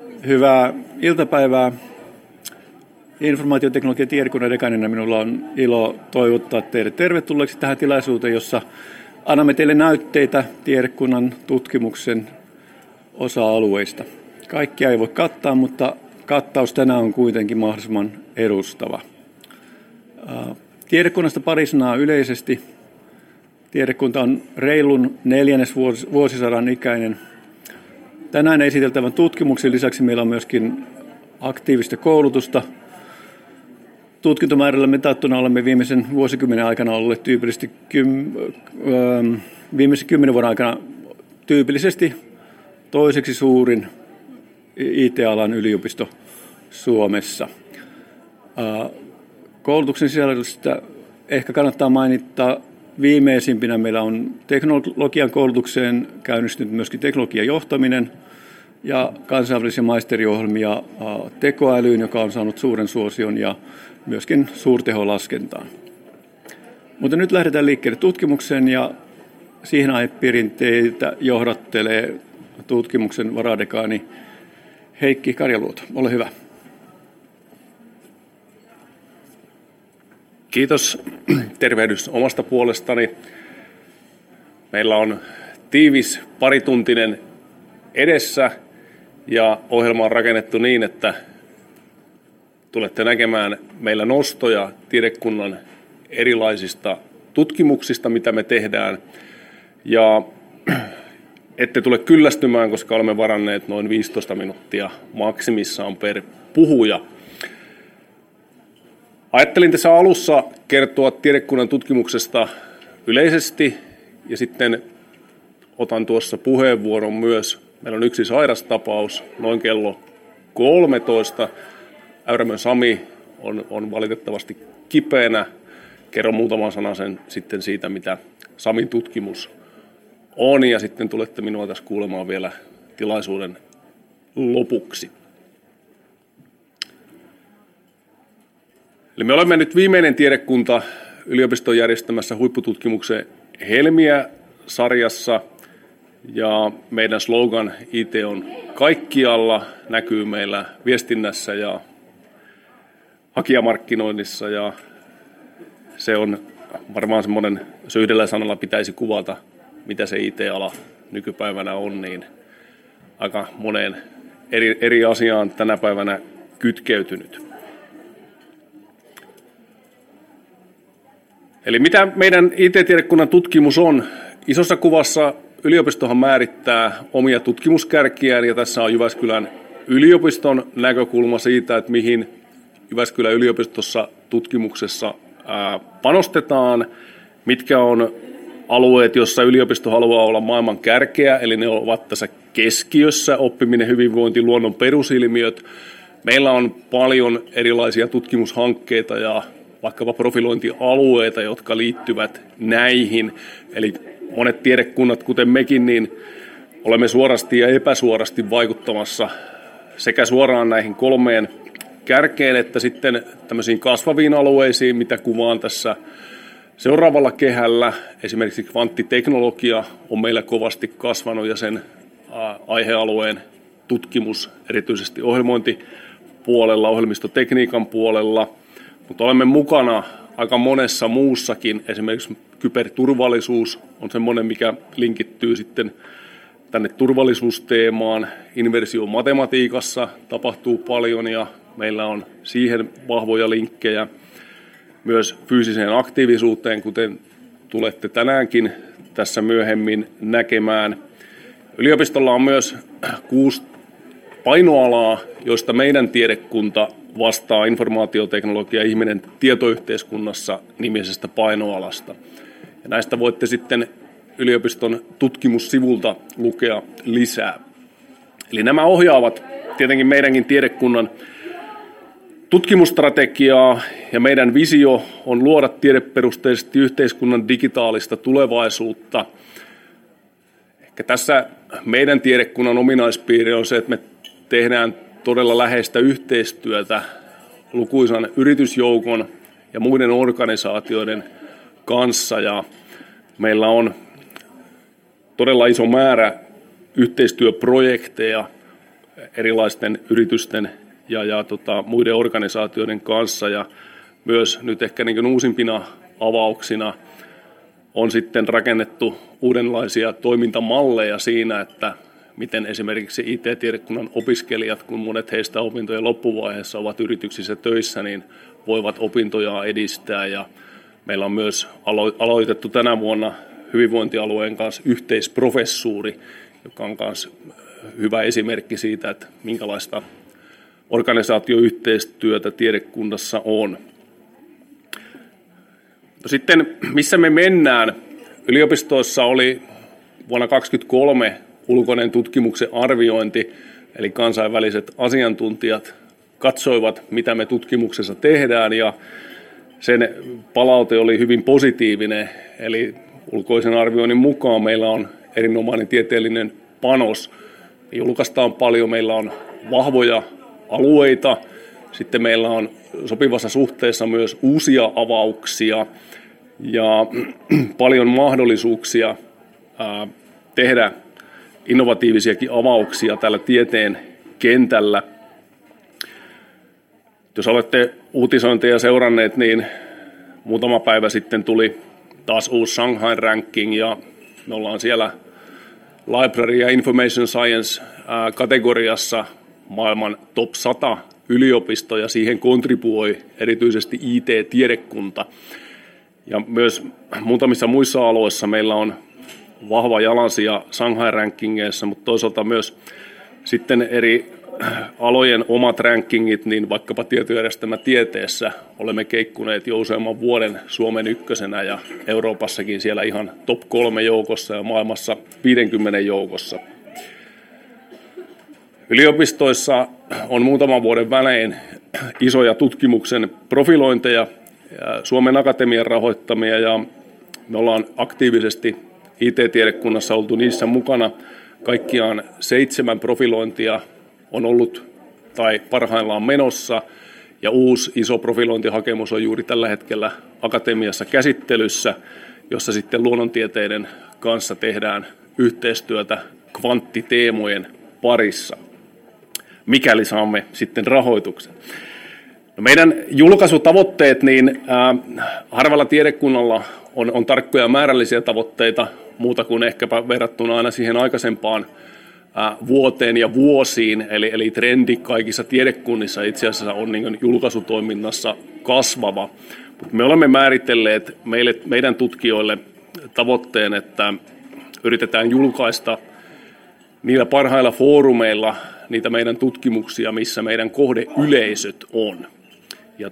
Hyvää iltapäivää. Informaatioteknologian tiedekunnan dekaanina minulla on ilo toivottaa teidät tervetulleeksi tähän tilaisuuteen, jossa annamme teille näytteitä tiedekunnan tutkimuksen osa-alueista. Kaikkia ei voi kattaa, mutta kattaus tänään on kuitenkin mahdollisimman edustava. Tiedekunnasta pari sanaa yleisesti. Tiedekunta on reilun vuosisadan ikäinen. Tänään esiteltävän tutkimuksen lisäksi meillä on myöskin aktiivista koulutusta. Tutkintomäärällä mitattuna olemme viimeisen vuosikymmenen aikana olleet tyypillisesti viimeisen 10 vuoden aikana tyypillisesti toiseksi suurin IT-alan yliopisto Suomessa. Koulutuksen sisällöstä ehkä kannattaa mainita viimeisimpinä meillä on teknologian koulutukseen käynnistynyt myöskin teknologian johtaminen ja kansainvälisiä maisteriohjelmia tekoälyyn, joka on saanut suuren suosion ja myöskin suurteholaskentaan. Mutta nyt lähdetään liikkeelle tutkimukseen ja siihen aihepiiriin teitä johdattelee tutkimuksen varadekaani Heikki Karjaluoto. Ole hyvä. Kiitos. Tervehdys omasta puolestani. Meillä on tiivis parituntinen edessä ja ohjelma on rakennettu niin, että tulette näkemään meillä nostoja tiedekunnan erilaisista tutkimuksista, mitä me tehdään. Ja ette tule kyllästymään, koska olemme varanneet noin 15 minuuttia maksimissaan per puhuja. Ajattelin tässä alussa kertoa tiedekunnan tutkimuksesta yleisesti ja sitten otan tuossa puheenvuoron myös. Meillä on yksi sairastapaus noin kello 13. Äyrämön Sami on valitettavasti kipeänä. Kerron muutaman sanasen sitten siitä, mitä Samin tutkimus on ja sitten tulette minua tässä kuulemaan vielä tilaisuuden lopuksi. Eli me olemme nyt viimeinen tiedekunta yliopiston järjestämässä huippututkimuksen Helmiä-sarjassa ja meidän slogan IT on kaikkialla näkyy meillä viestinnässä ja hakijamarkkinoinnissa ja se on varmaan semmoinen, jos yhdellä sanalla pitäisi kuvata, mitä se IT-ala nykypäivänä on, niin aika moneen eri asiaan tänä päivänä kytkeytynyt. Eli mitä meidän IT-tiedekunnan tutkimus on? Isossa kuvassa yliopistohan määrittää omia tutkimuskärkiään ja tässä on Jyväskylän yliopiston näkökulma siitä, että mihin Jyväskylän yliopistossa tutkimuksessa panostetaan, mitkä on alueet, joissa yliopisto haluaa olla maailman kärkeä, eli ne ovat tässä keskiössä, oppiminen, hyvinvointi, luonnon perusilmiöt. Meillä on paljon erilaisia tutkimushankkeita ja vaikkapa profilointialueita, jotka liittyvät näihin. Eli monet tiedekunnat, kuten mekin, niin olemme suorasti ja epäsuorasti vaikuttamassa sekä suoraan näihin 3 kärkeen, että sitten tämmöisiin kasvaviin alueisiin, mitä kuvaan tässä seuraavalla kehällä. Esimerkiksi kvanttiteknologia on meillä kovasti kasvanut ja sen aihealueen tutkimus, erityisesti ohjelmointipuolella, ohjelmistotekniikan puolella. Mutta olemme mukana aika monessa muussakin, esimerkiksi kyberturvallisuus on semmoinen, mikä linkittyy sitten tänne turvallisuusteemaan. Inversiomatematiikassa tapahtuu paljon ja meillä on siihen vahvoja linkkejä. Myös fyysiseen aktiivisuuteen, kuten tulette tänäänkin tässä myöhemmin näkemään. Yliopistolla on myös 6 painoalaa, joista meidän tiedekunta vastaa informaatioteknologia ja ihminen tietoyhteiskunnassa nimisestä painoalasta. Ja näistä voitte sitten yliopiston tutkimussivulta lukea lisää. Eli nämä ohjaavat tietenkin meidänkin tiedekunnan tutkimusstrategiaa ja meidän visio on luoda tiedeperusteisesti yhteiskunnan digitaalista tulevaisuutta. Ehkä tässä meidän tiedekunnan ominaispiiri on se, että me tehdään todella läheistä yhteistyötä lukuisan yritysjoukon ja muiden organisaatioiden kanssa ja meillä on todella iso määrä yhteistyöprojekteja erilaisten yritysten ja muiden organisaatioiden kanssa, ja myös nyt ehkä niin kuin uusimpina avauksina on sitten rakennettu uudenlaisia toimintamalleja siinä, että miten esimerkiksi IT-tiedekunnan opiskelijat, kun monet heistä opintojen loppuvaiheessa ovat yrityksissä töissä, niin voivat opintojaan edistää. Ja meillä on myös aloitettu tänä vuonna hyvinvointialueen kanssa yhteisprofessuuri, joka on myös hyvä esimerkki siitä, että minkälaista organisaatioyhteistyötä tiedekunnassa on. No sitten, missä me mennään? Yliopistoissa oli vuonna 2023 ulkoinen tutkimuksen arviointi, eli kansainväliset asiantuntijat katsoivat, mitä me tutkimuksessa tehdään, ja sen palaute oli hyvin positiivinen, eli ulkoisen arvioinnin mukaan meillä on erinomainen tieteellinen panos. Me julkaistaan paljon, meillä on vahvoja alueita, sitten meillä on sopivassa suhteessa myös uusia avauksia ja paljon mahdollisuuksia tehdä innovatiivisiakin avauksia tällä tieteen kentällä. Jos olette uutisointeja seuranneet, niin muutama päivä sitten tuli taas uusi Shanghai ranking, ja me ollaan siellä Library ja Information Science kategoriassa maailman top 100 yliopisto, ja siihen kontribuoi erityisesti IT-tiedekunta. Ja myös muutamissa muissa aloissa meillä on vahva jalansija Shanghai-rankingeissa, mutta toisaalta myös sitten eri alojen omat rankingit, niin vaikkapa tietojärjestelmätieteessä olemme keikkuneet jo useamman vuoden Suomen ykkösenä ja Euroopassakin siellä ihan top 3 joukossa ja maailmassa 50 joukossa. Yliopistoissa on muutaman vuoden välein isoja tutkimuksen profilointeja, Suomen Akatemian rahoittamia, ja me ollaan aktiivisesti IT-tiedekunnassa oltu niissä mukana. Kaikkiaan 7 profilointia on ollut tai parhaillaan menossa, ja uusi iso profilointihakemus on juuri tällä hetkellä Akatemiassa käsittelyssä, jossa sitten luonnontieteiden kanssa tehdään yhteistyötä kvanttiteemojen parissa, mikäli saamme sitten rahoituksen. No, meidän julkaisutavoitteet, niin harvalla tiedekunnalla on tarkkoja määrällisiä tavoitteita, muuta kuin ehkäpä verrattuna aina siihen aikaisempaan vuoteen ja vuosiin, eli trendi kaikissa tiedekunnissa itse asiassa on niin julkaisutoiminnassa kasvava. Me olemme määritelleet meidän tutkijoille tavoitteen, että yritetään julkaista niillä parhailla foorumeilla niitä meidän tutkimuksia, missä meidän kohdeyleisöt on. Ja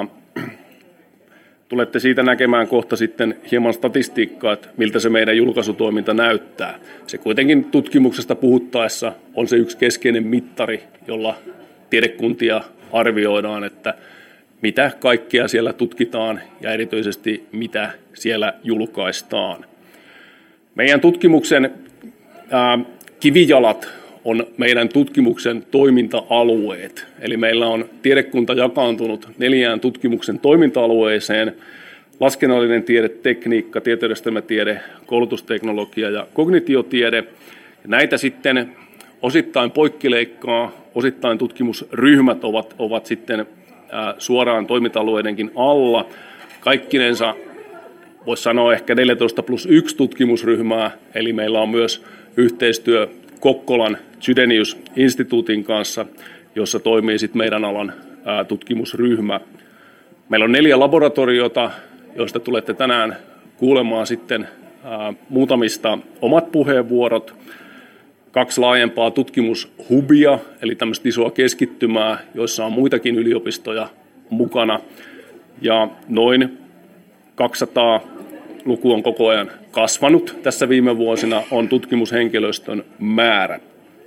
tulette siitä näkemään kohta sitten hieman statistiikkaa, että miltä se meidän julkaisutoiminta näyttää. Se kuitenkin tutkimuksesta puhuttaessa on se yksi keskeinen mittari, jolla tiedekuntia arvioidaan, että mitä kaikkea siellä tutkitaan ja erityisesti mitä siellä julkaistaan. Meidän tutkimuksen kivijalat on meidän tutkimuksen toiminta-alueet. Eli meillä on tiedekunta jakaantunut 4 tutkimuksen toiminta-alueeseen: laskennallinen tiede, tekniikka, tietojärjestelmätiede, koulutusteknologia ja kognitiotiede. Näitä sitten osittain poikkileikkaa, osittain tutkimusryhmät ovat sitten suoraan toiminta-alueidenkin alla. Kaikkinensa voisi sanoa ehkä 14+1 tutkimusryhmää, eli meillä on myös yhteistyö Kokkolan Chydenius-instituutin kanssa, jossa toimii sitten meidän alan tutkimusryhmä. Meillä on 4 laboratoriota, joista tulette tänään kuulemaan sitten muutamista omat puheenvuorot. 2 laajempaa tutkimushubia, eli tämmöistä isoa keskittymää, joissa on muitakin yliopistoja mukana. Ja noin 200, luku on koko ajan kasvanut tässä viime vuosina, on tutkimushenkilöstön määrä.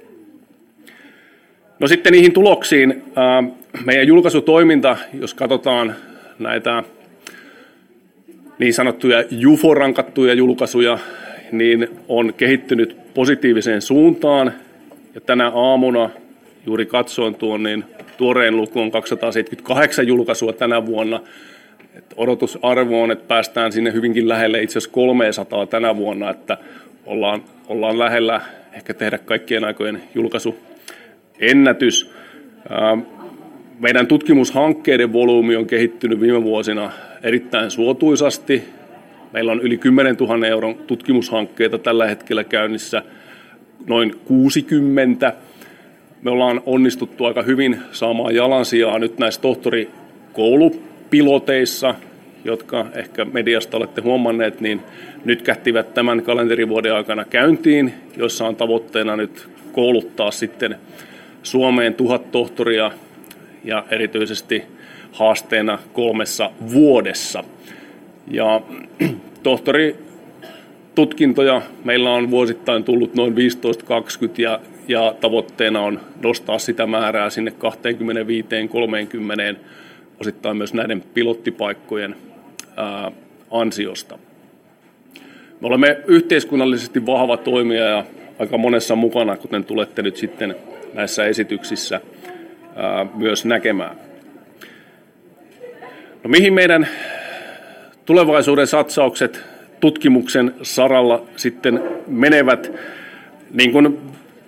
No sitten niihin tuloksiin. Meidän julkaisutoiminta, jos katsotaan näitä niin sanottuja JUFO-rankattuja julkaisuja, niin on kehittynyt positiiviseen suuntaan. Ja tänä aamuna juuri katsoin tuon, niin tuoreen luku on 278 julkaisua tänä vuonna. Odotusarvo on, että päästään sinne hyvinkin lähelle, itse asiassa 300 tänä vuonna, että ollaan lähellä ehkä tehdä kaikkien aikojen julkaisu ennätys. Meidän tutkimushankkeiden volyymi on kehittynyt viime vuosina erittäin suotuisasti. Meillä on yli 10 000 euron tutkimushankkeita tällä hetkellä käynnissä, noin 60. Me ollaan onnistuttu aika hyvin saamaan jalansijaa nyt näissä tohtorikoulupiloteissa, jotka ehkä mediasta olette huomanneet, niin nyt kähtivät tämän kalenterivuoden aikana käyntiin, jossa on tavoitteena nyt kouluttaa sitten Suomeen 1000 tohtoria ja erityisesti haasteena 3 vuodessa. Ja tohtoritutkintoja meillä on vuosittain tullut noin 15-20 ja tavoitteena on nostaa sitä määrää sinne 25-30 osittain myös näiden pilottipaikkojen ansiosta. Me olemme yhteiskunnallisesti vahva toimija ja aika monessa mukana, kuten tulette nyt sitten näissä esityksissä myös näkemään. No, mihin meidän tulevaisuuden satsaukset tutkimuksen saralla sitten menevät? Niin kuin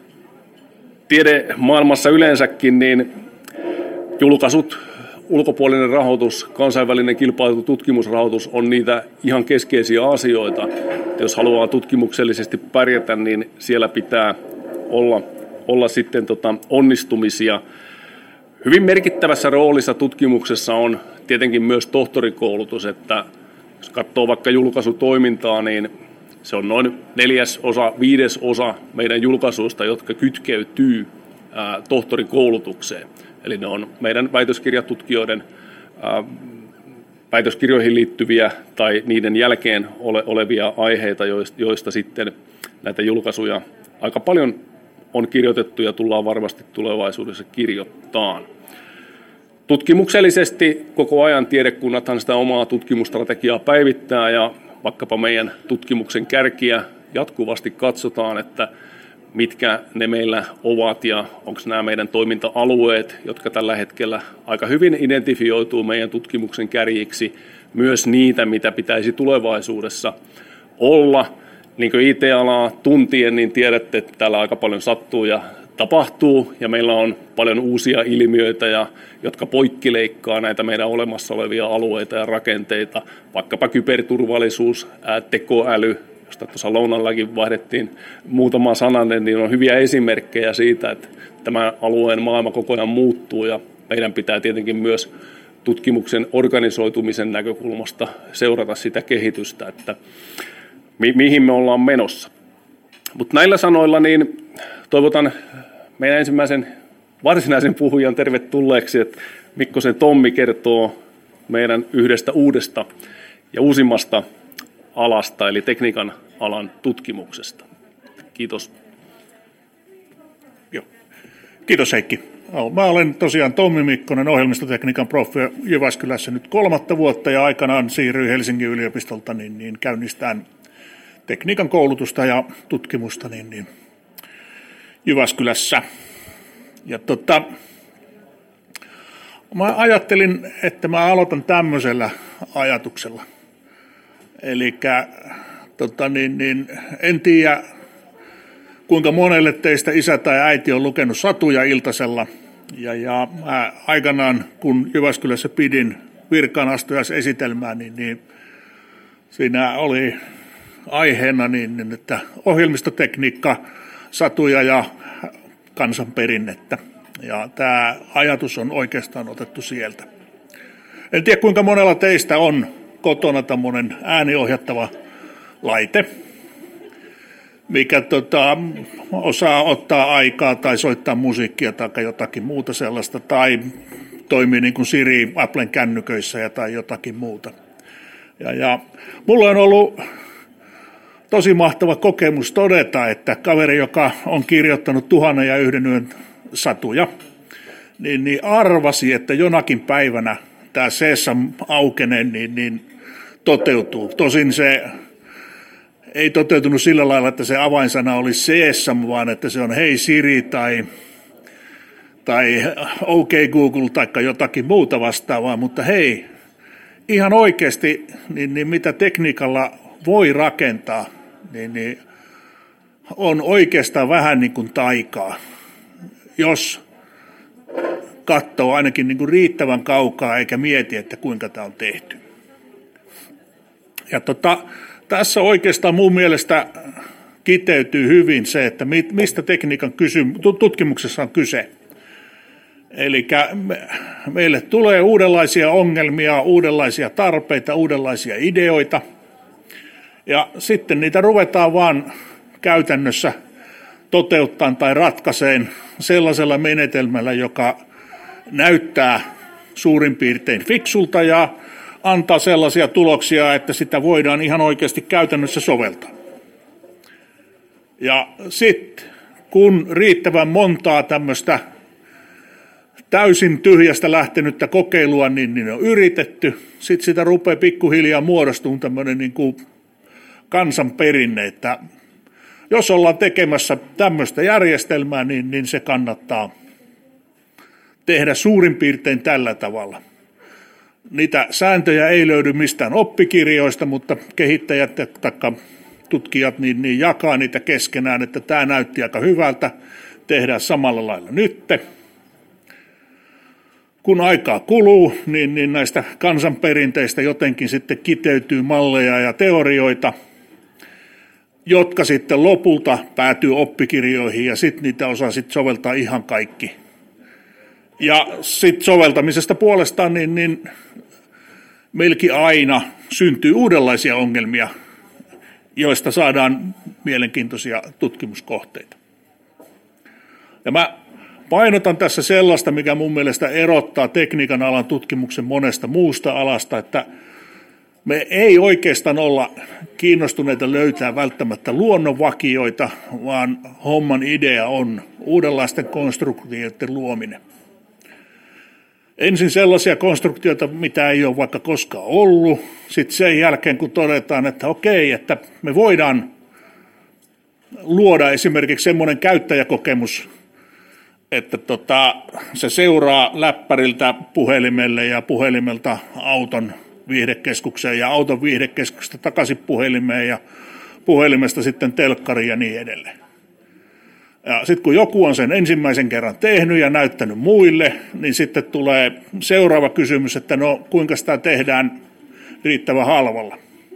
tiedemaailmassa yleensäkin, niin julkaisut, ulkopuolinen rahoitus, kansainvälinen kilpailu, tutkimusrahoitus on niitä ihan keskeisiä asioita. Jos haluaa tutkimuksellisesti pärjätä, niin siellä pitää olla sitten onnistumisia. Hyvin merkittävässä roolissa tutkimuksessa on tietenkin myös tohtorikoulutus, että jos katsoo vaikka julkaisutoimintaa, niin se on noin 4/5 meidän julkaisuista, jotka kytkeytyy tohtorikoulutukseen. Eli ne on meidän väitöskirjatutkijoiden väitöskirjoihin liittyviä tai niiden jälkeen olevia aiheita, joista sitten näitä julkaisuja aika paljon on kirjoitettu ja tullaan varmasti tulevaisuudessa kirjoittamaan. Tutkimuksellisesti koko ajan tiedekunnathan sitä omaa tutkimusstrategiaa päivittää ja vaikkapa meidän tutkimuksen kärkiä jatkuvasti katsotaan, että mitkä ne meillä ovat ja onko nämä meidän toiminta-alueet, jotka tällä hetkellä aika hyvin identifioituu meidän tutkimuksen kärjiksi, myös niitä, mitä pitäisi tulevaisuudessa olla. Niin kuin IT-alaa tuntien, niin tiedätte, että täällä aika paljon sattuu ja tapahtuu ja meillä on paljon uusia ilmiöitä, jotka poikkileikkaa näitä meidän olemassa olevia alueita ja rakenteita, vaikkapa kyberturvallisuus, tekoäly, josta tuossa lounallakin vaihdettiin muutama sananen, niin on hyviä esimerkkejä siitä, että tämä alueen maailma koko ajan muuttuu ja meidän pitää tietenkin myös tutkimuksen organisoitumisen näkökulmasta seurata sitä kehitystä, että mihin me ollaan menossa. Mutta näillä sanoilla niin toivotan meidän ensimmäisen varsinaisen puhujan tervetulleeksi, että Mikkosen Tommi kertoo meidän yhdestä uudesta ja uusimmasta alasta, eli tekniikan alan tutkimuksesta. Kiitos. Joo. Kiitos Heikki. Mä olen tosiaan Tommi Mikkonen, ohjelmistotekniikan profi Jyväskylässä nyt 3 vuotta ja aikanaan siirryin Helsingin yliopistolta niin käynnistään tekniikan koulutusta ja tutkimusta niin Jyväskylässä. Ja mä ajattelin, että mä aloitan tämmöisellä ajatuksella. Eli en tiedä, kuinka monelle teistä isä tai äiti on lukenut satuja iltasella. Ja mä aikanaan, kun Jyväskylässä pidin virkaanastujaisesitelmää, niin siinä oli aiheena, että ohjelmistotekniikka, satuja ja kansanperinnettä. Ja tämä ajatus on oikeastaan otettu sieltä. En tiedä, kuinka monella teistä on kotona tämmöinen ääniohjattava laite, mikä osaa ottaa aikaa tai soittaa musiikkia tai jotakin muuta sellaista, tai toimii niin kuin Siri Applen kännyköissä tai jotakin muuta. Ja mulla on ollut tosi mahtava kokemus todeta, että kaveri, joka on kirjoittanut 1001 yön satuja, niin arvasi, että jonakin päivänä tämä Sesam aukenen niin toteutuu. Tosin se ei toteutunut sillä lailla, että se avainsana oli Sesam, vaan että se on Hei Siri tai OK Google tai jotakin muuta vastaavaa, mutta hei, ihan oikeasti niin mitä tekniikalla voi rakentaa, niin on oikeastaan vähän niin kuin taikaa. jos katsoo ainakin niin kuin riittävän kaukaa eikä mieti, että kuinka tämä on tehty. Ja tässä oikeastaan mun mielestä kiteytyy hyvin se, että mistä tekniikan tutkimuksessa on kyse. Eli meille tulee uudenlaisia ongelmia, uudenlaisia tarpeita, uudenlaisia ideoita. Ja sitten niitä ruvetaan vaan käytännössä toteuttaa tai ratkaiseen sellaisella menetelmällä, joka näyttää suurin piirtein fiksulta ja antaa sellaisia tuloksia, että sitä voidaan ihan oikeasti käytännössä soveltaa. Ja sitten kun riittävän montaa tämmöistä täysin tyhjästä lähtenyttä kokeilua, niin on yritetty. Sitten sitä rupeaa pikkuhiljaa muodostumaan tämmöinen niin kuin kansanperinne, että jos ollaan tekemässä tämmöistä järjestelmää, niin se kannattaa tehdä suurin piirtein tällä tavalla. Niitä sääntöjä ei löydy mistään oppikirjoista, mutta kehittäjät tai tutkijat niin jakaa niitä keskenään, että tämä näytti aika hyvältä, tehdään samalla lailla nytte. Kun aikaa kuluu, niin näistä kansanperinteistä jotenkin sitten kiteytyy malleja ja teorioita, jotka sitten lopulta päätyy oppikirjoihin ja sitten niitä osaa sitten soveltaa ihan kaikki. Ja sitten soveltamisesta puolestaan niin melkein aina syntyy uudenlaisia ongelmia, joista saadaan mielenkiintoisia tutkimuskohteita. Ja mä painotan tässä sellaista, mikä mun mielestä erottaa tekniikan alan tutkimuksen monesta muusta alasta, että me ei oikeastaan olla kiinnostuneita löytää välttämättä luonnonvakioita, vaan homman idea on uudenlaisten konstruktioiden luominen. Ensin sellaisia konstruktioita, mitä ei ole vaikka koskaan ollut. Sitten sen jälkeen, kun todetaan, että okei, että me voidaan luoda esimerkiksi semmoinen käyttäjäkokemus, että se seuraa läppäriltä puhelimelle ja puhelimelta auton viihdekeskukseen ja auton viihdekeskuksesta takaisin puhelimeen ja puhelimesta sitten telkkariin ja niin edelleen. Ja sitten kun joku on sen ensimmäisen kerran tehnyt ja näyttänyt muille, niin sitten tulee seuraava kysymys, että no kuinka sitä tehdään riittävän halvalla.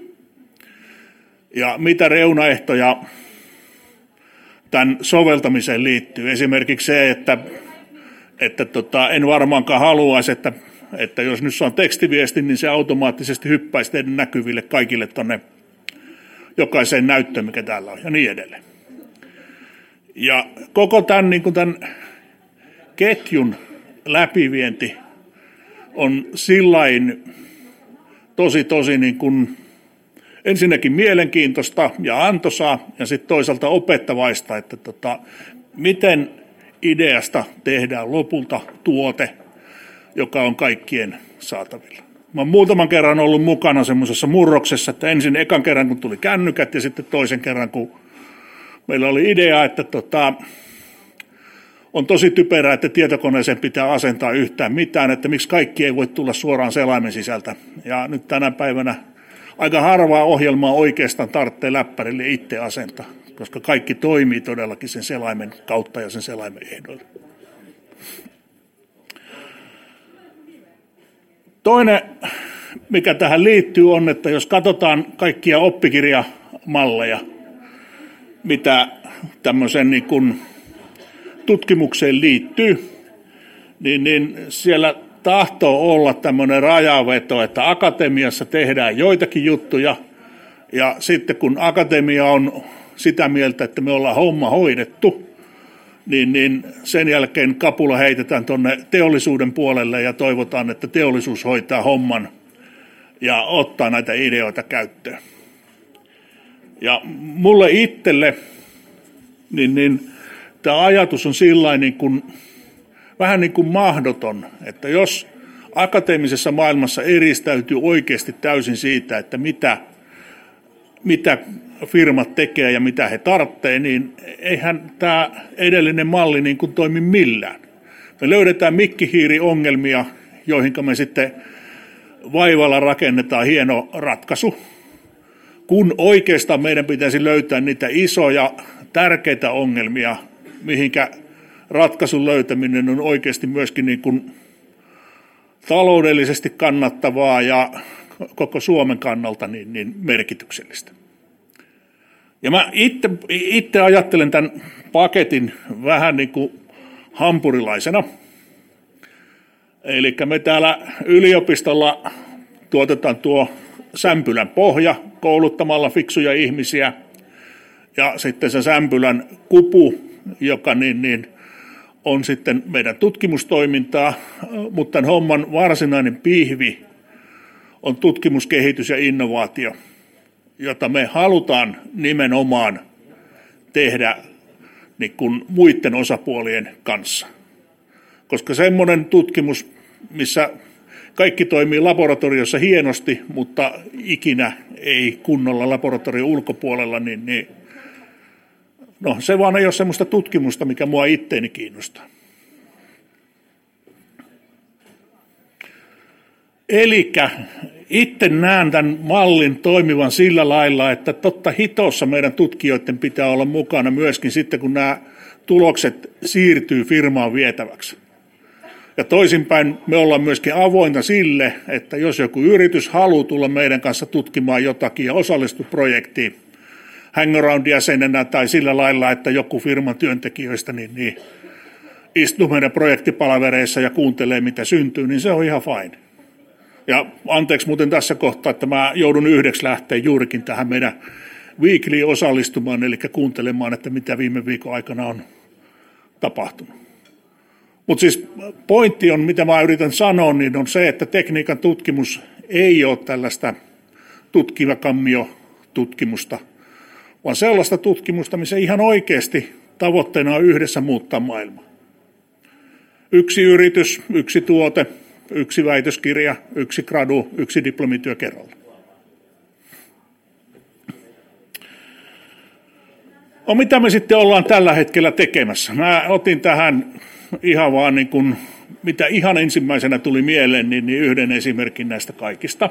Ja mitä reunaehtoja tämän soveltamiseen liittyy. Esimerkiksi se, että en varmaankaan haluaisi, että jos nyt on tekstiviesti, niin se automaattisesti hyppäisi teidän näkyville kaikille tuonne jokaiseen näyttöön, mikä täällä on, ja niin edelleen. Ja koko tämän, niin kuin tämän ketjun läpivienti on sillain tosi niin kuin ensinnäkin mielenkiintoista ja antoisaa ja sitten toisaalta opettavaista, että miten ideasta tehdään lopulta tuote, joka on kaikkien saatavilla. Mä oon muutaman kerran ollut mukana semmoisessa murroksessa, että ensin ekan kerran kun tuli kännykät ja sitten toisen kerran kun meillä oli idea, että on tosi typerää, että tietokoneeseen pitää asentaa yhtään mitään, että miksi kaikki ei voi tulla suoraan selaimen sisältä. Ja nyt tänä päivänä aika harvaa ohjelmaa oikeastaan tarvitsee läppärille itse asentaa, koska kaikki toimii todellakin sen selaimen kautta ja sen selaimen ehdoilla. Toinen, mikä tähän liittyy, on, että jos katsotaan kaikkia oppikirjamalleja, mitä tämmöisen niin kuin tutkimukseen liittyy, niin siellä tahtoo olla tämmöinen rajaveto, että akatemiassa tehdään joitakin juttuja, ja sitten kun akatemia on sitä mieltä, että me ollaan homma hoidettu, niin sen jälkeen kapula heitetään tuonne teollisuuden puolelle ja toivotaan, että teollisuus hoitaa homman ja ottaa näitä ideoita käyttöön. Ja mulle itselle niin tämä ajatus on sillain vähän niin kuin mahdoton, että jos akateemisessa maailmassa eristäytyy oikeasti täysin siitä, että mitä firmat tekee ja mitä he tarvitsee, niin eihän tämä edellinen malli niin kuin toimi millään. Me löydetään mikkihiiriongelmia, joihin me sitten vaivalla rakennetaan hieno ratkaisu, kun oikeastaan meidän pitäisi löytää niitä isoja, tärkeitä ongelmia, mihinkä ratkaisun löytäminen on oikeasti myöskin niin kuin taloudellisesti kannattavaa ja koko Suomen kannalta niin merkityksellistä. Ja mä itse ajattelen tämän paketin vähän niin kuin hampurilaisena. Eli me täällä yliopistolla tuotetaan tuo sämpylän pohja kouluttamalla fiksuja ihmisiä ja sitten se sämpylän kupu, joka on sitten meidän tutkimustoimintaa, mutta tämän homman varsinainen pihvi on tutkimus, kehitys ja innovaatio, jota me halutaan nimenomaan tehdä niin kuin muiden osapuolien kanssa. Koska semmoinen tutkimus, missä kaikki toimii laboratoriossa hienosti, mutta ikinä ei kunnolla laboratorion ulkopuolella, niin se vaan ei ole semmoista tutkimusta, mikä mua itteeni kiinnostaa. Elikkä itse näen tämän mallin toimivan sillä lailla, että totta hitossa meidän tutkijoiden pitää olla mukana myöskin sitten, kun nämä tulokset siirtyy firmaan vietäväksi. Ja toisinpäin me ollaan myöskin avointa sille, että jos joku yritys haluaa tulla meidän kanssa tutkimaan jotakin ja osallistua projektiin hangaround-jäsenenä tai sillä lailla, että joku firman työntekijöistä niin istuu meidän projektipalavereissa ja kuuntelee, mitä syntyy, niin se on ihan fine. Ja anteeksi muuten tässä kohtaa, että mä joudun yhdeksi lähteä juurikin tähän meidän weekly osallistumaan, eli kuuntelemaan, että mitä viime viikon aikana on tapahtunut. Mutta siis pointti on, mitä mä yritän sanoa, niin on se, että tekniikan tutkimus ei ole tällaista tutkivakammio-tutkimusta, vaan sellaista tutkimusta, missä ihan oikeasti tavoitteena on yhdessä muuttaa maailmaa. Yksi yritys, yksi tuote, yksi väitöskirja, yksi gradu, yksi diplomityö kerralla. No, mitä me sitten ollaan tällä hetkellä tekemässä? Mä otin tähän ihan vaan niin kuin, mitä ihan ensimmäisenä tuli mieleen, niin yhden esimerkin näistä kaikista.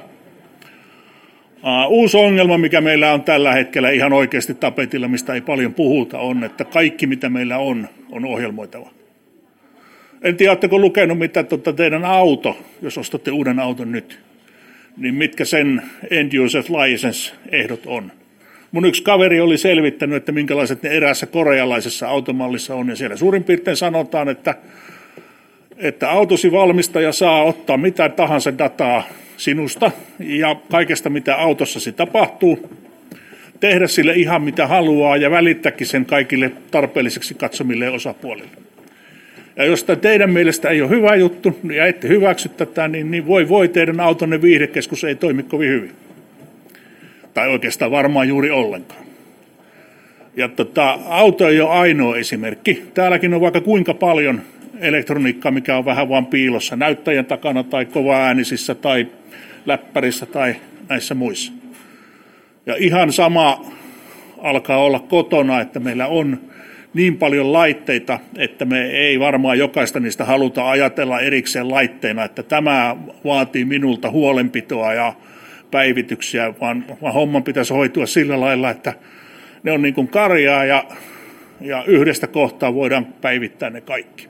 Uusi ongelma, mikä meillä on tällä hetkellä ihan oikeasti tapetilla, mistä ei paljon puhuta, on, että kaikki mitä meillä on ohjelmoitava. En tiedä, oletteko lukenut, mitä teidän auto, jos ostatte uuden auton nyt, niin mitkä sen end user license-ehdot on. Mun yksi kaveri oli selvittänyt, että minkälaiset ne eräässä korealaisessa automallissa on, ja siellä suurin piirtein sanotaan, että autosi valmistaja saa ottaa mitä tahansa dataa sinusta ja kaikesta, mitä autossasi tapahtuu, tehdä sille ihan mitä haluaa ja välittääkin sen kaikille tarpeelliseksi katsomille osapuolille. Ja jos tämä teidän mielestä ei ole hyvä juttu ja ette hyväksy tätä, niin voi teidän autonne viihdekeskus ei toimi kovin hyvin. Tai oikeastaan varmaan juuri ollenkaan. Ja auto ei ole ainoa esimerkki. Täälläkin on vaikka kuinka paljon elektroniikkaa, mikä on vähän vaan piilossa näyttäjän takana tai kovaäänisissä tai läppärissä tai näissä muissa. Ja ihan sama alkaa olla kotona, että meillä on niin paljon laitteita, että me ei varmaan jokaista niistä haluta ajatella erikseen laitteena, että tämä vaatii minulta huolenpitoa ja päivityksiä, vaan homman pitäisi hoitua sillä lailla, että ne on niin kuin karjaa ja yhdestä kohtaa voidaan päivittää ne kaikki.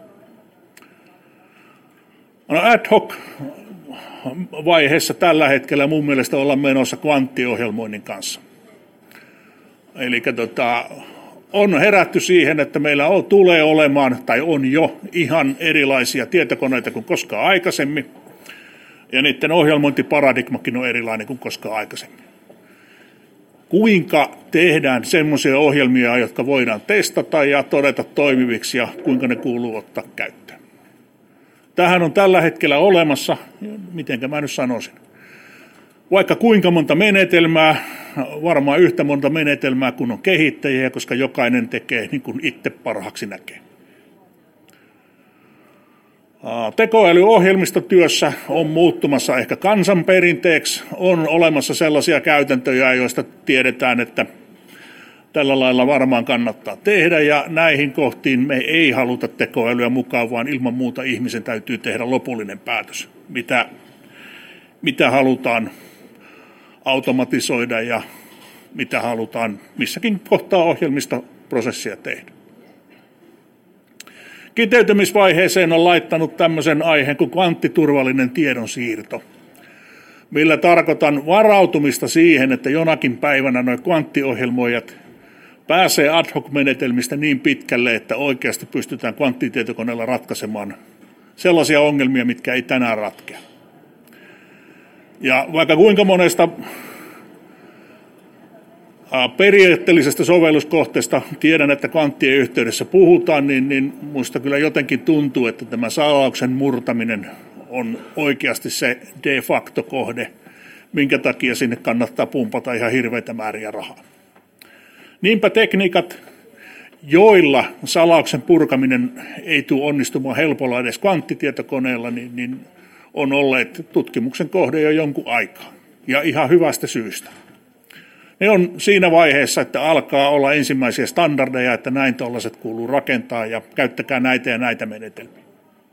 No ad hoc vaiheessa tällä hetkellä mun mielestä ollaan menossa kvanttiohjelmoinnin kanssa. Eli on herätty siihen, että meillä tulee olemaan tai on jo ihan erilaisia tietokoneita kuin koskaan aikaisemmin. Ja niiden ohjelmointiparadigmakin on erilainen kuin koskaan aikaisemmin. Kuinka tehdään semmoisia ohjelmia, jotka voidaan testata ja todeta toimiviksi ja kuinka ne kuuluu ottaa käyttöön. Tähän on tällä hetkellä olemassa, mitenkä mä nyt sanoisin, vaikka kuinka monta menetelmää, varmaan yhtä monta menetelmää kuin on kehittäjiä, koska jokainen tekee niin kuin itse parhaaksi näkee. Tekoälyohjelmistotyössä on muuttumassa ehkä kansanperinteeksi. On olemassa sellaisia käytäntöjä, joista tiedetään, että tällä lailla varmaan kannattaa tehdä. Ja näihin kohtiin me ei haluta tekoälyä mukaan, vaan ilman muuta ihmisen täytyy tehdä lopullinen päätös, mitä halutaan automatisoida ja mitä halutaan missäkin kohtaa ohjelmistoprosessia tehdä. Kiteytymisvaiheeseen on laittanut tämmöisen aiheen kuin kvanttiturvallinen tiedonsiirto, millä tarkoitan varautumista siihen, että jonakin päivänä nuo kvanttiohjelmoijat pääsee ad hoc-menetelmistä niin pitkälle, että oikeasti pystytään kvanttitietokoneella ratkaisemaan sellaisia ongelmia, mitkä ei tänään ratkea. Ja vaikka kuinka monesta periaatteellisesta sovelluskohteesta tiedän, että kvanttien yhteydessä puhutaan, niin musta kyllä jotenkin tuntuu, että tämä salauksen murtaminen on oikeasti se de facto kohde, minkä takia sinne kannattaa pumpata ihan hirveitä määriä rahaa. Niinpä tekniikat, joilla salauksen purkaminen ei tule onnistumaan helpolla edes kvanttitietokoneella, niin on olleet tutkimuksen kohde jo jonkun aikaa. Ja ihan hyvästä syystä. Ne on siinä vaiheessa, että alkaa olla ensimmäisiä standardeja, että näin tuollaiset kuuluu rakentaa ja käyttäkää näitä ja näitä menetelmiä.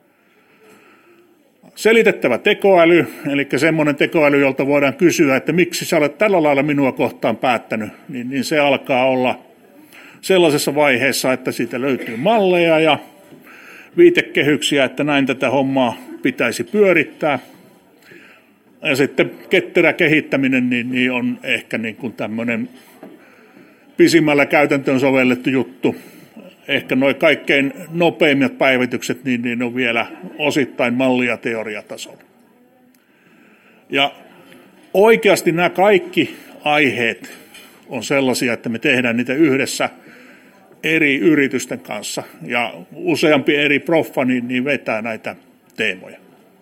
Selitettävä tekoäly, eli semmoinen tekoäly, jolta voidaan kysyä, että miksi sä olet tällä lailla minua kohtaan päättänyt, niin se alkaa olla sellaisessa vaiheessa, että siitä löytyy malleja ja viitekehyksiä, että näin tätä hommaa pitäisi pyörittää. Ja sitten ketterä kehittäminen niin on ehkä niin kuin tämmöinen pisimmällä käytäntöön sovellettu juttu. Ehkä nuo kaikkein nopeimmat päivitykset niin on vielä osittain malli- ja teoriatasolla. Ja oikeasti nämä kaikki aiheet on sellaisia, että me tehdään niitä yhdessä eri yritysten kanssa. Ja useampi eri proffa niin vetää näitä teemoja.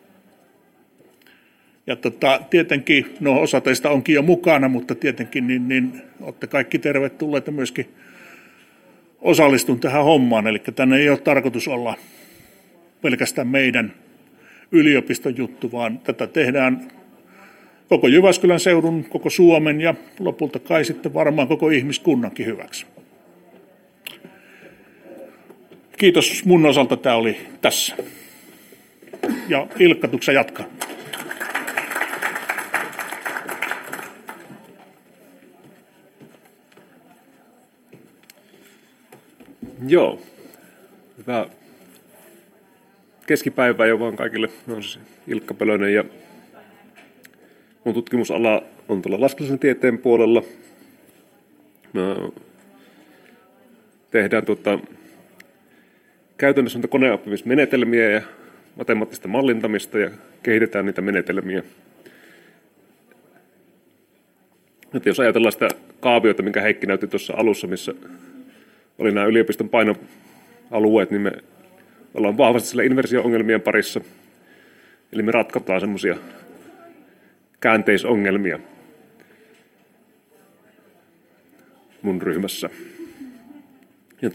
Ja tietenkin, osa teistä onkin jo mukana, mutta tietenkin niin olette kaikki tervetulleita myöskin osallistun tähän hommaan. Eli tänne ei ole tarkoitus olla pelkästään meidän yliopiston juttu, vaan tätä tehdään koko Jyväskylän seudun, koko Suomen ja lopulta kai sitten varmaan koko ihmiskunnankin hyväksi. Kiitos mun osalta, tämä oli tässä. Ja Ilkka, tuksa jatkaa. Joo. Hyvää keskipäivää jo vaan kaikille. Olen siis Ilkka Pölönen ja mun tutkimusala on tuolla laskennallisen tieteen puolella. Me tehdään käytännössä koneoppimismenetelmiä ja matemaattista mallintamista ja kehitetään niitä menetelmiä. Että jos ajatellaan sitä kaaviota, minkä Heikki näytti tuossa alussa, missä oli nämä yliopiston painoalueet, niin me ollaan vahvasti sillä inversio-ongelmien parissa. Eli me ratkotaan semmoisia käänteisongelmia mun ryhmässä. Ja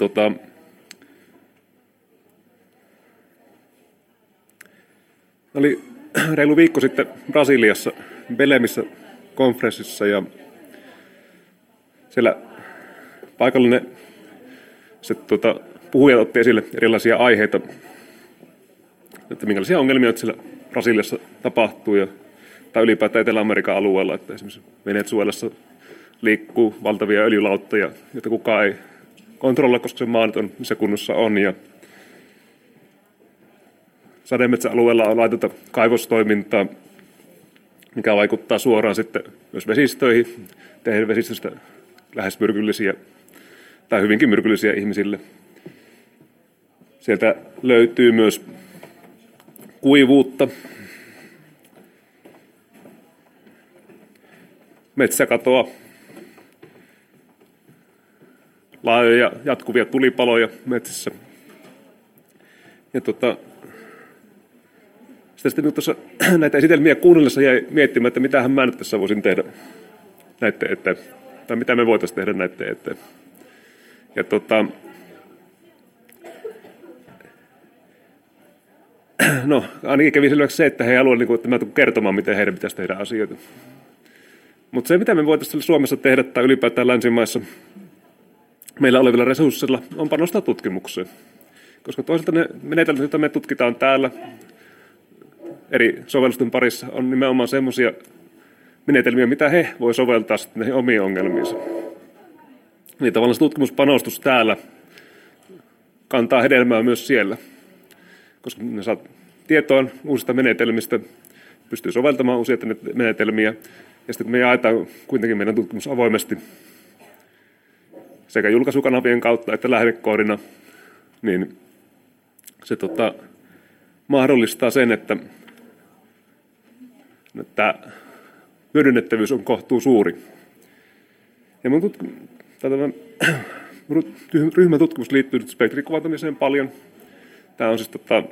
oli reilu viikko sitten Brasiliassa Belemissä konferenssissa ja siellä paikallinen puhujat otti esille erilaisia aiheita, että minkälaisia ongelmia siellä Brasiliassa tapahtuu tai ylipäätään Etelä-Amerikan alueella, että esimerkiksi Venezuelassa liikkuu valtavia öljylauttoja, joita kukaan ei kontrolloi, koska se maa on missä kunnossa on. Ja sademetsäalueella on laitonta kaivostoimintaa, mikä vaikuttaa suoraan sitten myös vesistöihin, tehdä vesistöistä lähes myrkyllisiä tai hyvinkin myrkyllisiä ihmisille. Sieltä löytyy myös kuivuutta, metsäkatoa, laajoja jatkuvia tulipaloja metsissä. Ja sitten tuossa näitä esitelmiä kuunnellessa jäi miettimään, että mitähän mä nyt tässä voisin tehdä näiden eteen, tai mitä me voitaisiin tehdä näiden eteen. Ja ainakin kävi selväksi se, että he haluavat, että mä tulen kertomaan, miten heidän pitäisi tehdä asioita. Mutta se, mitä me voitaisiin Suomessa tehdä tai ylipäätään länsimaissa meillä olevilla resursseilla, on panostaa tutkimukseen. Koska toisaalta ne menetelmät, joita me tutkitaan täällä eri sovellusten parissa, on nimenomaan semmoisia menetelmiä, mitä he voi soveltaa sitten näihin omiin ongelmiinsa. Niin tavallaan se tutkimuspanostus täällä kantaa hedelmää myös siellä. koska ne saa tietoa uusista menetelmistä, pystyy soveltamaan uusia menetelmiä, ja sitten kun me jaetaan kuitenkin meidän tutkimus avoimesti sekä julkaisukanavien kautta että lähdekoodina, niin se mahdollistaa sen, että hyödynnettävyys on kohtuu suuri. Ja mun ryhmätutkimus liittyy nyt spektrikuvantamiseen paljon. Tämä on siis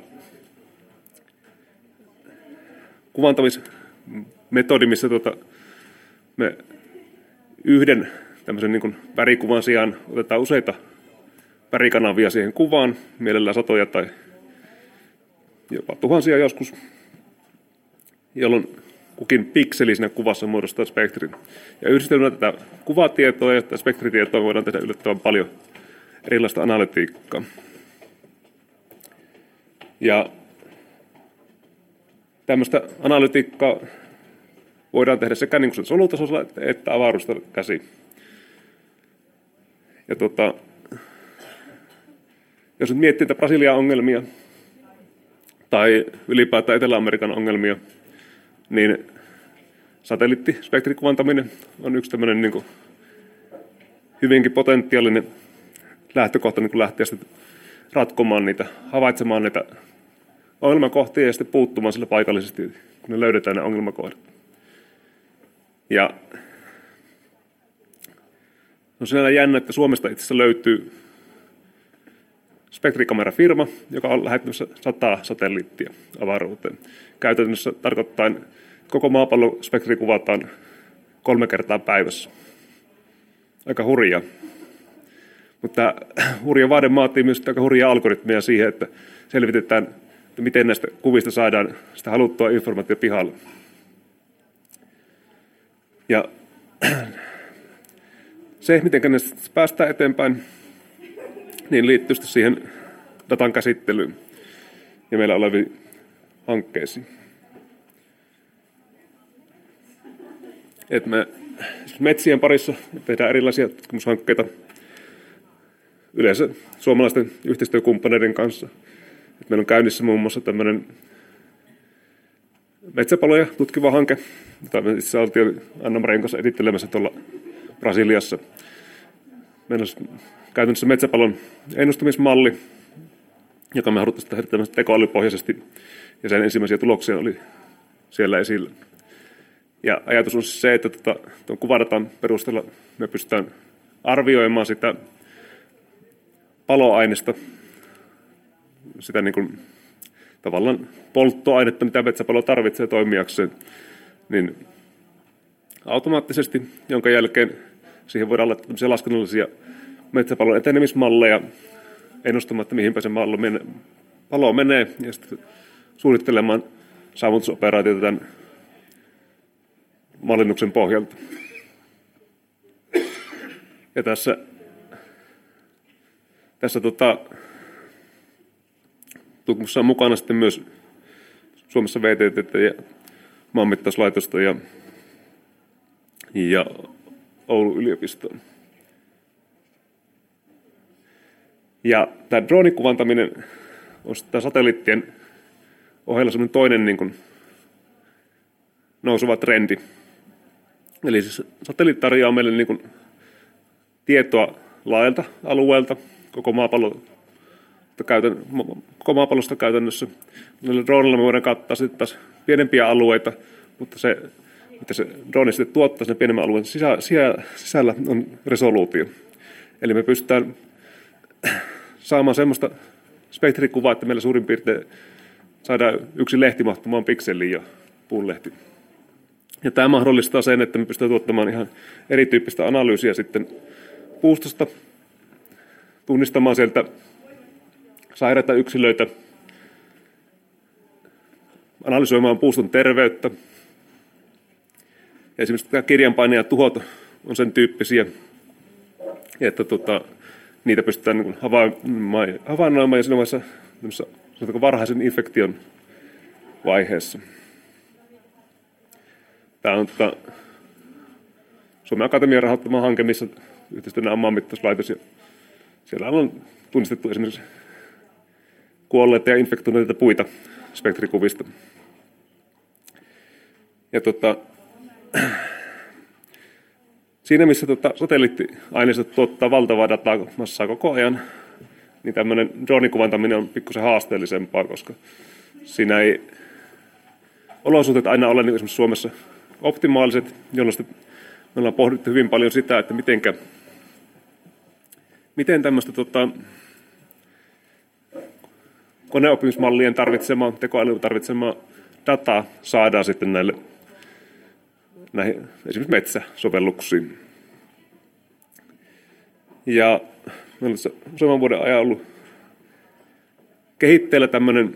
kuvantamismetodi, missä me yhden tämmöisen niin kuin värikuvan sijaan otetaan useita värikanavia siihen kuvaan, mielellään satoja tai jopa tuhansia joskus, jolloin kukin pikseli siinä kuvassa muodostaa spektrin. Ja yhdistelmällä tätä kuvatietoa ja tätä spektritietoa voidaan tehdä yllättävän paljon erilaista analytiikkaa. Ja tämmöistä analytiikkaa voidaan tehdä sekä niin kuin solutasolla että avaruudesta käsin. Ja jos nyt miettii niitä Brasilian ongelmia tai ylipäätään Etelä-Amerikan ongelmia, niin satelliittispektrikuvantaminen on yksi tämmöinen niin kuin hyvinkin potentiaalinen lähtökohta niin kuin lähteä sitten ratkomaan niitä, havaitsemaan niitä ongelmakohtia ja sitten puuttumaan sillä paikallisesti, kun ne löydetään ne ongelmakohdat. Ja on sinällään jännä, että Suomesta itse asiassa löytyy spektrikamerafirma, joka on lähettämässä 100 satelliittia avaruuteen. Käytännössä tarkoittain koko maapallon spektri kuvataan 3 kertaa päivässä. Aika hurjaa. Mutta hurja vaade vaatii myös aika hurjaa algoritmeja siihen, että selvitetään, että miten näistä kuvista saadaan sitä haluttua informaatiota pihalle. Ja se, miten näistä päästään eteenpäin, niin liittyy siihen datan käsittelyyn ja meillä oleviin hankkeisiin. Et me metsien parissa tehdään erilaisia tutkimushankkeita yleensä suomalaisten yhteistyökumppaneiden kanssa. Et meillä on käynnissä muun muassa tämmöinen metsäpaloja tutkiva hanke, jota me itse oltiin Anna-Marien kanssa edittelemässä tuolla Brasiliassa. Meillä on käytännössä metsäpalon ennustamismalli, joka me haluttiin tehdä tämmöistä tekoälypohjaisesti, ja sen ensimmäisiä tuloksia oli siellä esillä. Ja ajatus on siis se, että tuon kuvadatan perusteella me pystytään arvioimaan sitä paloainesta, sitä niin kuin tavallaan polttoainetta, mitä metsäpalo tarvitsee toimijakseen, niin automaattisesti, jonka jälkeen siihen voidaan laittaa tämmöisiä laskennallisia metsäpalon etenemismalleja ennustamaan, että mihinpä se palo menee, ja sitten suunnittelemaan saavutusoperaatioita tämän mallinnuksen pohjalta. Ja tässä tutkimuksessa on mukana sitten myös Suomessa VTT ja Maanmittauslaitosta ja Oulun yliopistoon. Ja tämä droonikuvantaminen on sitten satelliittien ohella semmoinen toinen niin kuin nouseva trendi. Eli siis satelliitti tarjoaa meille niin kuin tietoa laajalta alueelta, koko maapallosta käytännössä. Näillä droonilla me voidaan kattaa sitten taas pienempiä alueita, mutta se, mitä se drooni sitten tuottaa sen pienemmän alueen sisällä, on resoluutio. Eli me pystytään saamaan semmoista spektrikuvaa, että meillä suurin piirtein saadaan yksi lehti mahtumaan pikseliin ja puunlehti. Ja tämä mahdollistaa sen, että me pystytään tuottamaan ihan erityyppistä analyysiä sitten puustosta, tunnistamaan sieltä sairaita yksilöitä, analysoimaan puuston terveyttä. Ja esimerkiksi tämä kirjanpainajan tuhot on sen tyyppisiä, että niitä pystytään niin havainnoimaan ja siinä vaiheessa varhaisen infektion vaiheessa. Tämä on Suomen Akatemian rahoittama hanke, missä yhteistyönä on Maanmittauslaitos. Ja siellä on tunnistettu esimerkiksi kuolleita ja infektoituneita puita spektrikuvista. Ja siinä missä satelliittiaineistot tuottaa valtavaa datamassaa koko ajan, niin tämmöinen droonikuvantaminen on pikkusen haasteellisempaa, koska siinä ei olosuhteet aina ole niin esimerkiksi Suomessa optimaaliset, jolloin me ollaan pohdittu hyvin paljon sitä, että miten tämmöistä koneoppimismallien tarvitsemaa, tekoälyn tarvitsemaa dataa saadaan sitten näihin esimerkiksi metsäsovelluksiin. Ja meillä on useamman vuoden ajan ollut kehitteillä tämmöinen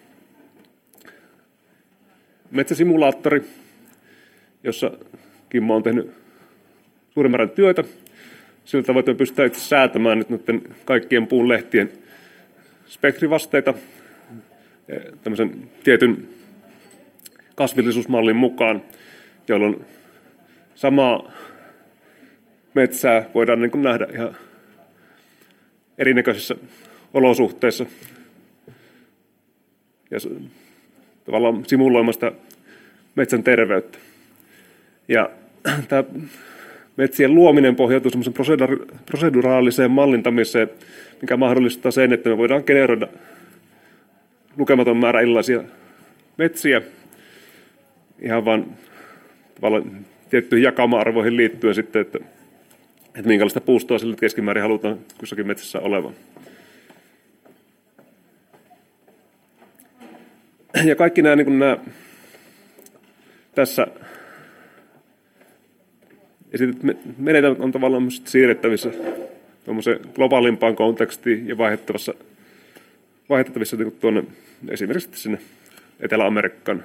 metsäsimulaattori, jossa Kimmo on tehnyt suuren määrän työtä. Sillä tavoin, että me pystytään itse säätämään nyt noiden kaikkien puun lehtien spektrivasteita tämmöisen tietyn kasvillisuusmallin mukaan, jolloin samaa metsää voidaan niin kuin nähdä ihan erinäköisissä olosuhteissa ja tavallaan simuloimasta metsän terveyttä. Ja tämä metsien luominen pohjautuu semmoisen proseduraaliseen mallintamiseen, mikä mahdollistaa sen, että me voidaan generoida lukematon määrä erilaisia metsiä ihan vaan tavallaan tiettyihin jakama-arvoihin liittyen sitten, että minkälaista puustoa sille keskimäärin halutaan kussakin metsässä olevan. Ja kaikki nämä tässä esitetyt menetelmät on tavallaan siirrettävissä tuommoiseen globaalimpaan kontekstiin ja vaihdettavissa tuonne esimerkiksi sinne Etelä-Amerikkaan.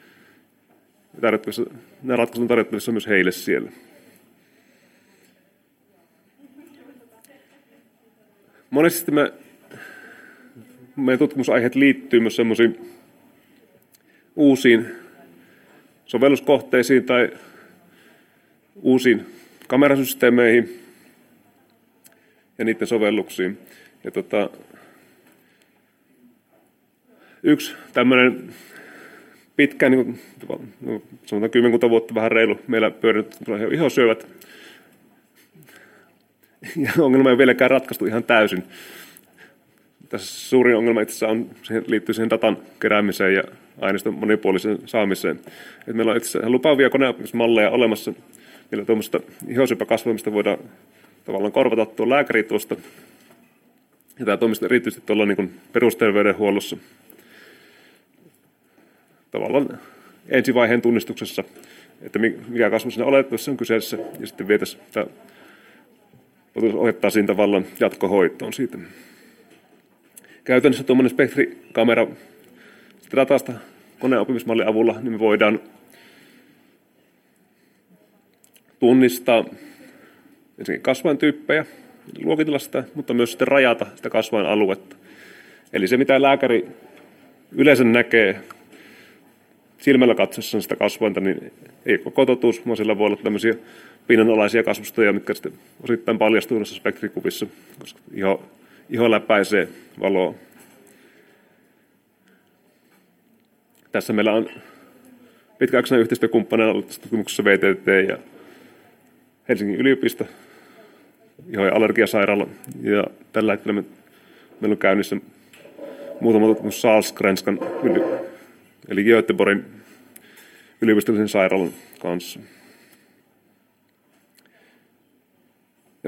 Nämä ratkaisut on tarjottavissa myös heille siellä. Monesti meidän tutkimusaiheet liittyy myös semmoisiin uusiin sovelluskohteisiin tai uusiin kamerasysteemeihin ja niiden sovelluksiin. Ja yksi tämmöinen pitkään, niin sanotaan 10 vuotta vähän reilu, meillä pyörinyt ihosyövät. Ja ongelma ei vieläkään ratkaistu ihan täysin. Tässä suurin ongelma itse asiassa liittyy siihen datan keräämiseen ja aineiston monipuoliseen saamiseen. Et meillä on itse asiassa lupaavia koneoppimismalleja olemassa, millä tuommoista ihosyöpäkasvaamista voidaan tavallaan korvata tuon lääkärituosta. Ja tämä toimii erityisesti tuolla niin perusterveydenhuollossa. Tavallaan ensivaiheen tunnistuksessa, että mikä kasvu siinä oletettavassa on kyseessä, ja sitten ohjattaisiin tavallaan jatkohoitoon siitä. Käytännössä tuommoinen spektrikamera datasta koneoppimismallin avulla, niin me voidaan tunnistaa ensinnäkin kasvaintyyppejä, luokitella sitä, mutta myös sitten rajata sitä kasvainaluetta. Eli se, mitä lääkäri yleensä näkee silmällä katsoessaan sitä kasvainta, niin ei koko totuus, vaan sillä voi olla tämmöisiä pinnanalaisia kasvustoja, mitkä sitten osittain paljastuu näissä spektrikuvissa, koska iho läpäisee valoa. Tässä meillä on pitkäaikaisena yhteistyökumppaneina ollut tutkimuksessa VTT ja Helsingin yliopisto, iho- ja allergiasairaala. Ja tällä hetkellä meillä on käynnissä muutama tutkimus Sahlgrenskan eli Göteborgin yliopistollisen sairaalan kanssa. Ja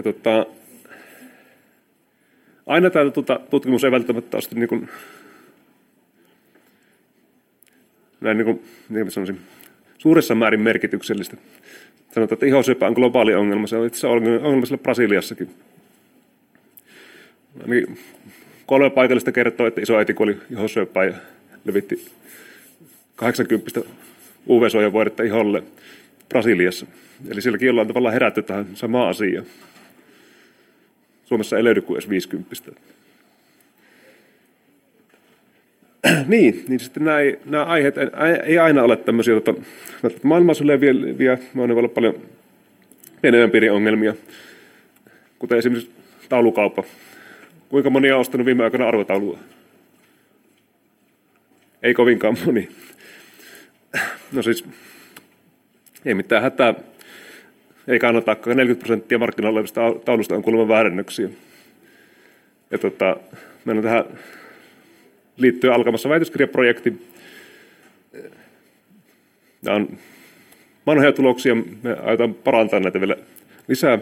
aina tämä tutkimus ei välttämättä ole niin kuin, näin niin kuin sanoisin, suuressa määrin merkityksellistä. Sanotaan, että ihosyöpä on globaali ongelma. Se on itse asiassa ongelma siellä Brasiliassakin. 3 paikallista kertoo, että isoäiti kuoli ihosyöpää ja levitti 80 UV-suojavuodetta iholle Brasiliassa. Eli sielläkin ollaan tavallaan herätty tähän samaan asiaan. Suomessa ei löydy kuin edes 50. Niin sitten nämä aiheet ei aina ole tämmöisiä maailmassa yleviä, vaan ne voi olla paljon pienemmän piirin ongelmia, kuten esimerkiksi taulukauppa. Kuinka moni on ostanut viime aikoina arvotaulua? ei kovinkaan moni. No siis, ei mitään hätää. Ei kannata, 40% markkinoilla olevista taulusta on kuulemma väärennöksiä. Ja meillä on tähän liittyen alkamassa väitöskirjaprojekti. Nämä on vanhoja tuloksia, me aiotaan parantaa näitä vielä lisää.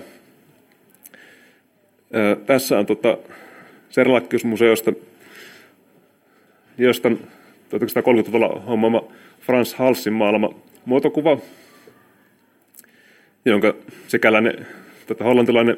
Tässä on Serlachius-museosta, josta 1930-luvulla hommaama Frans Halsin maalama muotokuva, jonka sekäläinen hollantilainen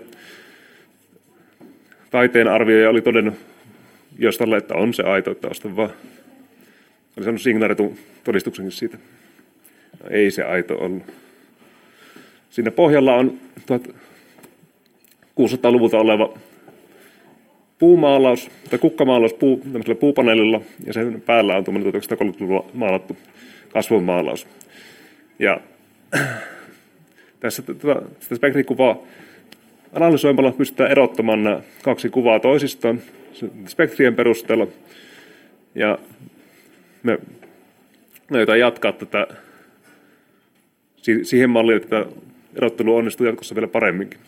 taiteen arvioija oli todennut jostalle, että on se aito, että osta vaan. Oli saanut signaaritun todistuksenkin siitä. No, ei se aito ollut. Siinä pohjalla on 1600-luvulta oleva puumaalaus, tai kukkamaalaus tämmöisellä puupaneelilla, ja sen päällä on 1930-luvulla maalattu kasvonmaalaus. Ja tässä sitä spektrikuvaa analysoimalla pystytään erottamaan nämä kaksi kuvaa toisistaan spektrien perusteella. Ja me aiotaan jatkaa tätä siihen malliin, että tämä erottelu onnistuu jatkossa vielä paremminkin.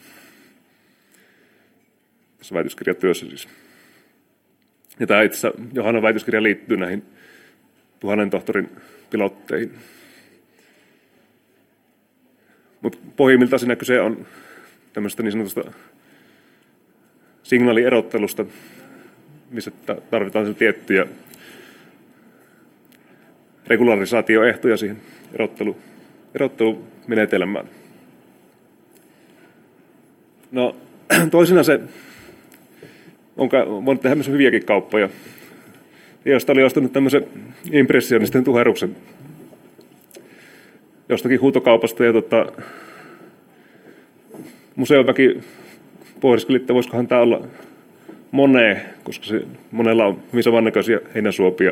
Tässä väitöskirjatyössä siis. Ja tämä itse asiassa Johannan väitöskirja liittyy näihin 1000 tohtorin pilotteihin. Mutta pohjimmiltaan siinä kyse on tämmöistä niin sanotusta signaalierottelusta, missä tarvitaan tiettyjä regularisaatioehtoja siihen erottelumenetelmään. No, toisena se on voinut tehdä myös hyviäkin kauppoja. Josta oli ostanut tämmöisen impressionisten tuheruksen jostakin huutokaupasta, ja museoväki pohdiskeli, että voisikohan tämä olla Monet, koska monella on hyvin samannäköisiä heinäsuopia.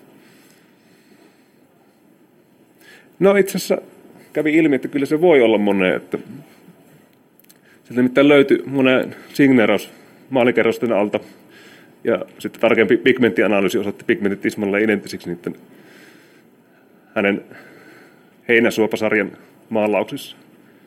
No itse asiassa kävi ilmi, että kyllä se voi olla Monet, että sieltä nimittäin löytyi Monet signeeraus maalikerrosten alta, ja sitten tarkempi pigmenttianalyysi osoitti pigmentit tismalleen identtisiksi niiden hänen heinäsuopasarjan maalauksissa.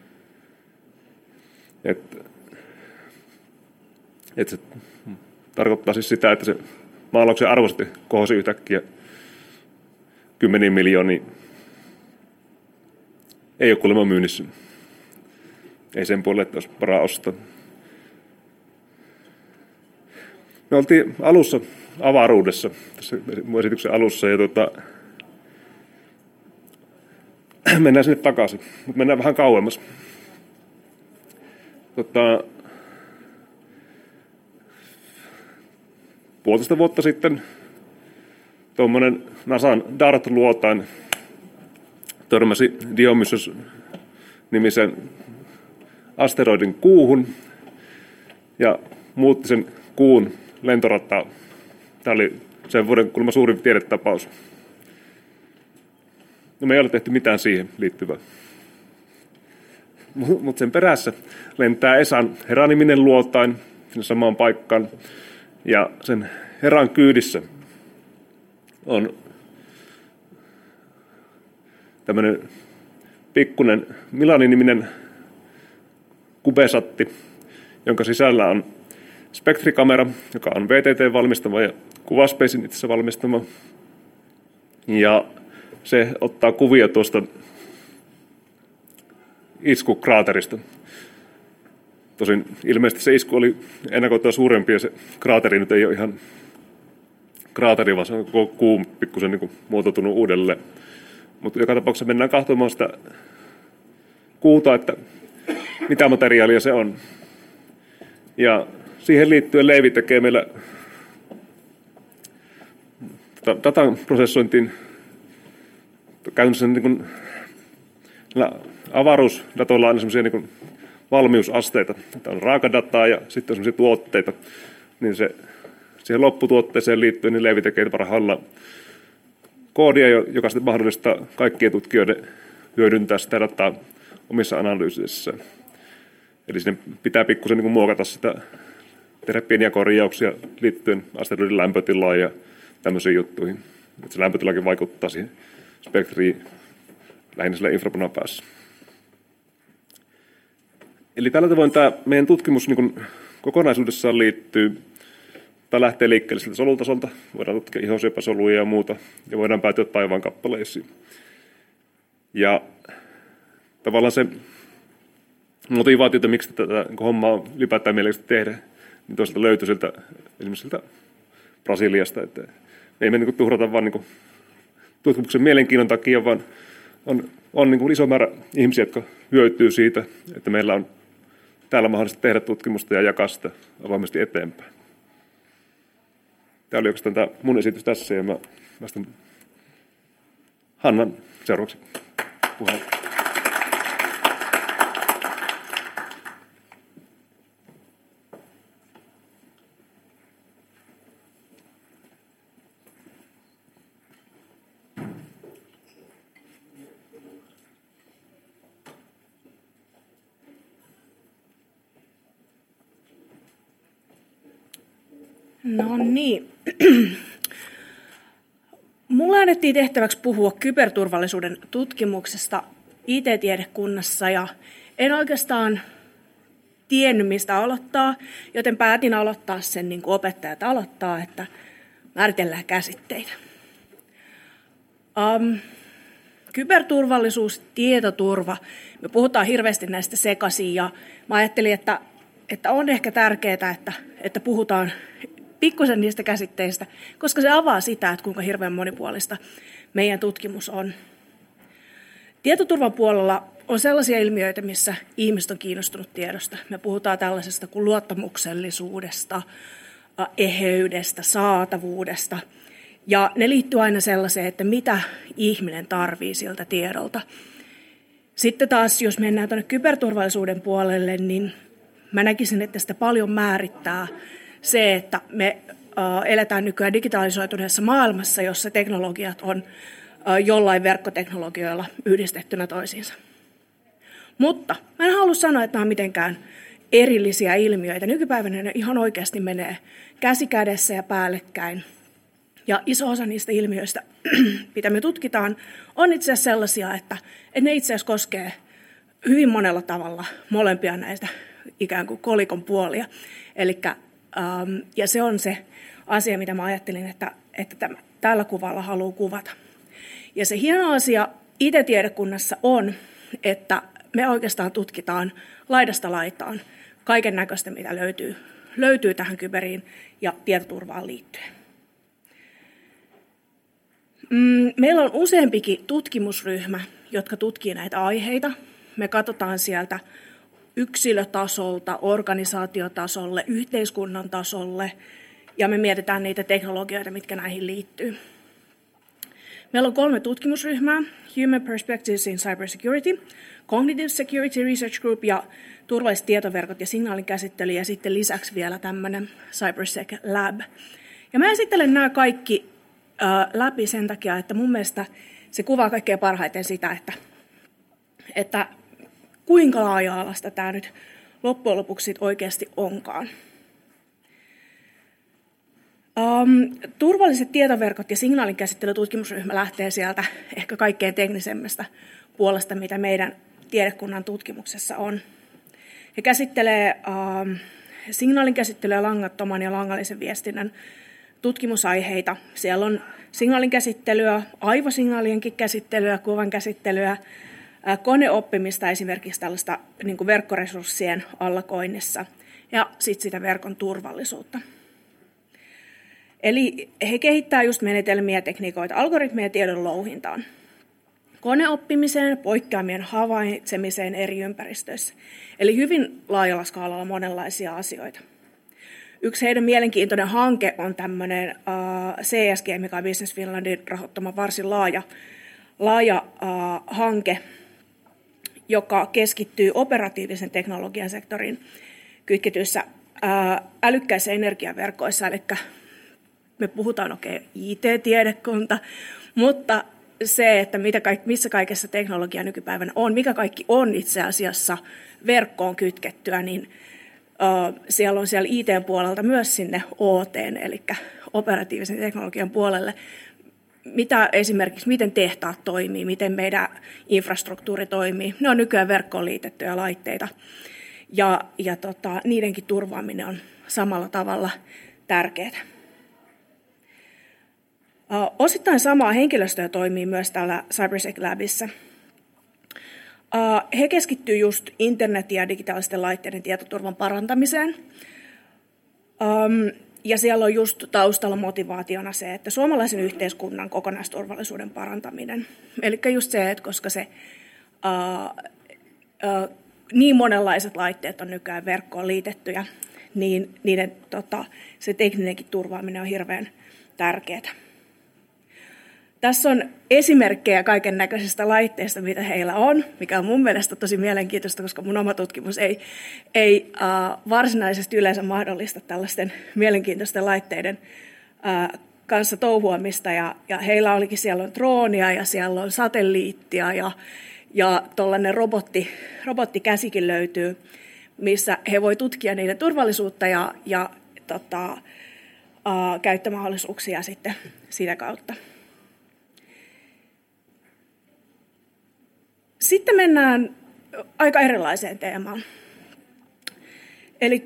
Se tarkoittaa siis sitä, että se maalauksen arvo sitten kohosi yhtäkkiä 10 miljoonia. Ei ole kuulemma myynnissä. Ei sen puolelle, että olisi varaa ostaa. Me oltiin alussa avaruudessa, tässä esityksen alussa, ja mennään sinne takaisin, mutta mennään vähän kauemmas. 1,5 vuotta sitten tuommoinen NASAn DART-luotain törmäsi Diomyssos-nimisen asteroidin kuuhun ja muutti sen kuun lentorataa. Tämä oli sen vuoden kuulemma suurin tiedetapaus. No me ei ole tehty mitään siihen liittyvää. Mutta sen perässä lentää ESAn Hera-niminen luotain sinne samaan paikkaan. Ja sen Heran kyydissä on tämmöinen pikkunen Milani-niminen kubesatti, jonka sisällä on spektrikamera, joka on VTT-valmistama ja Kuvaspacein itse valmistama. Ja se ottaa kuvia tuosta iskukraaterista. Tosin ilmeisesti se isku oli ennakoitua suurempi ja se kraateri nyt ei ole ihan kraateri, vaan se on koko kuu pikkusen niin muotoutunut uudelleen. Mutta joka tapauksessa mennään katsomaan sitä kuuta, että mitä materiaalia se on. Ja siihen liittyen Leivi tekee meillä datan prosessointiin käytännössä niin kuin avaruusdatoilla on aina sellaisia niin valmiusasteita. Tämä on raakadataa ja sitten on sellaisia tuotteita. Niin siihen lopputuotteeseen liittyen niin Leivi tekee parhaillaan koodia, joka sitten mahdollistaa kaikkien tutkijoiden hyödyntää sitä dataa omissa analyyseissään. Eli sinne pitää pikkusen niin muokata sitä, tehdä pieniä korjauksia liittyen asteroidin lämpötilaan ja tämmöisiin juttuihin. Että se lämpötilakin vaikuttaa siihen spektriin lähinnä sillä infrapunan päässä. Eli tällä tavoin tämä meidän tutkimus niin kokonaisuudessaan lähtee liikkeelle siltä solutasolta. Voidaan tutkia ihosyöpäsoluja ja muuta, ja voidaan päätyä taivaan kappaleisiin. Ja tavallaan se motivaatio, että miksi tätä hommaa on ylipäätään mielekästä tehdä, niin toisaalta löytyy esimerkiksi sieltä Brasiliasta. Että me ei me tuhrata vaan tutkimuksen mielenkiinnon takia, vaan on iso määrä ihmisiä, jotka hyötyy siitä, että meillä on täällä mahdollista tehdä tutkimusta ja jakaa sitä avoimesti eteenpäin. Tämä oli oikeastaan tämä mun esitys tässä, ja mä vastaan Hannan seuraavaksi puheen. No niin. Mulla annettiin tehtäväksi puhua kyberturvallisuuden tutkimuksesta IT-tiedekunnassa ja en oikeastaan tiennyt, mistä aloittaa, joten päätin aloittaa sen niin kuin opettajat aloittaa, että määritellään käsitteitä. Kyberturvallisuus, tietoturva, me puhutaan hirveästi näistä sekaisin ja mä ajattelin, että on ehkä tärkeää, että puhutaan pikkusen niistä käsitteistä, koska se avaa sitä, että kuinka hirveän monipuolista meidän tutkimus on. Tietoturvan puolella on sellaisia ilmiöitä, missä ihmiset on kiinnostunut tiedosta. Me puhutaan tällaisesta kuin luottamuksellisuudesta, eheydestä, saatavuudesta. Ja ne liittyy aina sellaiseen, että mitä ihminen tarvitsee siltä tiedolta. Sitten taas, jos mennään tuonne kyberturvallisuuden puolelle, niin mä näkisin, että sitä paljon määrittää se, että me eletään nykyään digitalisoituneessa maailmassa, jossa teknologiat on jollain verkkoteknologioilla yhdistettynä toisiinsa. Mutta mä en halua sanoa, että nämä on mitenkään erillisiä ilmiöitä. Nykypäivänä ne ihan oikeasti menee käsi kädessä ja päällekkäin. Ja iso osa niistä ilmiöistä, mitä me tutkitaan, on itse asiassa sellaisia, että ne itse asiassa koskee hyvin monella tavalla molempia näistä ikään kuin kolikon puolia. Ja se on se asia, mitä mä ajattelin, että tällä kuvalla haluan kuvata. Ja se hieno asia IT-tiedekunnassa on, että me oikeastaan tutkitaan laidasta laitaan kaiken näköistä, mitä löytyy tähän kyberiin ja tietoturvaan liittyen. Meillä on useampikin tutkimusryhmä, jotka tutkii näitä aiheita. Me katsotaan sieltä yksilötasolta, organisaatiotasolle, yhteiskunnan tasolle, ja me mietitään niitä teknologioita, mitkä näihin liittyy. Meillä on 3 tutkimusryhmää, Human Perspectives in Cybersecurity, Cognitive Security Research Group ja turvalliset tietoverkot ja signaalinkäsittely, ja sitten lisäksi vielä tämmöinen CyberSec Lab. Ja mä esittelen nämä kaikki läpi sen takia, että mun mielestä se kuvaa kaikkein parhaiten sitä, että kuinka laaja-alaista tämä nyt loppujen lopuksi oikeasti onkaan. Turvalliset tietoverkot ja signaalinkäsittelytutkimusryhmä lähtee sieltä ehkä kaikkein teknisemmästä puolesta, mitä meidän tiedekunnan tutkimuksessa on. He käsittelee signaalinkäsittelyä, langattoman ja langallisen viestinnän tutkimusaiheita. Siellä on signaalinkäsittelyä, aivosignaalienkin käsittelyä, kuvan käsittelyä, koneoppimista esimerkiksi tällaista niin kuin verkkoresurssien allakoinnissa ja sitten sitä verkon turvallisuutta. Eli he kehittävät just menetelmiä, tekniikoita, algoritmeja tiedon louhintaan, koneoppimiseen, poikkeamien havaitsemiseen eri ympäristöissä. Eli hyvin laajalla skaalalla monenlaisia asioita. Yksi heidän mielenkiintoinen hanke on tämmöinen CSG, mikä on Business Finlandin rahoittama varsin laaja hanke, joka keskittyy operatiivisen teknologian sektoriin kytketyissä älykkäissä energiaverkoissa, eli me puhutaan IT-tiedekunta, mutta se, että missä kaikessa teknologia nykypäivänä on, mikä kaikki on itse asiassa verkkoon kytkettyä, niin siellä on siellä IT-puolelta myös sinne OT, eli operatiivisen teknologian puolelle miten tehtaat toimii, miten meidän infrastruktuuri toimii. Ne on nykyään verkkoon liitettyjä laitteita ja niidenkin turvaaminen on samalla tavalla tärkeää. Osittain samaa henkilöstöä toimii myös täällä CyberSec Labissa. He keskittyvät just internetin ja digitaalisten laitteiden tietoturvan parantamiseen. Ja siellä on just taustalla motivaationa se, että suomalaisen yhteiskunnan kokonaisturvallisuuden parantaminen. Eli just se, että koska se niin monenlaiset laitteet on nykyään verkkoon liitettyjä, niin niiden se tekninenkin turvaaminen on hirveän tärkeää. Tässä on esimerkkejä kaiken näköisistä laitteista, mitä heillä on, mikä on mun mielestä tosi mielenkiintoista, koska mun oma tutkimus ei varsinaisesti yleensä mahdollista tällaisten mielenkiintoisten laitteiden kanssa touhuamista. Ja heillä olikin, siellä on droonia ja siellä on satelliittia ja tuollainen robottikäsikin löytyy, missä he voi tutkia niiden turvallisuutta ja käyttömahdollisuuksia sitten sitä kautta. Sitten mennään aika erilaiseen teemaan. Eli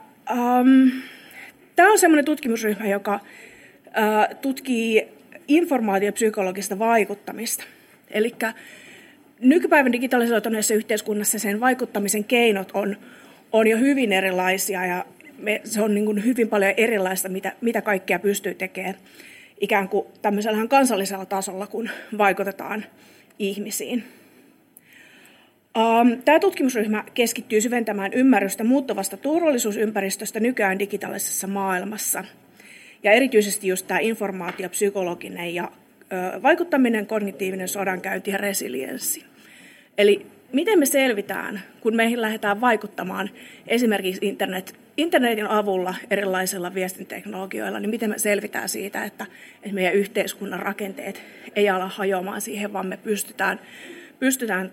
tämä on sellainen tutkimusryhmä, joka tutkii informaatiopsykologista vaikuttamista. Eli nykypäivän digitalisoituneessa yhteiskunnassa sen vaikuttamisen keinot on jo hyvin erilaisia ja se on niin kuin hyvin paljon erilaista, mitä kaikkea pystyy tekemään ikään kuin tämmöisellä kansallisella tasolla, kun vaikutetaan ihmisiin. Tämä tutkimusryhmä keskittyy syventämään ymmärrystä muuttuvasta turvallisuusympäristöstä nykyään digitaalisessa maailmassa. Ja erityisesti just tämä informaatiopsykologinen ja vaikuttaminen, kognitiivinen sodankäynti ja resilienssi. Eli miten me selvitään, kun meihin lähdetään vaikuttamaan esimerkiksi internetin avulla erilaisilla viestintäteknologioilla, niin miten me selvitään siitä, että meidän yhteiskunnan rakenteet ei ala hajoamaan siihen, vaan me pystytään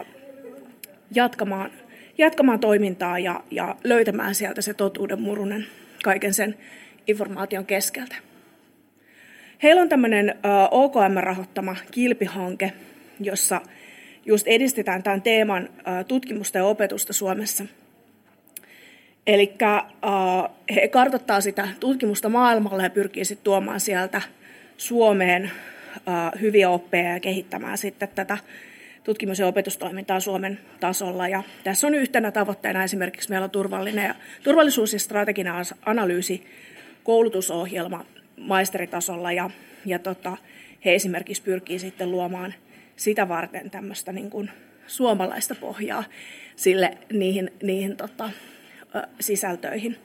jatkamaan toimintaa ja löytämään sieltä se totuuden murunen kaiken sen informaation keskeltä. Heillä on tämmöinen OKM-rahoittama Kilpi-hanke, jossa just edistetään tämän teeman tutkimusta ja opetusta Suomessa. Eli he kartoittaa sitä tutkimusta maailmalla ja pyrkii sitten tuomaan sieltä Suomeen hyviä oppeja ja kehittämään sitten tätä tutkimus- ja opetustoimintaa Suomen tasolla. Ja tässä on yhtenä tavoitteena esimerkiksi meillä on turvallisuus- ja strateginen analyysi koulutusohjelma maisteritasolla ja he esimerkiksi pyrkii sitten luomaan sitä varten tämmöistä niin kuin suomalaista pohjaa niihin sisältöihin.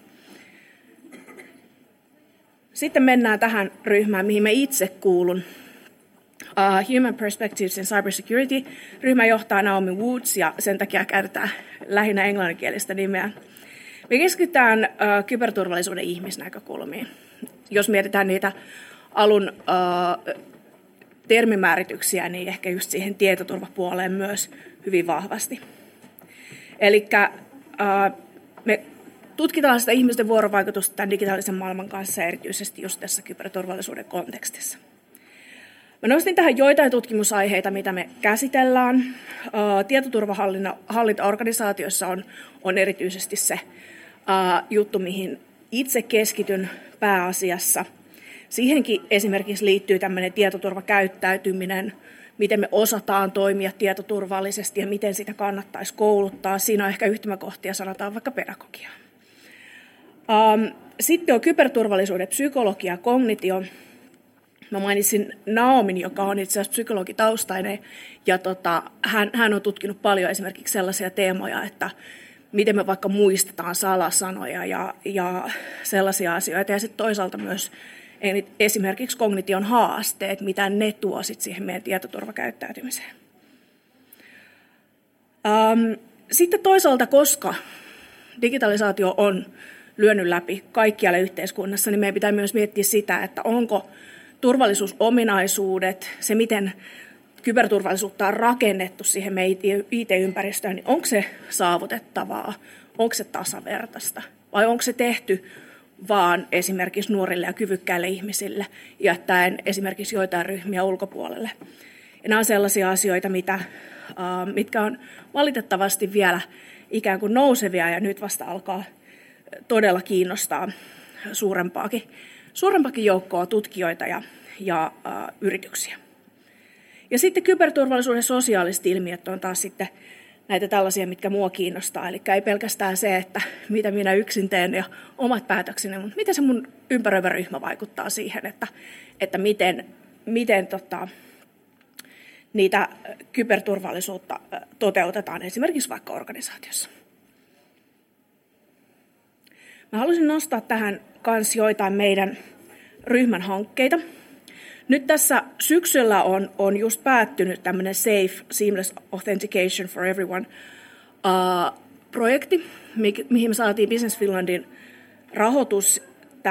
Sitten mennään tähän ryhmään, mihin mä itse kuulun. Human Perspectives in Cybersecurity. Ryhmä johtaa Naomi Woods ja sen takia käytetään lähinnä englanninkielistä nimeä. Me keskitytään kyberturvallisuuden ihmisnäkökulmiin. Jos mietitään niitä alun termimäärityksiä, niin ehkä just siihen tietoturvapuoleen myös hyvin vahvasti. Eli me tutkitaan sitä ihmisten vuorovaikutusta tämän digitaalisen maailman kanssa erityisesti just tässä kyberturvallisuuden kontekstissa. Mä nostin tähän joitain tutkimusaiheita, mitä me käsitellään. Tietoturvahallintaorganisaatioissa on erityisesti se juttu, mihin itse keskityn pääasiassa. Siihenkin esimerkiksi liittyy tämmöinen tietoturvakäyttäytyminen, miten me osataan toimia tietoturvallisesti ja miten sitä kannattaisi kouluttaa. Siinä on ehkä yhtymäkohtia, sanotaan vaikka pedagogiaa. Sitten on kyberturvallisuuden psykologia ja kognitio. Mä mainitsin Naomin, joka on itse asiassa psykologitaustainen, ja hän on tutkinut paljon esimerkiksi sellaisia teemoja, että miten me vaikka muistetaan salasanoja ja sellaisia asioita, ja sitten toisaalta myös esimerkiksi kognition haasteet, mitä ne tuo sit siihen meidän tietoturvakäyttäytymiseen. Sitten toisaalta, koska digitalisaatio on lyönyt läpi kaikkialle yhteiskunnassa, niin meidän pitää myös miettiä sitä, että onko turvallisuusominaisuudet, se miten kyberturvallisuutta on rakennettu siihen meidän IT-ympäristöön, niin onko se saavutettavaa, onko se tasavertaista vai onko se tehty vaan esimerkiksi nuorille ja kyvykkäille ihmisille, jättäen esimerkiksi joitain ryhmiä ulkopuolelle. Ja nämä on sellaisia asioita, mitkä on valitettavasti vielä ikään kuin nousevia ja nyt vasta alkaa todella kiinnostaa suurempaakin joukkoa tutkijoita ja yrityksiä. Ja sitten kyberturvallisuuden sosiaaliset ilmiöt on taas sitten näitä tällaisia, mitkä mua kiinnostaa. Eli ei pelkästään se, että mitä minä yksin teen ja omat päätökseni, mutta miten se mun ympäröivä ryhmä vaikuttaa siihen, että miten niitä kyberturvallisuutta toteutetaan esimerkiksi vaikka organisaatiossa. Mä haluaisin nostaa tähän kanssa joitain meidän ryhmän hankkeita. Nyt tässä syksyllä on just päättynyt tämmöinen Safe Seamless Authentication for Everyone projekti, mihin me saatiin Business Finlandin rahoitus,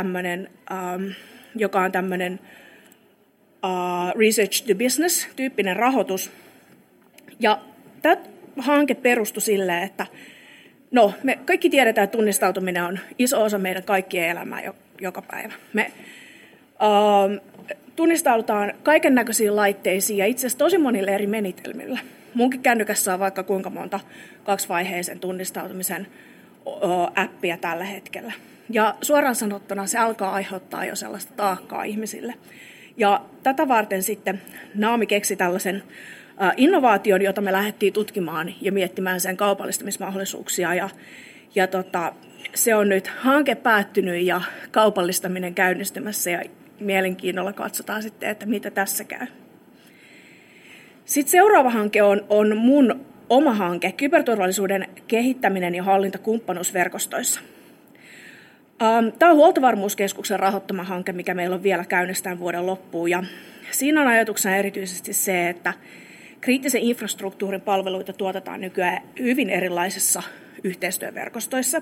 joka on tämmöinen Research to Business-tyyppinen rahoitus. Ja tämä hanke perustui silleen, että me kaikki tiedetään, että tunnistautuminen on iso osa meidän kaikkien elämää joka päivä. Me tunnistaudutaan kaiken näköisiin laitteisiin ja itse asiassa tosi monille eri menetelmillä. Munkin kännykässä on vaikka kuinka monta kaksivaiheisen tunnistautumisen appia tällä hetkellä. Ja suoraan sanottuna se alkaa aiheuttaa jo sellaista taakkaa ihmisille. Ja tätä varten sitten Naomi keksi tällaisen innovaation, jota me lähdettiin tutkimaan ja miettimään sen kaupallistamismahdollisuuksia. Ja se on nyt hanke päättynyt ja kaupallistaminen käynnistymässä ja mielenkiinnolla katsotaan sitten, että mitä tässä käy. Sitten seuraava hanke on mun oma hanke, kyberturvallisuuden kehittäminen ja hallinta kumppanuusverkostoissa. Tämä on Huoltovarmuuskeskuksen rahoittama hanke, mikä meillä on vielä käynnistään vuoden loppuun. Ja siinä on ajatuksena erityisesti se, että kriittisen infrastruktuurin palveluita tuotetaan nykyään hyvin erilaisissa yhteistyöverkostoissa.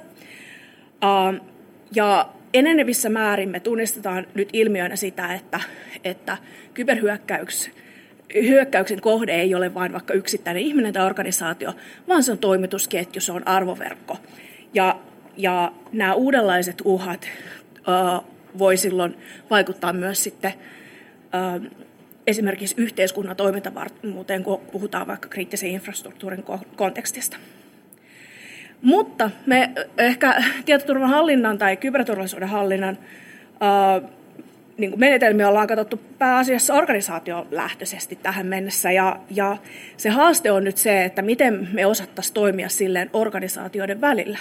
Ja enenevissä määrin me tunnistetaan nyt ilmiönä sitä, että kyberhyökkäyksen kohde ei ole vain vaikka yksittäinen ihminen tai organisaatio, vaan se on toimitusketju, se on arvoverkko. Ja nämä uudenlaiset uhat voi silloin vaikuttaa myös sitten esimerkiksi yhteiskunnan toimintavarmuuteen, kun puhutaan vaikka kriittisen infrastruktuurin kontekstista. Mutta me ehkä tietoturvan hallinnan tai kyberturvallisuuden hallinnan menetelmiä ollaan katsottu pääasiassa organisaatiolähtöisesti tähän mennessä. Ja se haaste on nyt se, että miten me osattaisiin toimia silleen organisaatioiden välillä.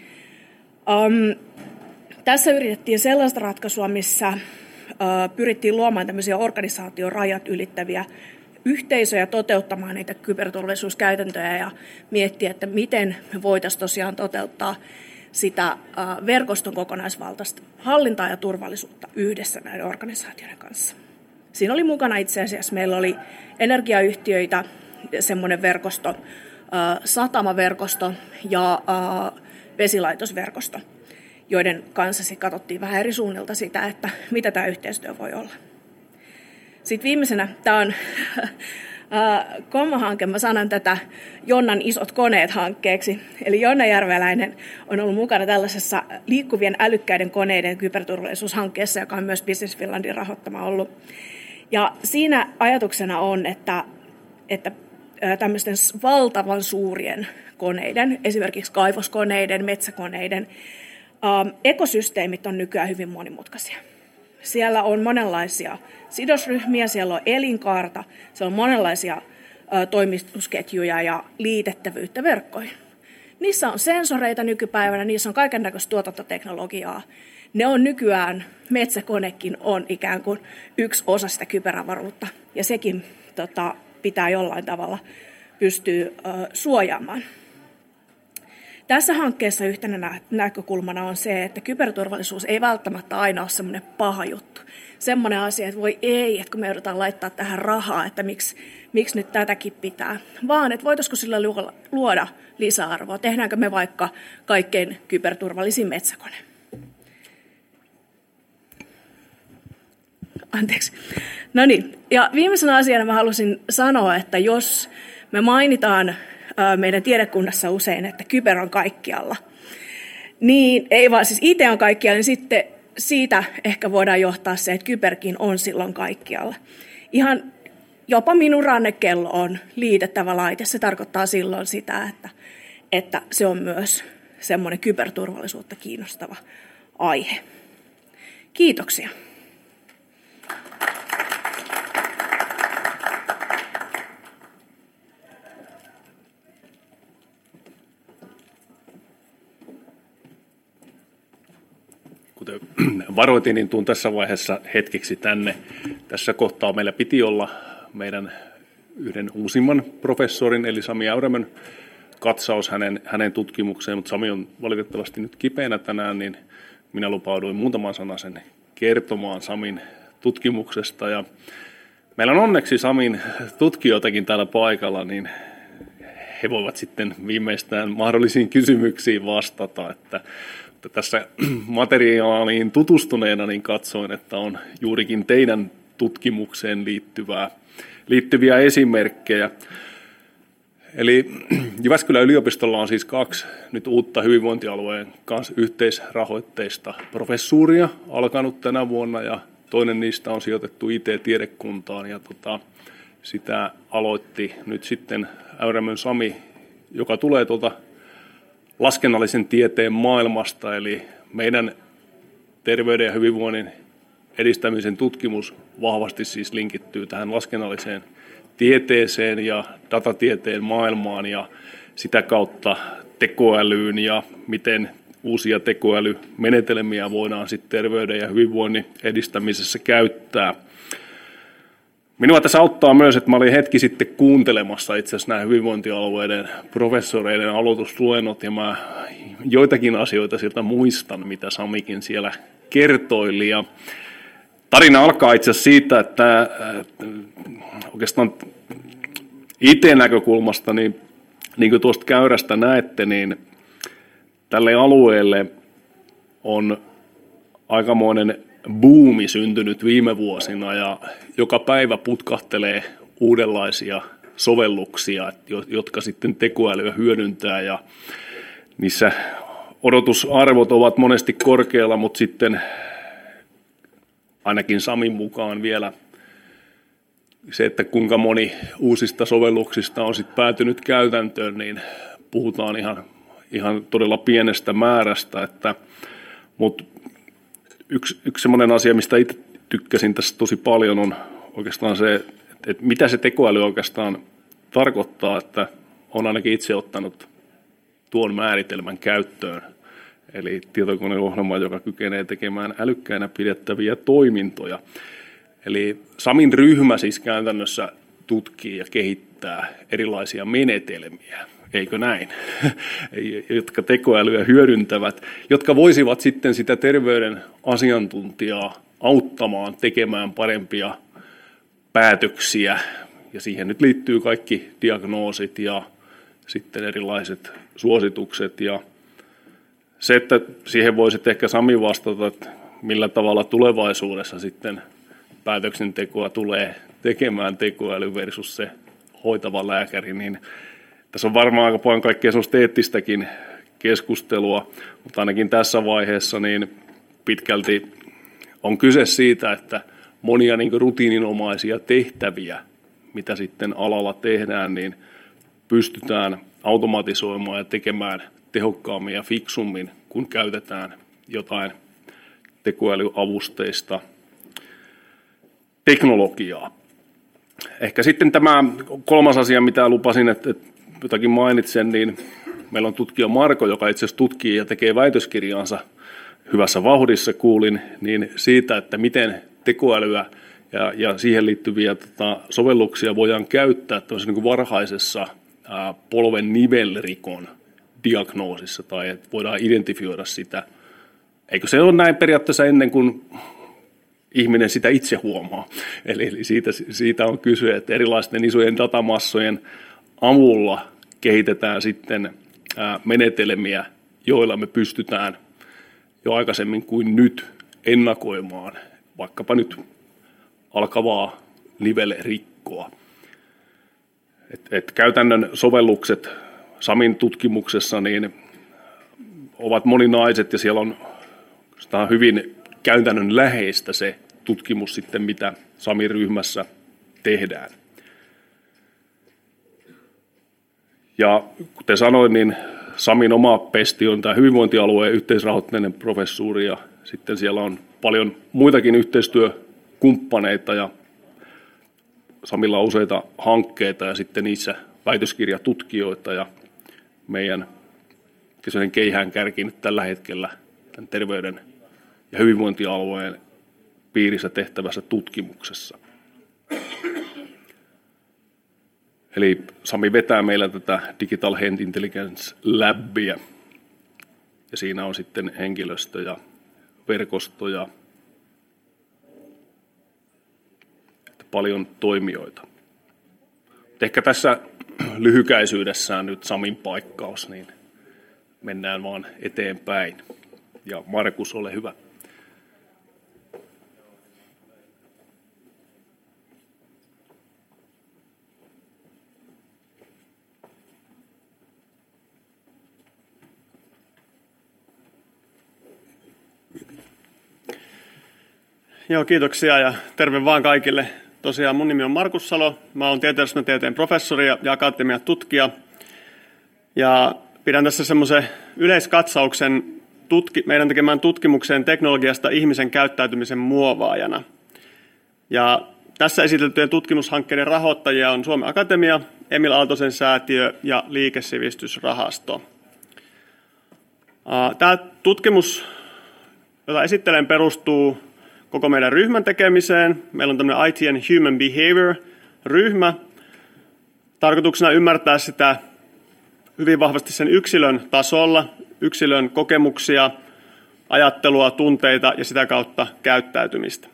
Tässä yritettiin sellaista ratkaisua, missä pyrittiin luomaan tämmöisiä organisaatiorajat ylittäviä yhteisöjä toteuttamaan niitä kyberturvallisuuskäytäntöjä ja miettiä, että miten me voitaisiin tosiaan toteuttaa sitä verkoston kokonaisvaltaista hallintaa ja turvallisuutta yhdessä näiden organisaatioiden kanssa. Siinä oli mukana itse asiassa, meillä oli energiayhtiöitä, semmoinen verkosto, satamaverkosto ja vesilaitosverkosto, joiden kanssa katsottiin vähän eri suunnilta sitä, että mitä tämä yhteistyö voi olla. Sitten viimeisenä, tämä on Komma-hanke, mä sanon tätä Jonnan isot koneet hankkeeksi. Eli Jonna Järveläinen on ollut mukana tällaisessa liikkuvien älykkäiden koneiden kyberturvallisuushankkeessa, joka on myös Business Finlandin rahoittama ollut. Ja siinä ajatuksena on, että tämmöisten valtavan suurien koneiden, esimerkiksi kaivoskoneiden, metsäkoneiden, ekosysteemit on nykyään hyvin monimutkaisia. Siellä on monenlaisia sidosryhmiä, siellä on elinkaarta, siellä on monenlaisia toimitusketjuja ja liitettävyyttä verkkoihin. Niissä on sensoreita nykypäivänä, niissä on kaikennäköistä tuotantoteknologiaa. Ne on nykyään, metsäkonekin on ikään kuin yksi osa sitä kyberavaruutta, ja sekin pitää jollain tavalla pystyä suojaamaan. Tässä hankkeessa yhtenä näkökulmana on se, että kyberturvallisuus ei välttämättä aina ole semmoinen paha juttu. Semmoinen asia, että voi ei, että kun me joudutaan laittaa tähän rahaa, että miksi nyt tätäkin pitää. Vaan, että voitaisiko sillä luoda lisäarvoa. Tehdäänkö me vaikka kaikkein kyberturvallisin metsäkone. Anteeksi. No niin, ja viimeisenä asiana mä halusin sanoa, että jos me mainitaan meidän tiedekunnassa usein, että kyber on kaikkialla, niin ei vaan siis IT on kaikkialla, niin sitten siitä ehkä voidaan johtaa se, että kyberkin on silloin kaikkialla. Ihan jopa minun rannekello on liitettävä laite. Se tarkoittaa silloin sitä, että se on myös semmoinen kyberturvallisuutta kiinnostava aihe. Kiitoksia. Kuten varoitin, niin tuun tässä vaiheessa hetkeksi tänne. Tässä kohtaa meillä piti olla meidän yhden uusimman professorin, eli Sami Äyrämön katsaus hänen tutkimukseen, mutta Sami on valitettavasti nyt kipeänä tänään, niin minä lupauduin muutaman sanasen kertomaan Samin tutkimuksesta. Ja meillä on onneksi Samin tutkijoitakin täällä paikalla, niin he voivat sitten viimeistään mahdollisiin kysymyksiin vastata, että tässä materiaaliin tutustuneena niin katsoin, että on juurikin teidän tutkimukseen liittyviä esimerkkejä. Eli Jyväskylän yliopistolla on siis 2 nyt uutta hyvinvointialueen kanssa yhteisrahoitteista professuuria alkanut tänä vuonna, ja toinen niistä on sijoitettu IT-tiedekuntaan, ja sitä aloitti nyt sitten Äyrämön Sami, joka tulee tuolta laskennallisen tieteen maailmasta, eli meidän terveyden ja hyvinvoinnin edistämisen tutkimus vahvasti siis linkittyy tähän laskennalliseen tieteeseen ja datatieteen maailmaan ja sitä kautta tekoälyyn ja miten uusia tekoälymenetelmiä voidaan sitten terveyden ja hyvinvoinnin edistämisessä käyttää. Minua tässä auttaa myös, että mä olin hetki sitten kuuntelemassa itse asiassa nämä hyvinvointialueiden professoreiden aloitusluennot, ja mä joitakin asioita sieltä muistan, mitä Samikin siellä kertoili. Ja tarina alkaa itse asiassa siitä, että oikeastaan IT-näkökulmasta, niin kuin tuosta käyrästä näette, niin tälle alueelle on aikamoinen buumi syntynyt viime vuosina, ja joka päivä putkahtelee uudenlaisia sovelluksia, jotka sitten tekoälyä hyödyntää, ja niissä odotusarvot ovat monesti korkealla, mutta sitten ainakin Samin mukaan vielä se, että kuinka moni uusista sovelluksista on sitten päätynyt käytäntöön, niin puhutaan ihan todella pienestä määrästä, mutta yksi semmoinen asia, mistä itse tykkäsin tässä tosi paljon, on oikeastaan se, että mitä se tekoäly oikeastaan tarkoittaa, että olen ainakin itse ottanut tuon määritelmän käyttöön. Eli tietokoneohjelma, joka kykenee tekemään älykkäänä pidettäviä toimintoja. Eli Samin ryhmä siis käytännössä tutkii ja kehittää erilaisia menetelmiä, eikö näin, jotka tekoälyä hyödyntävät, jotka voisivat sitten sitä terveyden asiantuntijaa auttamaan tekemään parempia päätöksiä. Ja siihen nyt liittyy kaikki diagnoosit ja sitten erilaiset suositukset. Ja se, että siihen voisit ehkä Sami vastata, että millä tavalla tulevaisuudessa sitten päätöksentekoa tulee tekemään tekoäly versus se hoitava lääkäri, niin tässä on varmaan aika paljon kaikkea sellaista eettistäkin keskustelua, mutta ainakin tässä vaiheessa niin pitkälti on kyse siitä, että monia niin kuin rutiininomaisia tehtäviä, mitä sitten alalla tehdään, niin pystytään automatisoimaan ja tekemään tehokkaammin ja fiksummin, kun käytetään jotain tekoälyavusteista teknologiaa. Ehkä sitten tämä kolmas asia, mitä lupasin, että jotakin mainitsen, niin meillä on tutkija Marko, joka itse asiassa tutkii ja tekee väitöskirjaansa hyvässä vauhdissa, kuulin, niin siitä, että miten tekoälyä ja siihen liittyviä sovelluksia voidaan käyttää niin kuin varhaisessa polven nivelrikon diagnoosissa, tai että voidaan identifioida sitä. Eikö se ole näin periaatteessa ennen kuin ihminen sitä itse huomaa? Eli siitä on kyse, että erilaisten isojen datamassojen avulla kehitetään sitten menetelmiä, joilla me pystytään jo aikaisemmin kuin nyt ennakoimaan vaikkapa nyt alkavaa nivelrikkoa. Et käytännön sovellukset Samin tutkimuksessa niin ovat moninaiset, ja siellä on hyvin käytännön läheistä se tutkimus sitten, mitä Sami-ryhmässä tehdään. Ja kuten sanoin, niin Samin oma pesti on tämä hyvinvointialueen yhteisrahoitteinen professuuri, ja sitten siellä on paljon muitakin yhteistyökumppaneita, ja Samilla on useita hankkeita ja sitten niissä väitöskirjatutkijoita, ja meidän keihään kärki nyt tällä hetkellä tämän terveyden ja hyvinvointialueen piirissä tehtävässä tutkimuksessa. Eli Sami vetää meillä tätä Digital Health Intelligence Labia, ja siinä on sitten henkilöstö ja verkosto ja paljon toimijoita. Ehkä tässä lyhykäisyydessään nyt Samin paikkaus, niin mennään vaan eteenpäin. Ja Markus, ole hyvä. Joo, kiitoksia ja terve vaan kaikille. Tosiaan mun nimi on Markus Salo, mä oon tieteen professori ja akatemian tutkija. Ja pidän tässä semmoisen yleiskatsauksen meidän tekemään tutkimukseen teknologiasta ihmisen käyttäytymisen muovaajana. Ja tässä esiteltyjen tutkimushankkeiden rahoittajia on Suomen Akatemia, Emil Aaltosen säätiö ja Liikesivistysrahasto. Tämä tutkimus, jota esittelen, perustuu koko meidän ryhmän tekemiseen. Meillä on tämmöinen IT and Human Behavior-ryhmä. Tarkoituksena ymmärtää sitä hyvin vahvasti sen yksilön tasolla, yksilön kokemuksia, ajattelua, tunteita ja sitä kautta käyttäytymistä.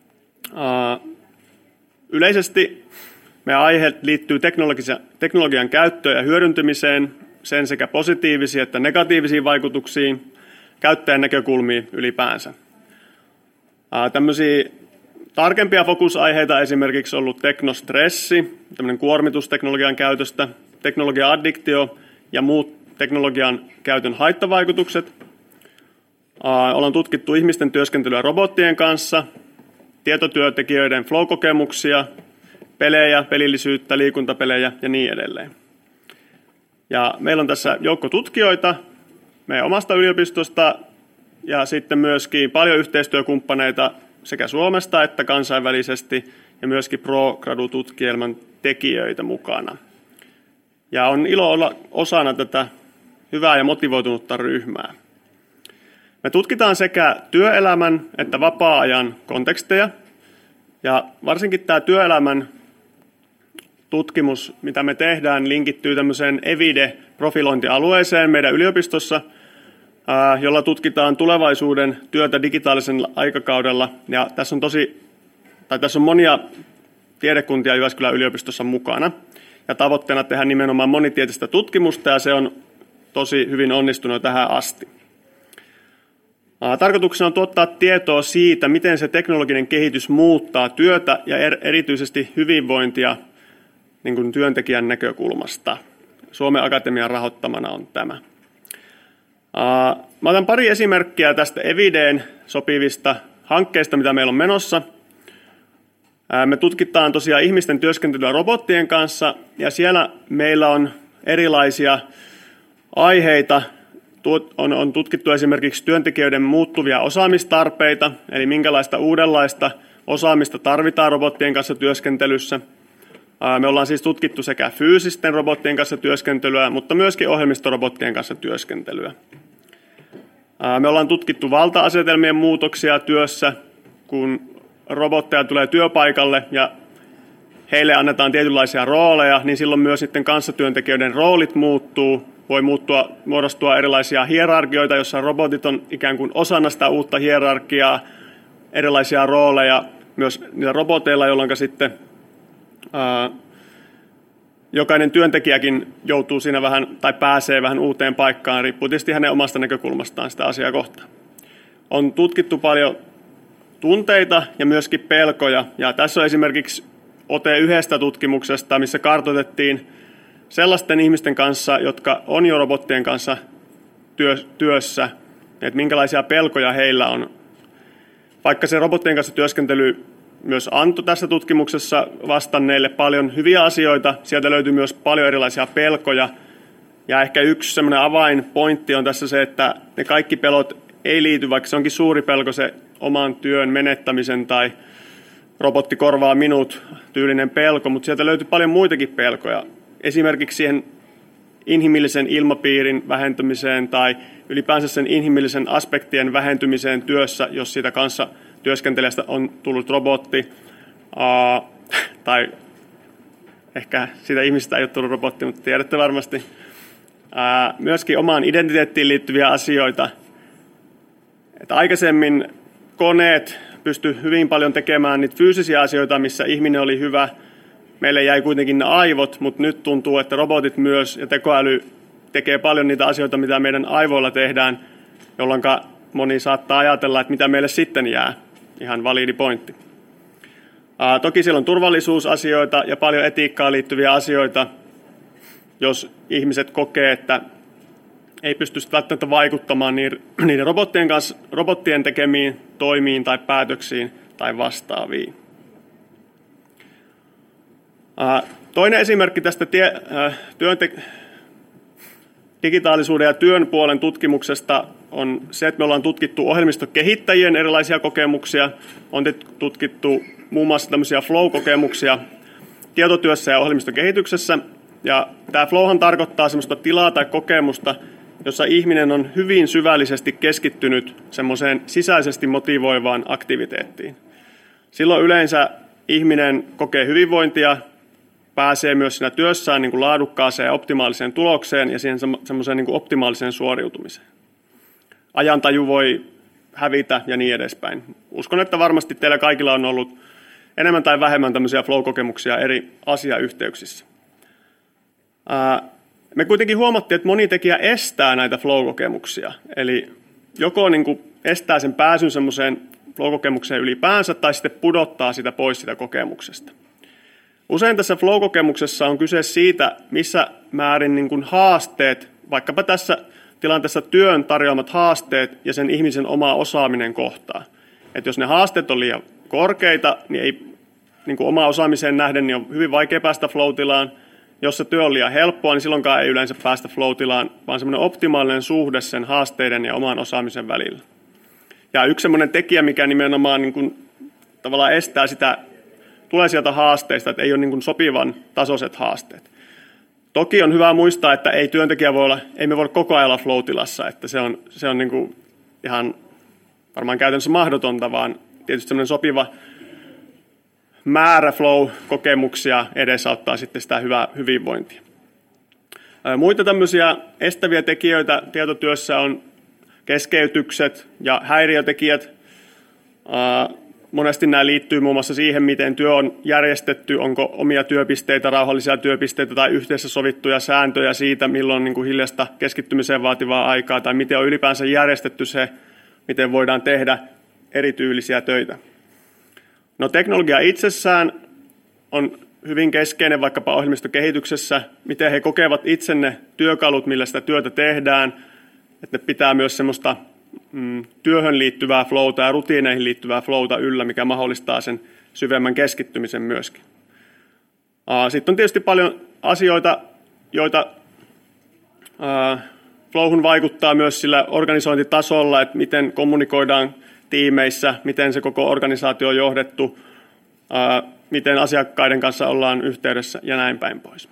Yleisesti meidän aihe liittyy teknologian käyttöön ja hyödyntymiseen, sen sekä positiivisiin että negatiivisiin vaikutuksiin, käyttäjän näkökulmiin ylipäänsä. Tämmöisiä tarkempia fokusaiheita esimerkiksi ollut teknostressi, tämmöinen kuormitus teknologian käytöstä, teknologia-addiktio ja muut teknologian käytön haittavaikutukset. Ollaan tutkittu ihmisten työskentelyä robottien kanssa, tietotyötekijöiden flow-kokemuksia, pelejä, pelillisyyttä, liikuntapelejä ja niin edelleen. Ja meillä on tässä joukko tutkijoita meidän omasta yliopistosta ja sitten myöskin paljon yhteistyökumppaneita sekä Suomesta että kansainvälisesti ja myöskin pro-gradu-tutkielman tekijöitä mukana. Ja on ilo olla osana tätä hyvää ja motivoitunutta ryhmää. Me tutkitaan sekä työelämän että vapaa-ajan konteksteja. Ja varsinkin tämä työelämän tutkimus, mitä me tehdään, linkittyy tämmöiseen Evide-profilointialueeseen meidän yliopistossa, jolla tutkitaan tulevaisuuden työtä digitaalisella aikakaudella. Ja tässä on monia tiedekuntia Jyväskylän yliopistossa mukana. Ja tavoitteena tehdä nimenomaan monitieteistä tutkimusta, ja se on tosi hyvin onnistunut tähän asti. Tarkoituksena on tuottaa tietoa siitä, miten se teknologinen kehitys muuttaa työtä ja erityisesti hyvinvointia niin kuin työntekijän näkökulmasta. Suomen Akatemian rahoittamana on tämä. Mä otan pari esimerkkiä tästä Evideen sopivista hankkeista, mitä meillä on menossa. Me tutkitaan tosiaan ihmisten työskentelyä robottien kanssa, ja siellä meillä on erilaisia aiheita. On tutkittu esimerkiksi työntekijöiden muuttuvia osaamistarpeita, eli minkälaista uudenlaista osaamista tarvitaan robottien kanssa työskentelyssä. Me ollaan siis tutkittu sekä fyysisten robottien kanssa työskentelyä, mutta myöskin ohjelmistorobottien kanssa työskentelyä. Me ollaan tutkittu valta-asetelmien muutoksia työssä, kun robotteja tulee työpaikalle ja heille annetaan tietynlaisia rooleja, niin silloin myös sitten kanssatyöntekijöiden roolit muuttuu. Voi muodostua erilaisia hierarkioita, jossa robotit on ikään kuin osana sitä uutta hierarkiaa, erilaisia rooleja myös niillä roboteilla, jolloin sitten jokainen työntekijäkin joutuu siinä vähän tai pääsee vähän uuteen paikkaan, riippuu tietysti hänen omasta näkökulmastaan sitä asiaa kohtaan. On tutkittu paljon tunteita ja myöskin pelkoja, ja tässä on esimerkiksi ote yhdestä tutkimuksesta, missä kartoitettiin sellaisten ihmisten kanssa, jotka on jo robottien kanssa työssä, että minkälaisia pelkoja heillä vaikka se robottien kanssa työskentely myös antoi tässä tutkimuksessa vastanneille paljon hyviä asioita, sieltä löytyy myös paljon erilaisia pelkoja. Ja ehkä yksi semmoinen avainpointti on tässä se, että ne kaikki pelot ei liity, vaikka se onkin suuri pelko se oman työn menettämisen tai robotti korvaa minut tyylinen pelko, mutta sieltä löytyy paljon muitakin pelkoja. Esimerkiksi siihen inhimillisen ilmapiirin vähentymiseen tai ylipäänsä sen inhimillisen aspektien vähentymiseen työssä, jos siitä kanssa työskentelijästä on tullut robotti, tai ehkä siitä ihmisestä ei ole tullut robotti, mutta tiedätte varmasti. Myöskin omaan identiteettiin liittyviä asioita. Että aikaisemmin koneet pystyivät hyvin paljon tekemään niitä fyysisiä asioita, missä ihminen oli hyvä. Meille jäi kuitenkin ne aivot, mutta nyt tuntuu, että robotit myös ja tekoäly tekee paljon niitä asioita, mitä meidän aivoilla tehdään, jolloin moni saattaa ajatella, että mitä meille sitten jää. Ihan validi pointti. Toki siellä on turvallisuusasioita ja paljon etiikkaan liittyviä asioita, jos ihmiset kokee, että ei pysty välttämättä vaikuttamaan niiden robottien tekemiin toimiin tai päätöksiin tai vastaaviin. Toinen esimerkki tästä digitaalisuuden ja työn puolen tutkimuksesta on se, että me ollaan tutkittu ohjelmistokehittäjien erilaisia kokemuksia. On tutkittu muun muassa tämmöisiä flow-kokemuksia tietotyössä ja ohjelmistokehityksessä. Ja tämä flowhan tarkoittaa semmoista tilaa tai kokemusta, jossa ihminen on hyvin syvällisesti keskittynyt semmoiseen sisäisesti motivoivaan aktiviteettiin. Silloin yleensä ihminen kokee hyvinvointia, pääsee myös siinä työssään niin kuin laadukkaaseen ja optimaaliseen tulokseen ja siihen semmoiseen niin kuin optimaaliseen suoriutumiseen. Ajantaju voi hävitä ja niin edespäin. Uskon, että varmasti teillä kaikilla on ollut enemmän tai vähemmän tämmöisiä flow-kokemuksia eri asiayhteyksissä. Me kuitenkin huomattiin, että moni tekijä estää näitä flow-kokemuksia. Eli joko niin kuin estää sen pääsyn semmoiseen flow-kokemukseen ylipäänsä tai sitten pudottaa sitä pois sitä kokemuksesta. Usein tässä flow-kokemuksessa on kyse siitä, missä määrin niin kuin haasteet, vaikkapa tässä tilanteessa työn tarjoamat haasteet ja sen ihmisen oma osaaminen kohtaa. Että jos ne haasteet on liian korkeita, niin ei niin kuin oma osaamiseen nähden niin on hyvin vaikea päästä flow-tilaan. Jos se työ on liian helppoa, niin silloinkaan ei yleensä päästä flow-tilaan, vaan semmoinen optimaalinen suhde sen haasteiden ja oman osaamisen välillä. Ja yksi semmoinen tekijä, mikä nimenomaan niin kuin tavallaan estää sitä, tulee sieltä haasteista, että ei ole niin kuin sopivan tasoiset haasteet. Toki on hyvä muistaa, että ei työntekijä voi olla, ei me voi koko ajan olla flow-tilassa, että se on niin kuin ihan varmaan käytännössä mahdotonta, vaan tietysti semmoinen sopiva määrä flow-kokemuksia edesauttaa sitten sitä hyvää hyvinvointia. Muita tämmöisiä estäviä tekijöitä tietotyössä on keskeytykset ja häiriötekijät. Monesti nämä liittyy muun muassa siihen, miten työ on järjestetty, onko omia työpisteitä, rauhallisia työpisteitä tai yhteensä sovittuja sääntöjä siitä, milloin on niin kuin hiljaista keskittymiseen vaativaa aikaa, tai miten on ylipäänsä järjestetty se, miten voidaan tehdä erityylisiä töitä. No, teknologia itsessään on hyvin keskeinen vaikkapa ohjelmistokehityksessä, miten he kokevat itse ne työkalut, millä sitä työtä tehdään, että ne pitää myös semmoista työhön liittyvää flowta ja rutiineihin liittyvää flowta yllä, mikä mahdollistaa sen syvemmän keskittymisen myöskin. Sitten on tietysti paljon asioita, joita flowhun vaikuttaa myös sillä organisointitasolla, että miten kommunikoidaan tiimeissä, miten se koko organisaatio on johdettu, miten asiakkaiden kanssa ollaan yhteydessä ja näin päin pois.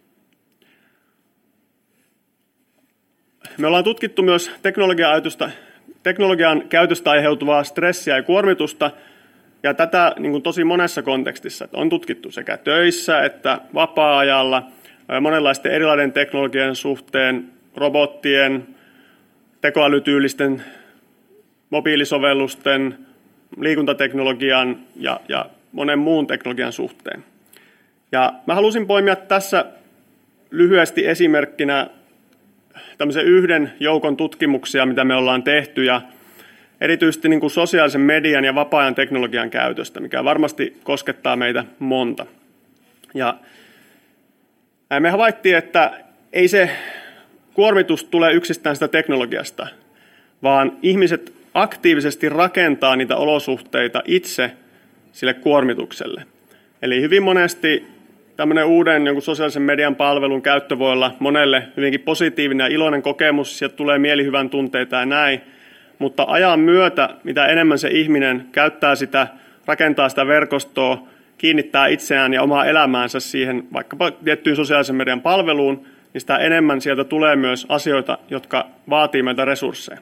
Me ollaan tutkittu myös teknologian käytöstä aiheutuvaa stressiä ja kuormitusta, ja tätä niin kuin tosi monessa kontekstissa. On tutkittu sekä töissä että vapaa-ajalla, monenlaisten erilaisten teknologian suhteen, robottien, tekoälytyylisten mobiilisovellusten, liikuntateknologian ja monen muun teknologian suhteen. Ja mä halusin poimia tässä lyhyesti esimerkkinä tämmöisen yhden joukon tutkimuksia, mitä me ollaan tehty, ja erityisesti niin kuin sosiaalisen median ja vapaa-ajan teknologian käytöstä, mikä varmasti koskettaa meitä monta. Ja me havaittiin, että ei se kuormitus tule yksistään sitä teknologiasta, vaan ihmiset aktiivisesti rakentaa niitä olosuhteita itse sille kuormitukselle. Eli hyvin monesti tämmöinen uuden jonkun sosiaalisen median palvelun käyttö voi olla monelle hyvinkin positiivinen ja iloinen kokemus, sieltä tulee mielihyvän tunteita ja näin, mutta ajan myötä, mitä enemmän se ihminen käyttää sitä, rakentaa sitä verkostoa, kiinnittää itseään ja omaa elämäänsä siihen vaikkapa tiettyyn sosiaalisen median palveluun, niin sitä enemmän sieltä tulee myös asioita, jotka vaatii meiltä resursseja.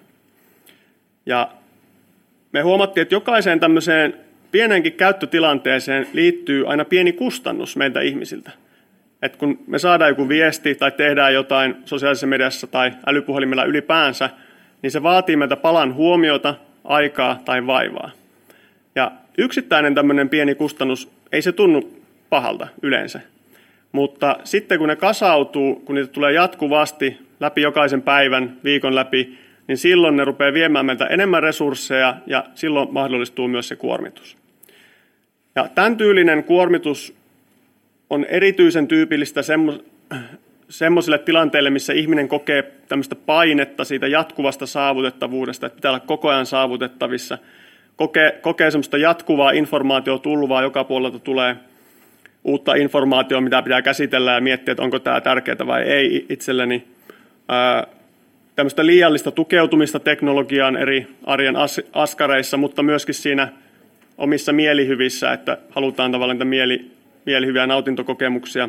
Ja me huomattiin, että jokaiseen tämmöiseen pienenkin käyttötilanteeseen liittyy aina pieni kustannus meiltä ihmisiltä. Et kun me saadaan joku viesti tai tehdään jotain sosiaalisessa mediassa tai älypuhelimella ylipäänsä, niin se vaatii meiltä palan huomiota, aikaa tai vaivaa. Ja yksittäinen tämmöinen pieni kustannus, ei se tunnu pahalta yleensä. Mutta sitten kun ne kasautuu, kun niitä tulee jatkuvasti läpi jokaisen päivän, viikon läpi, niin silloin ne rupeaa viemään meiltä enemmän resursseja ja silloin mahdollistuu myös se kuormitus. Ja tämän tyylinen kuormitus on erityisen tyypillistä semmoisille tilanteille, missä ihminen kokee tämmöistä painetta siitä jatkuvasta saavutettavuudesta, että pitää olla koko ajan saavutettavissa, kokee semmoista jatkuvaa informaatiotulvaa, joka puolelta tulee uutta informaatiota, mitä pitää käsitellä ja miettiä, että onko tämä tärkeää vai ei itselleni. Tämmöistä liiallista tukeutumista teknologiaan eri arjen askareissa, mutta myöskin siinä omissa mielihyvissä, että halutaan tavallaan niitä mielihyviä nautintokokemuksia.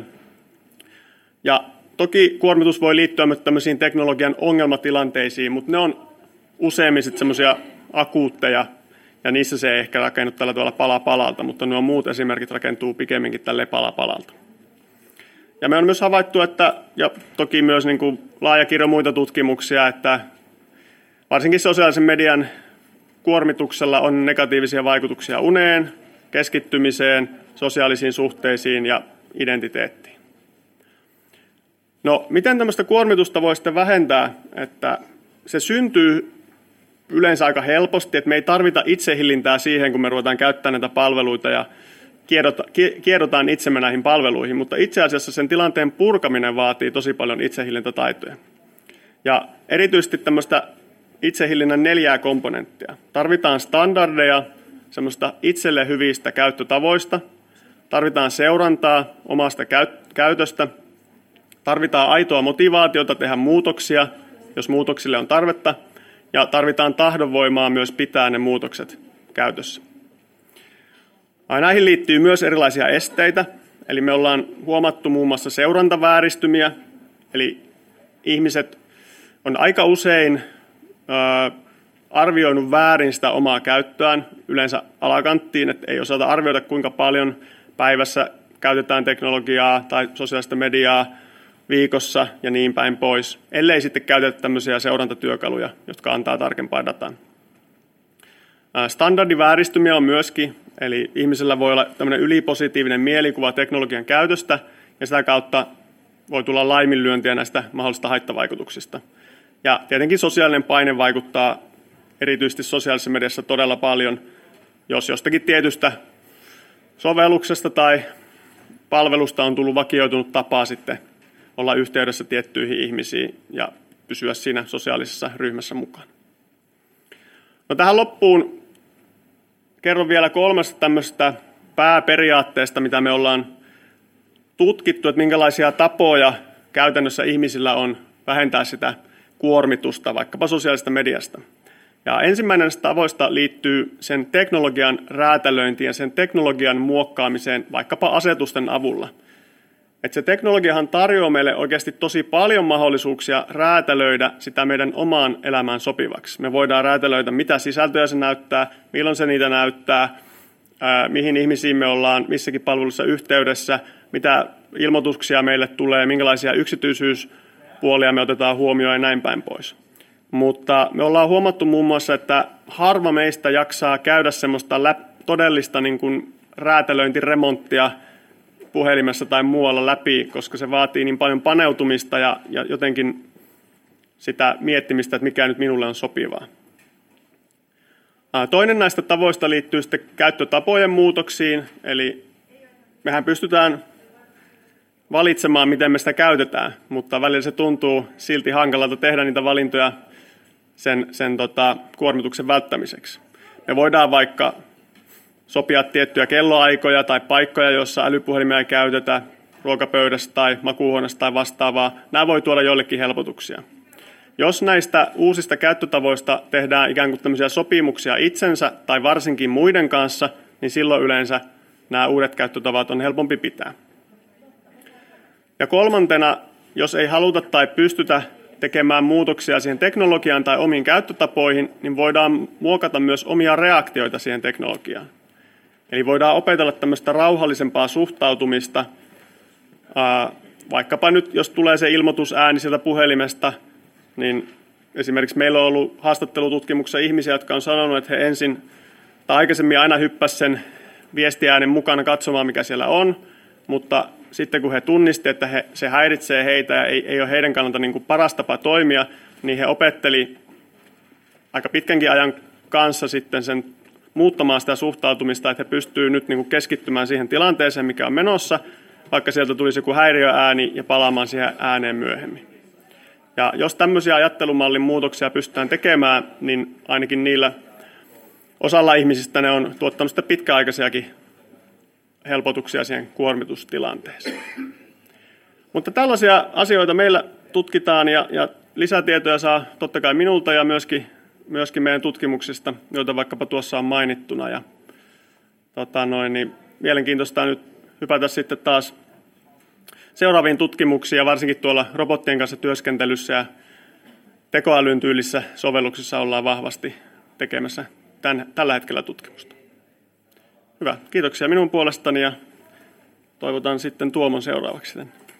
Ja toki kuormitus voi liittyä myös tämmöisiin teknologian ongelmatilanteisiin, mutta ne on useimmin sitten semmoisia akuutteja, ja niissä se ei ehkä rakennu tällä tavalla pala palalta, mutta nuo muut esimerkit rakentuu pikemminkin tälleen pala palalta. Ja me on myös havaittu, että, ja toki myös niin kuin laaja kirjo muita tutkimuksia, että varsinkin sosiaalisen median kuormituksella on negatiivisia vaikutuksia uneen, keskittymiseen, sosiaalisiin suhteisiin ja identiteettiin. No, miten tämmöistä kuormitusta voi sitten vähentää? Että se syntyy yleensä aika helposti, että me ei tarvita itsehillintää siihen, kun me ruvetaan käyttämään näitä palveluita ja kiedotaan itsemme näihin palveluihin, mutta itse asiassa sen tilanteen purkaminen vaatii tosi paljon itsehillintätaitoja. Ja erityisesti tämmöistä itsehillinnän 4 komponenttia. Tarvitaan standardeja, semmoista itselle hyvistä käyttötavoista, tarvitaan seurantaa omasta käytöstä, tarvitaan aitoa motivaatiota tehdä muutoksia, jos muutoksille on tarvetta, ja tarvitaan tahdonvoimaa myös pitää ne muutokset käytössä. Näihin liittyy myös erilaisia esteitä, eli me ollaan huomattu muun muassa seurantavääristymiä, eli ihmiset on aika usein arvioinut väärin sitä omaa käyttöään, yleensä alakanttiin, että ei osata arvioida kuinka paljon päivässä käytetään teknologiaa tai sosiaalista mediaa viikossa ja niin päin pois, ellei sitten käytetä tämmöisiä seurantatyökaluja, jotka antaa tarkempaa dataa. Standardivääristymiä on myöskin, eli ihmisellä voi olla tämmöinen ylipositiivinen mielikuva teknologian käytöstä, ja sitä kautta voi tulla laiminlyöntiä näistä mahdollisista haittavaikutuksista. Ja tietenkin sosiaalinen paine vaikuttaa erityisesti sosiaalisessa mediassa todella paljon, jos jostakin tietystä sovelluksesta tai palvelusta on tullut vakioitunut tapaa sitten olla yhteydessä tiettyihin ihmisiin ja pysyä siinä sosiaalisessa ryhmässä mukaan. No tähän loppuun kerron vielä 3 tämmöistä pääperiaatteesta, mitä me ollaan tutkittu, että minkälaisia tapoja käytännössä ihmisillä on vähentää sitä kuormitusta vaikkapa sosiaalisesta mediasta. Ja ensimmäinen tavoista liittyy sen teknologian räätälöintiin ja sen teknologian muokkaamiseen vaikkapa asetusten avulla. Että se teknologiahan tarjoaa meille oikeasti tosi paljon mahdollisuuksia räätälöidä sitä meidän omaan elämään sopivaksi. Me voidaan räätälöidä, mitä sisältöjä se näyttää, milloin se niitä näyttää, mihin ihmisiin me ollaan missäkin palvelussa yhteydessä, mitä ilmoituksia meille tulee, minkälaisia yksityisyyspuolia me otetaan huomioon ja näin päin pois. Mutta me ollaan huomattu muun muassa, että harva meistä jaksaa käydä semmoista todellista niin kuin räätälöintiremonttia puhelimessa tai muualla läpi, koska se vaatii niin paljon paneutumista ja jotenkin sitä miettimistä, että mikä nyt minulle on sopivaa. Toinen näistä tavoista liittyy sitten käyttötapojen muutoksiin, eli mehän pystytään valitsemaan, miten me sitä käytetään, mutta välillä se tuntuu silti hankalalta tehdä niitä valintoja sen kuormituksen välttämiseksi. Me voidaan vaikka sopia tiettyjä kelloaikoja tai paikkoja, joissa älypuhelimia ei käytetä ruokapöydässä tai makuuhuoneessa tai vastaavaa. Nämä voi tuoda joillekin helpotuksia. Jos näistä uusista käyttötavoista tehdään ikään kuin tämmöisiä sopimuksia itsensä tai varsinkin muiden kanssa, niin silloin yleensä nämä uudet käyttötavat on helpompi pitää. Ja kolmantena, jos ei haluta tai pystytä tekemään muutoksia siihen teknologiaan tai omiin käyttötapoihin, niin voidaan muokata myös omia reaktioita siihen teknologiaan. Eli voidaan opetella tämmöistä rauhallisempaa suhtautumista, vaikkapa nyt, jos tulee se ilmoitusääni sieltä puhelimesta, niin esimerkiksi meillä on ollut haastattelututkimuksessa ihmisiä, jotka on sanonut, että he ensin tai aikaisemmin aina hyppäsivät sen viestiäänen mukana katsomaan, mikä siellä on, mutta sitten kun he tunnistivat, että se häiritsee heitä ja ei ole heidän kannalta niin kuin paras tapa toimia, niin he opetteli aika pitkänkin ajan kanssa sitten sen muuttamaan sitä suhtautumista, että he pystyvät nyt niin kuin keskittymään siihen tilanteeseen, mikä on menossa, vaikka sieltä tulisi joku häiriöääni ja palaamaan siihen ääneen myöhemmin. Ja jos tämmöisiä ajattelumallin muutoksia pystytään tekemään, niin ainakin niillä osalla ihmisistä ne on tuottanut sitä pitkäaikaisiakin helpotuksia siihen kuormitustilanteeseen. Mutta tällaisia asioita meillä tutkitaan ja lisätietoja saa totta kai minulta ja myöskin meidän tutkimuksista, joita vaikkapa tuossa on mainittuna. Ja, niin mielenkiintoista on nyt hypätä sitten taas seuraaviin tutkimuksiin ja varsinkin tuolla robottien kanssa työskentelyssä ja tekoälyn tyylisissä sovelluksissa ollaan vahvasti tekemässä tällä hetkellä tutkimusta. Hyvä, kiitoksia minun puolestani ja toivotan sitten Tuomon seuraavaksi.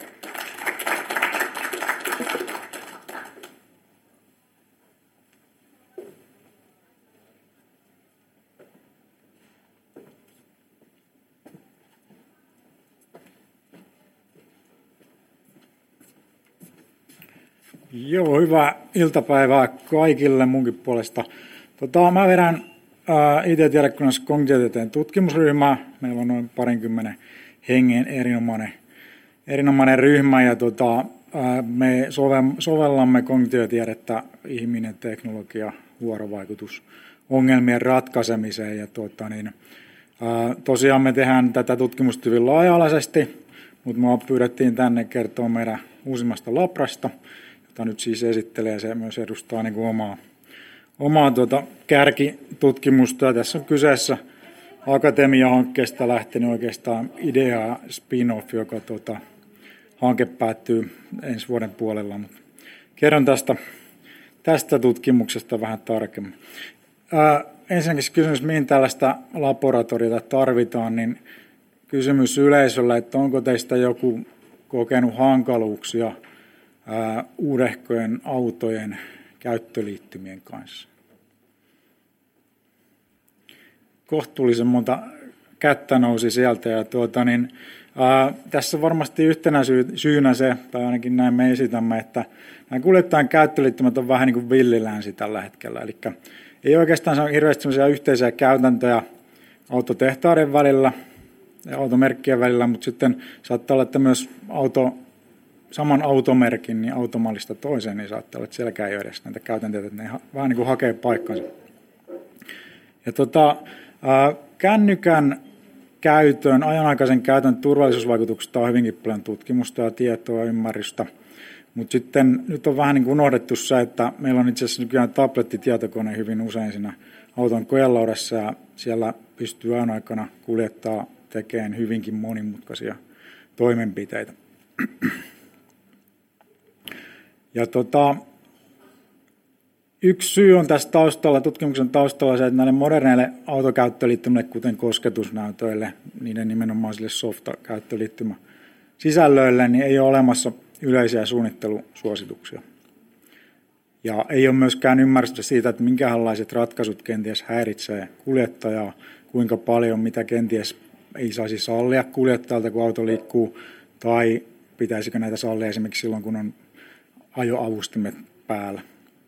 Joo, hyvää iltapäivää kaikille munkin puolesta. Mä vedän IT-tiedekunnassa kognitiotieteen tutkimusryhmää. Meillä on noin 20 hengen erinomainen ryhmä ja me sovellamme kognitiotiedettä ihminen, teknologia, vuorovaikutus ongelmien ratkaisemiseen. Ja tosiaan me tehdään tätä tutkimusta hyvin laaja-alaisesti, mutta mua pyydettiin tänne kertoa meidän uusimmasta labrasta, jota nyt siis esittelee. Se myös edustaa niin kuin omaa kärkitutkimusta. Tässä on kyseessä Akatemia-hankkeesta lähtenyt oikeastaan idea spin-off, joka hanke päättyy ensi vuoden puolella. Mutta kerron tästä tutkimuksesta vähän tarkemmin. Ensinnäkin kysymys, mihin tällaista laboratoriota tarvitaan, niin kysymys yleisöllä, että onko teistä joku kokenut hankaluuksia uudehkojen autojen käyttöliittymien kanssa. Kohtuullisen monta kättä nousi sieltä ja tässä varmasti yhtenä syynä se, tai ainakin näin me esitämme, että nämä kuljettajan käyttöliittymät on vähän niin kuin villilänsi tällä hetkellä. Eli ei oikeastaan saa hirveästi sellaisia yhteisiä käytäntöjä autotehtaiden välillä ja automerkkien välillä, mutta sitten saattaa olla, että myös saman automerkin niin automallista toiseen, niin saattaa olla, että sielläkään ei ole edes näitä käytänteitä, että ne vähän niin kuin hakee paikkansa. Ja kännykän käytön, ajanaikaisen käytön turvallisuusvaikutuksista on hyvinkin paljon tutkimusta ja tietoa ja ymmärrystä, mutta sitten nyt on vähän niin kuin unohdettu se, että meillä on itse asiassa nykyään tablettitietokone hyvin usein siinä auton koelaudassa ja siellä pystyy ajan aikana kuljettaa tekemään hyvinkin monimutkaisia toimenpiteitä. Ja yksi syy on tässä taustalla, tutkimuksen taustalla se, että näille moderneille autokäyttöliittymille, kuten kosketusnäytöille, niiden nimenomaisille softa-käyttöliittymä sisällöille, niin ei ole olemassa yleisiä suunnittelusuosituksia. Ja ei ole myöskään ymmärrystä siitä, että minkälaisia ratkaisut kenties häiritsee kuljettajaa, kuinka paljon, mitä kenties ei saisi sallia kuljettajalta, kun auto liikkuu, tai pitäisikö näitä sallia esimerkiksi silloin, kun on ajoavustimet päällä.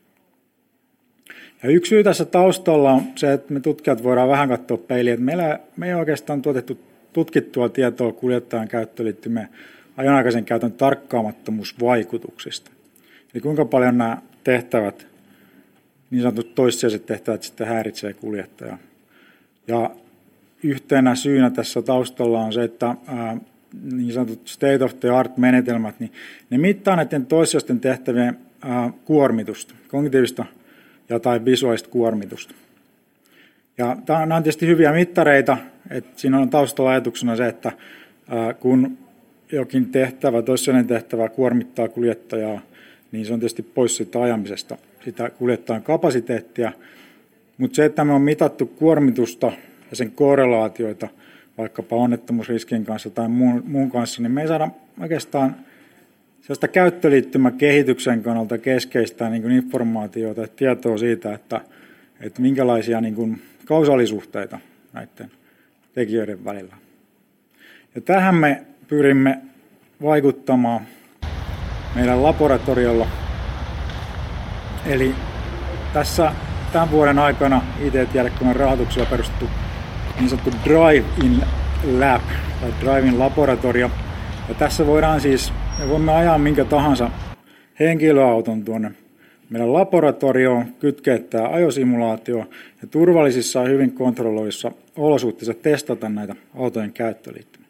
Ja yksi syy tässä taustalla on se, että me tutkijat voidaan vähän katsoa peiliin, että me ei oikeastaan tuotettu tutkittua tietoa kuljettajan käyttöliittymien ajanaikaisen käytön tarkkaamattomuusvaikutuksista. Eli kuinka paljon nämä tehtävät niin sanotut toissijaiset tehtävät sitten häiritsee kuljettajaa. Ja yhtenä syynä tässä taustalla on se, että niin sanotut state of the art -menetelmät, niin ne mittaa näiden toissijaisten tehtävien kuormitusta, kognitiivista ja tai visuaalista kuormitusta. Ja nämä on tietysti hyviä mittareita, että siinä on taustalla ajatuksena se, että kun jokin tehtävä, toissijainen tehtävä kuormittaa kuljettajaa, niin se on tietysti pois siitä ajamisesta, sitä kuljettajan kapasiteettia. Mutta se, että me on mitattu kuormitusta ja sen korrelaatioita vaikkapa onnettomuusriskien kanssa tai muun kanssa, niin me ei saada oikeastaan sellaista käyttöliittymäkehityksen kannalta keskeistä niin kuin informaatiota ja tietoa siitä, että minkälaisia niin kuin kausaalisuhteita näiden tekijöiden välillä. Ja tähän me pyrimme vaikuttamaan meidän laboratoriolla. Eli tässä tämän vuoden aikana IT-tiedekunnan rahoituksella perustettu niin sanottu Drive-in Lab tai Drive-in laboratorio. Ja tässä voidaan siis, me voimme ajaa minkä tahansa henkilöauton tuonne meidän laboratorioon, kytkeä tämä ajosimulaatio ja turvallisissa ja hyvin kontrolloissa olosuhteissa testata näitä autojen käyttöliittymiä.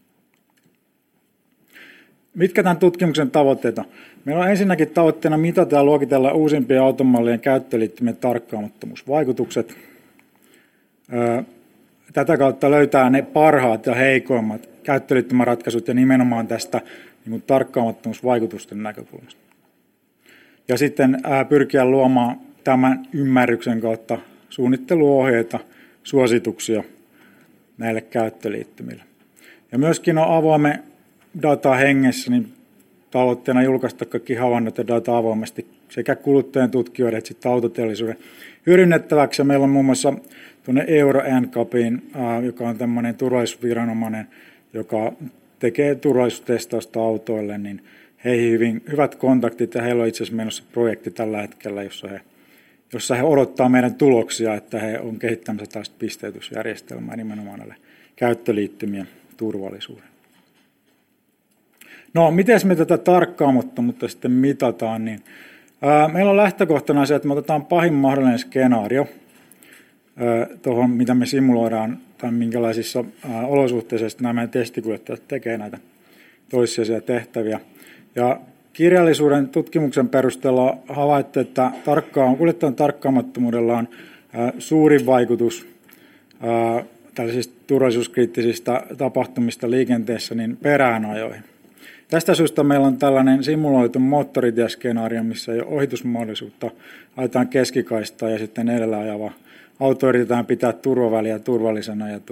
Mitkä tämän tutkimuksen tavoitteet on? Meillä on ensinnäkin tavoitteena mitata ja luokitella uusimpien automallien käyttöliittymien tarkkaamattomuusvaikutukset. Tätä kautta löytää ne parhaat ja heikoimmat käyttöliittymäratkaisut ja nimenomaan tästä niin tarkkaamattomuusvaikutusten näkökulmasta. Ja sitten pyrkiä luomaan tämän ymmärryksen kautta suunnitteluohjeita, suosituksia näille käyttöliittymille. Ja myöskin on avoimen data hengessä, niin tavoitteena julkaista kaikki havainnot ja data avoimesti sekä kuluttajien tutkijoiden että sitten autoteollisuuden hyödynnettäväksi. Ja meillä on muun muassa tuonne Euro NCAPiin, joka on tämmöinen turvallisuusviranomainen, joka tekee turvallisuustestausta autoille, niin heihin hyvät kontaktit ja heillä on itse asiassa menossa projekti tällä hetkellä, jossa he odottaa meidän tuloksia, että he on kehittämässä tällaista pisteytysjärjestelmää nimenomaan näille käyttöliittymien turvallisuuden. No, miten me tätä tarkkaamattomuutta sitten mitataan? Niin, meillä on lähtökohtana se, että me otetaan pahin mahdollinen skenaario tuohon, mitä me simuloidaan tai minkälaisissa olosuhteissa nämä meidän testikuljettajat tekee näitä toissijaisia tehtäviä. Ja kirjallisuuden tutkimuksen perusteella havaittu, että kuljettajan tarkkaamattomuudella on suurin vaikutus tällaisista turvallisuuskriittisistä tapahtumista liikenteessä niin peräänäajoihin. Tästä syystä meillä on tällainen simuloitu moottoritieskenaario, missä ei ole ohitusmahdollisuutta, ajetaan keskikaistaa ja sitten edellä ajava auto yritetään pitää turvaväliä turvallisena ja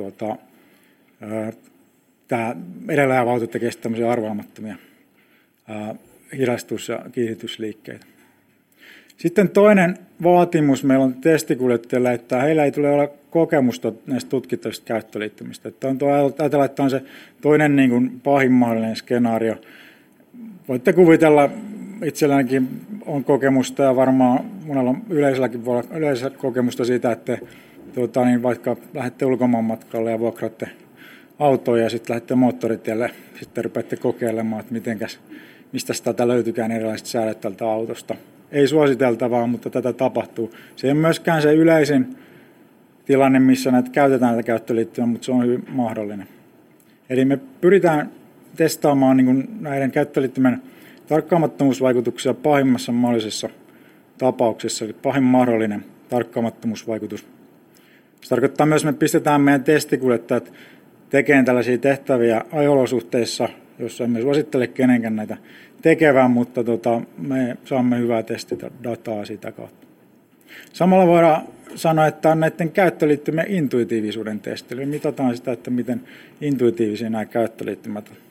tämä edellä ajava auto tekee tämmöisiä arvaamattomia hidastus- ja kiihdytysliikkeitä. Sitten toinen vaatimus meillä on testikuljettajille, että heillä ei tule olla kokemusta näistä tutkittavista käyttöliittymistä. Ajatellaan, että on se toinen niin kuin pahin mahdollinen skenaario. Voitte kuvitella, itselläänkin on kokemusta ja varmaan monella yleisölläkin voi olla yleisö kokemusta siitä, että niin vaikka lähdette ulkomaanmatkalle ja vuokraatte autoja ja sitten lähdette moottoritielle, sitten rupeatte kokeilemaan, että mistä tätä löytykään erilaiset säädöt tältä autosta. Ei suositeltavaa, mutta tätä tapahtuu. Se ei ole myöskään se yleisin tilanne, missä näitä käytetään näitä käyttöliittymiä, mutta se on hyvin mahdollinen. Eli me pyritään testaamaan niin kuin näiden käyttöliittymien tarkkaamattomuusvaikutuksia pahimmassa mahdollisessa tapauksessa, eli pahin mahdollinen tarkkaamattomuusvaikutus. Se tarkoittaa myös, että me pistetään meidän testikuljettajat tekemään tällaisia tehtäviä ajolosuhteissa, jossa emme suosittele kenenkään näitä tekevän, mutta me saamme hyvää testidataa sitä kautta. Samalla voidaan sanoa, että on näiden käyttöliittymien intuitiivisuuden testi. Eli mitataan sitä, että miten intuitiivisia nämä käyttöliittymät on.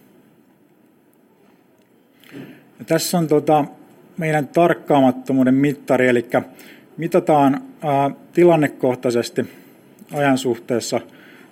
Ja tässä on meidän tarkkaamattomuuden mittari, eli mitataan tilannekohtaisesti ajan suhteessa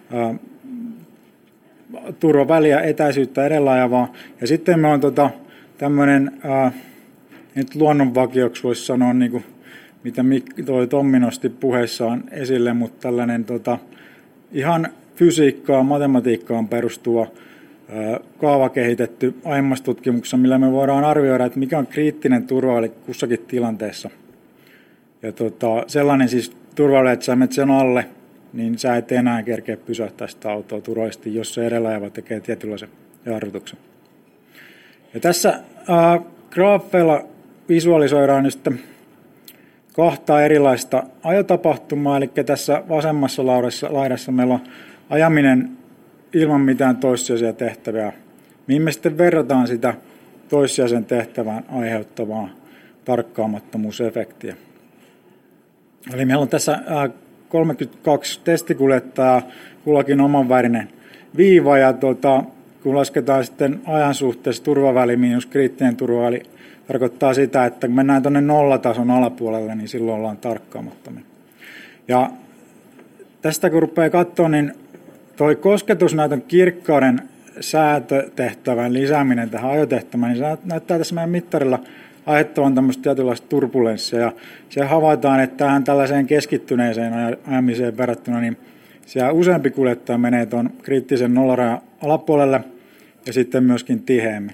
turvaväliä, etäisyyttä edellä ajavaa. Ja sitten me on tämmöinen, nyt luonnonvakioksi voisi sanoa, niin kuin, mitä Tommi nosti puheessaan esille, mutta tällainen ihan fysiikkaan, matematiikkaan perustuva kaava kehitetty aiemmassa tutkimuksessa, millä me voidaan arvioida, että mikä on kriittinen turvaväli kussakin tilanteessa. Ja sellainen siis turvaväli, että sä menet sen alle, niin sä et enää kerkeä pysäyttää sitä autoa turvallisesti, jos se edellä ajava tekee tietynlaisen jarrutuksen. Ja tässä graafeilla visualisoidaan nyt sitten kahta erilaista ajotapahtumaa, eli tässä vasemmassa laidassa meillä on ajaminen ilman mitään toissijaisia tehtäviä, mihin me sitten verrataan sitä toissijaisen tehtävän aiheuttavaa tarkkaamattomuusefektiä. Eli meillä on tässä 32 testikuljettajaa, kullakin omanvärinen viiva, ja kun lasketaan sitten ajan suhteessa turvaväli miinus kriittinen turvaväli, tarkoittaa sitä, että kun mennään tuonne nollatason alapuolelle, niin silloin ollaan tarkkaamattomia. Ja tästä kun rupeaa katsoa, niin tuo kosketusnäytön kirkkauden säätötehtävän lisääminen tähän ajotehtävään, niin se näyttää tässä meidän mittarilla aiheuttavan tämmöistä tietynlaista turbulenssia. Ja se havaitaan, että tähän tällaiseen keskittyneeseen ajamiseen verrattuna, niin siellä useampi kuljettaja menee tuon kriittisen nollarajan alapuolelle ja sitten myöskin tiheämmin.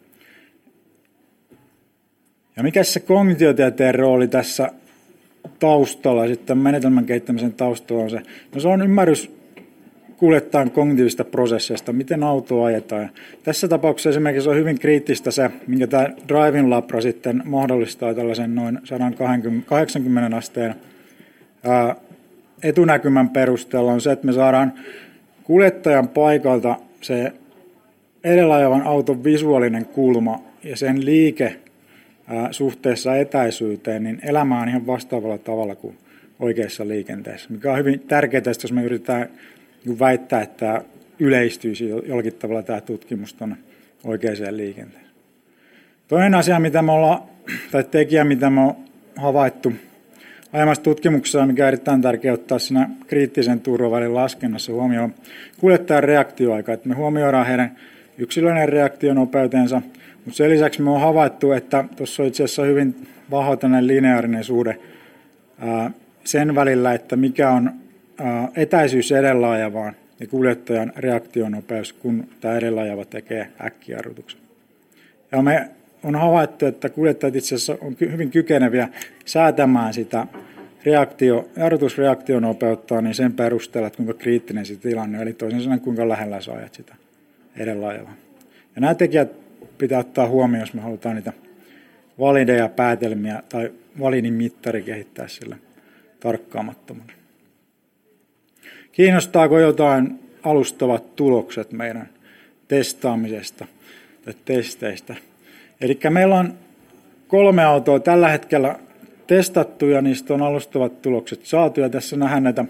Ja mikä se kognitiotieteen rooli tässä taustalla, sitten menetelmän kehittämisen taustalla on se? No se on ymmärrys kuljettajan kognitiivisista prosesseista, miten autoa ajetaan. Ja tässä tapauksessa esimerkiksi on hyvin kriittistä se, minkä tämä Driving Labra sitten mahdollistaa tällaisen noin 180 asteen etunäkymän perusteella on se, että me saadaan kuljettajan paikalta se edellä ajavan auton visuaalinen kulma ja sen liike suhteessa etäisyyteen, niin elämä on ihan vastaavalla tavalla kuin oikeassa liikenteessä, mikä on hyvin tärkeää, jos me yritetään väittää, että yleistyisi jollakin tavalla tämä tutkimus tuonne oikeaan liikenteeseen. Toinen asia, tekijä, mitä me on havaittu aiemmassa tutkimuksessa, mikä on erittäin tärkeää ottaa siinä kriittisen turvavälin laskennassa huomioon, kuljettajan reaktioaika. Että me huomioidaan heidän yksilöinen reaktionopeutensa, mutta sen lisäksi me on havaittu, että tuossa on itse asiassa hyvin vahva tämmöinen lineaarinen suhde sen välillä, että mikä on etäisyys edellä ajavaan ja kuljettajan reaktionopeus, kun tämä edellä ajava tekee äkkijarrutuksen. Ja me on havaittu, että kuljettajat itse asiassa on hyvin kykeneviä säätämään sitä jarrutusreaktionopeutta niin sen perusteella, että kuinka kriittinen se tilanne on, eli toisin sanoen kuinka lähellä sä ajat sitä edellä ajavaa. Ja nämä tekijät pitää ottaa huomioon, jos me halutaan niitä valideja päätelmiä tai validin mittari kehittää sille tarkkaamattomuuden. Kiinnostaako jotain alustavat tulokset meidän testaamisesta tai testeistä? Eli meillä on 3 autoa tällä hetkellä testattu ja niistä on alustavat tulokset saatu. Ja tässä nähdään näitä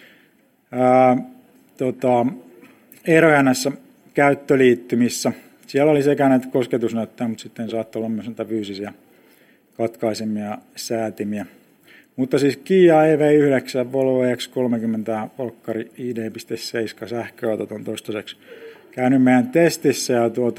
eroja näissä käyttöliittymissä. Siellä oli sekä näitä kosketusnäyttöjä, mutta sitten saattoi olla myös näitä fyysisiä katkaisimia ja säätimiä. Mutta siis Kia EV9, Volvo EX30, Volkkari ID.7 sähköautot on toistaiseksi käynyt meidän testissä.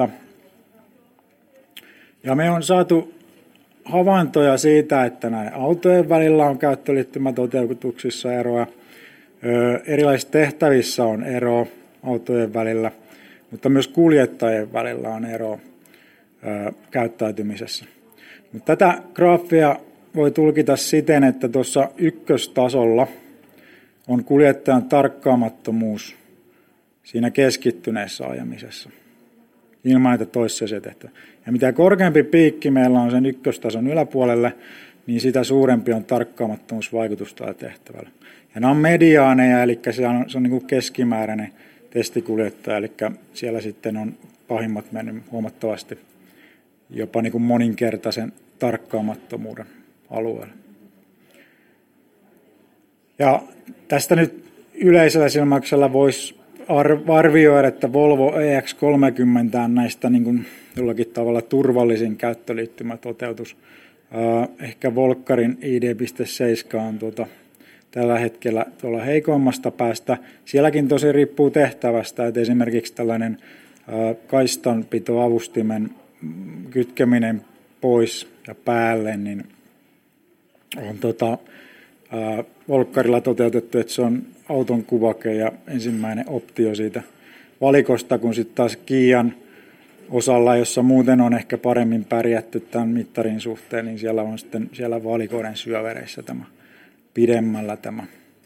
Ja me on saatu havaintoja siitä, että näiden autojen välillä on käyttöliittymätoteutuksissa eroa. Erilaisissa tehtävissä on eroa autojen välillä, mutta myös kuljettajien välillä on eroa käyttäytymisessä. Mutta tätä graafia voi tulkita siten, että tuossa ykköstasolla on kuljettajan tarkkaamattomuus siinä keskittyneessä ajamisessa, ilman näitä toissijaisia tehtäviä. Ja mitä korkeampi piikki meillä on sen ykköstason yläpuolelle, niin sitä suurempi on tarkkaamattomuusvaikutus tällä tehtävällä. Ja nämä on mediaaneja, eli se on niin kuin keskimääräinen testikuljettaja, eli siellä sitten on pahimmat mennyt huomattavasti jopa niin kuin moninkertaisen tarkkaamattomuuden alueella. Ja tästä nyt yleisellä silmäyksellä voisi arvioida, että Volvo EX30 on näistä niin kuin jollakin tavalla turvallisin käyttöliittymätoteutus. Ehkä Volkkarin ID.7 on tällä hetkellä tuolla heikoimmasta päästä. Sielläkin tosi riippuu tehtävästä, että esimerkiksi tällainen kaistanpitoavustimen kytkeminen pois ja päälle, niin on Volkkarilla toteutettu, että se on auton kuvake ja ensimmäinen optio siitä valikosta, kun sitten taas Kian osalla, jossa muuten on ehkä paremmin pärjätty tämän mittarin suhteen, niin siellä on sitten siellä valikoiden syövereissä tämä pidemmällä tämä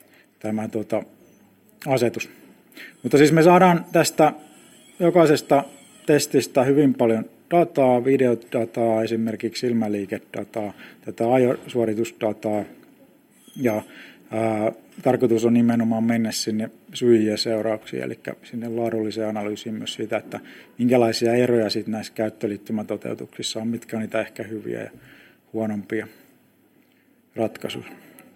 asetus. Mutta siis me saadaan tästä jokaisesta testistä hyvin paljon dataa, videodataa, esimerkiksi silmäliikedataa, tätä ajosuoritusdataa, ja tarkoitus on nimenomaan mennä sinne syihin ja seurauksiin, eli sinne laadulliseen analyysiin myös siitä, että minkälaisia eroja sitten näissä käyttöliittymätoteutuksissa on, mitkä on niitä ehkä hyviä ja huonompia ratkaisuja.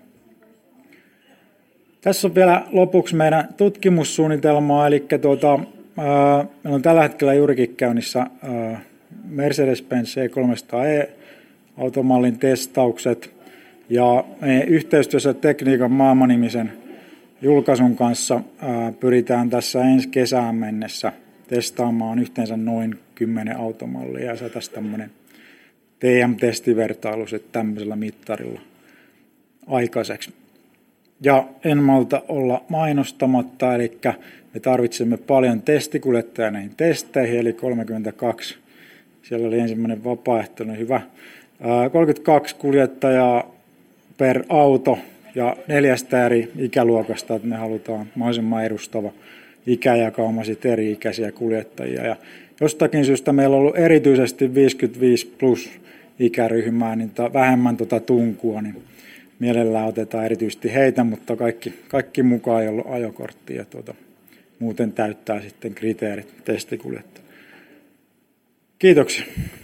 Tässä on vielä lopuksi meidän tutkimussuunnitelmaa, eli meillä on tällä hetkellä juurikin käynnissä Mercedes-Benz E300e-automallin testaukset, ja me yhteistyössä Tekniikan maailman-nimisen julkaisun kanssa pyritään tässä ensi kesään mennessä testaamaan yhteensä noin 10 automallia, ja saataisiin tämmöinen TM-testivertailu tämmöisellä mittarilla aikaiseksi. Ja en malta olla mainostamatta, eli me tarvitsemme paljon testikuljettajia näihin testeihin, eli 32, siellä oli ensimmäinen vapaaehtoinen hyvä, 32 kuljettajaa per auto ja 4 eri ikäluokasta, että me halutaan mahdollisimman edustava ikäjakauma sitten eri-ikäisiä kuljettajia. Ja jostakin syystä meillä on ollut erityisesti 55 plus ikäryhmää, niin vähemmän tunkua, niin mielellään otetaan erityisesti heitä, mutta kaikki mukaan, jolla on ajokortti ja muuten täyttää sitten kriteerit testikuljettaja. Kiitoksia.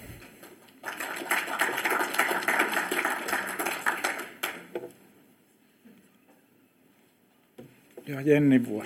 Ja Jenni vuoro.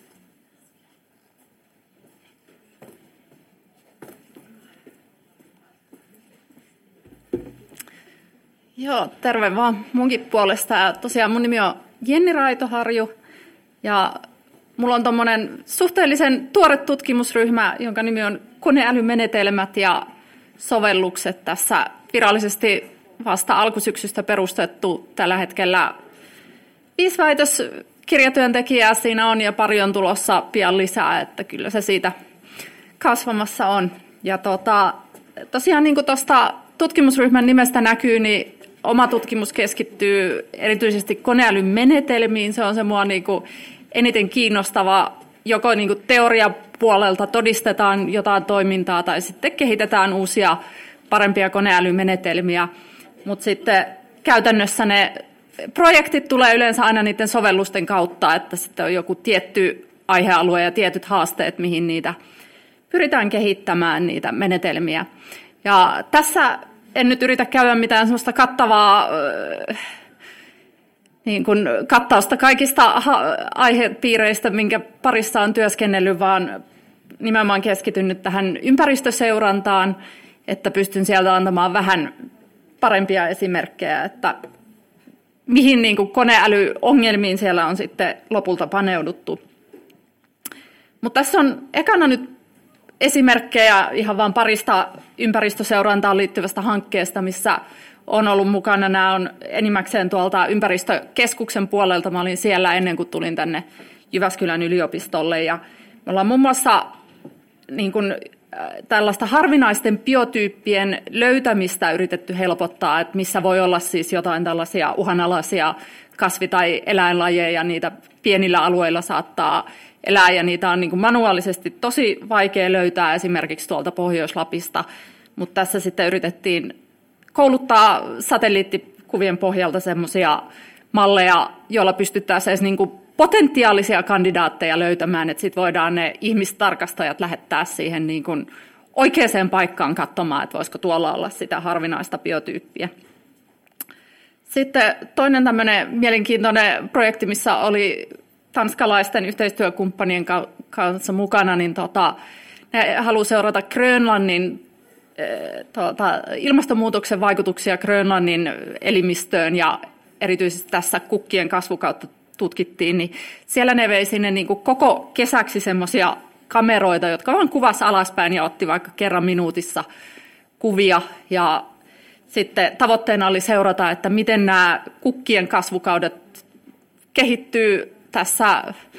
Joo, terve vaan munkin puolesta. Ja tosiaan mun nimi on Jenni Raitoharju ja mulla on tommonen suhteellisen tuore tutkimusryhmä, jonka nimi on Koneälymenetelmät ja sovellukset. Tässä virallisesti vasta alkusyksystä perustettu tällä hetkellä 5 väitöskirjatyöntekijää siinä on ja pari on tulossa pian lisää, että kyllä se siitä kasvamassa on. Ja tosiaan niin kuin tuosta tutkimusryhmän nimestä näkyy, niin oma tutkimus keskittyy erityisesti koneälyn menetelmiin. Se on se mua niin kuin eniten kiinnostava, joko niin kuin teoriapuolelta todistetaan jotain toimintaa tai sitten kehitetään uusia parempia koneälymenetelmiä, mutta sitten käytännössä ne projektit tulee yleensä aina niiden sovellusten kautta, että sitten on joku tietty aihealue ja tietyt haasteet, mihin niitä pyritään kehittämään niitä menetelmiä. Ja tässä en nyt yritä käydä mitään sellaista kattavaa niin kuin kattausta kaikista aihepiireistä, minkä parissa on työskennellyt, vaan nimenomaan keskityn nyt tähän ympäristöseurantaan, että pystyn sieltä antamaan vähän parempia esimerkkejä, että mihin niin kuin koneälyongelmiin siellä on sitten lopulta paneuduttu. Mutta tässä on ekana nyt esimerkkejä ihan vain parista ympäristöseurantaan liittyvästä hankkeesta, missä on ollut mukana. Nämä on enimmäkseen tuolta ympäristökeskuksen puolelta. Mä olin siellä ennen kuin tulin tänne Jyväskylän yliopistolle. Ja me ollaan muun muassa niin kuin tällaista harvinaisten biotyyppien löytämistä yritetty helpottaa, että missä voi olla siis jotain tällaisia uhanalaisia kasvi- tai eläinlajeja, niitä pienillä alueilla saattaa elää, ja niitä on niin kuin manuaalisesti tosi vaikea löytää esimerkiksi tuolta Pohjois-Lapista, mutta tässä sitten yritettiin kouluttaa satelliittikuvien pohjalta semmoisia malleja, joilla pystyttäisiin edes niin kuin potentiaalisia kandidaatteja löytämään, että sitten voidaan ne ihmistarkastajat lähettää siihen niin kuin oikeaan paikkaan katsomaan, että voisiko tuolla olla sitä harvinaista biotyyppiä. Sitten toinen tämmöinen mielenkiintoinen projekti, missä oli tanskalaisten yhteistyökumppanien kanssa mukana, niin ne haluaa seurata Grönlannin ilmastonmuutoksen vaikutuksia Grönlannin elimistöön, ja erityisesti tässä kukkien kasvukautta tutkittiin, niin siellä ne vei sinne niin kuin koko kesäksi semmoisia kameroita, jotka vaan kuvasi alaspäin ja otti vaikka kerran minuutissa kuvia, ja sitten tavoitteena oli seurata, että miten nämä kukkien kasvukaudet kehittyy tässä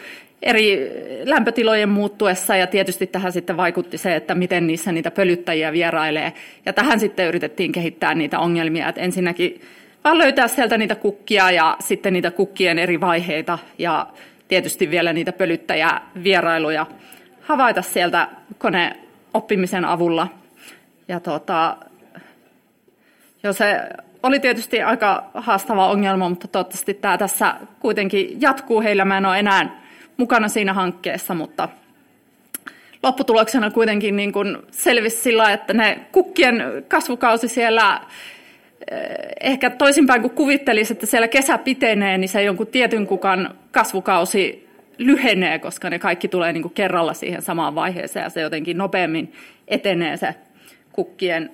eri lämpötilojen muuttuessa, ja tietysti tähän sitten vaikutti se, että miten niissä niitä pölyttäjiä vierailee. Ja tähän sitten yritettiin kehittää niitä ongelmia, että ensinnäkin vaan löytää sieltä niitä kukkia ja sitten niitä kukkien eri vaiheita ja tietysti vielä niitä pölyttäjävierailuja havaita sieltä koneoppimisen avulla. Ja se oli tietysti aika haastava ongelma, mutta toivottavasti tämä tässä kuitenkin jatkuu. Heillä mä en ole enää mukana siinä hankkeessa, mutta lopputuloksena kuitenkin niin kuin selvisi sillä, että ne kukkien kasvukausi siellä ehkä toisinpäin kuin kuvittelisi, että siellä kesä pitenee, niin se jonkun tietyn kukan kasvukausi lyhenee, koska ne kaikki tulee niin kuin kerralla siihen samaan vaiheeseen ja se jotenkin nopeammin etenee se kukkien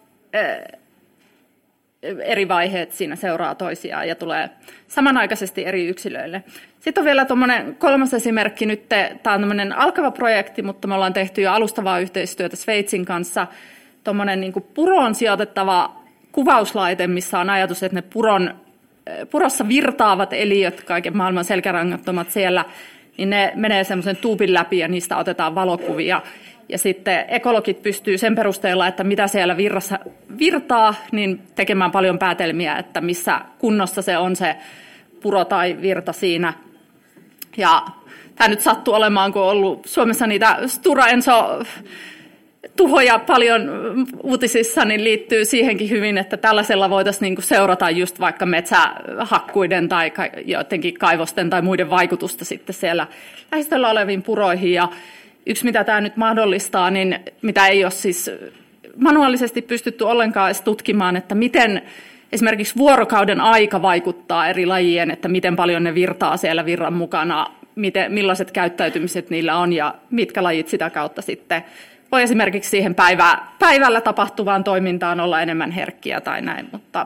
eri vaiheet siinä seuraa toisiaan ja tulee samanaikaisesti eri yksilöille. Sitten on vielä tuommoinen kolmas esimerkki nyt. Tämä on tämmöinen alkava projekti, mutta me ollaan tehty jo alustavaa yhteistyötä Sveitsin kanssa. Tuommoinen niin kuin puroon sijoitettava kuvauslaite, missä on ajatus, että ne purossa virtaavat eliöt, kaiken maailman selkärangattomat siellä, niin ne menee semmoisen tuupin läpi ja niistä otetaan valokuvia. Ja sitten ekologit pystyy sen perusteella, että mitä siellä virrassa virtaa, niin tekemään paljon päätelmiä, että missä kunnossa se on se puro tai virta siinä. Ja tämä nyt sattuu olemaan, kun on ollut Suomessa niitä Stora Enso tuhoja paljon uutisissa, niin liittyy siihenkin hyvin, että tällaisella voitaisiin niin kuin seurata just vaikka metsähakkuiden tai jotenkin kaivosten tai muiden vaikutusta sitten siellä lähistöllä oleviin puroihin. Ja yksi, mitä tämä nyt mahdollistaa, niin mitä ei ole siis manuaalisesti pystytty ollenkaan edes tutkimaan, että miten esimerkiksi vuorokauden aika vaikuttaa eri lajien, että miten paljon ne virtaa siellä virran mukana, millaiset käyttäytymiset niillä on ja mitkä lajit sitä kautta sitten voi esimerkiksi siihen päivällä tapahtuvaan toimintaan olla enemmän herkkiä tai näin. Mutta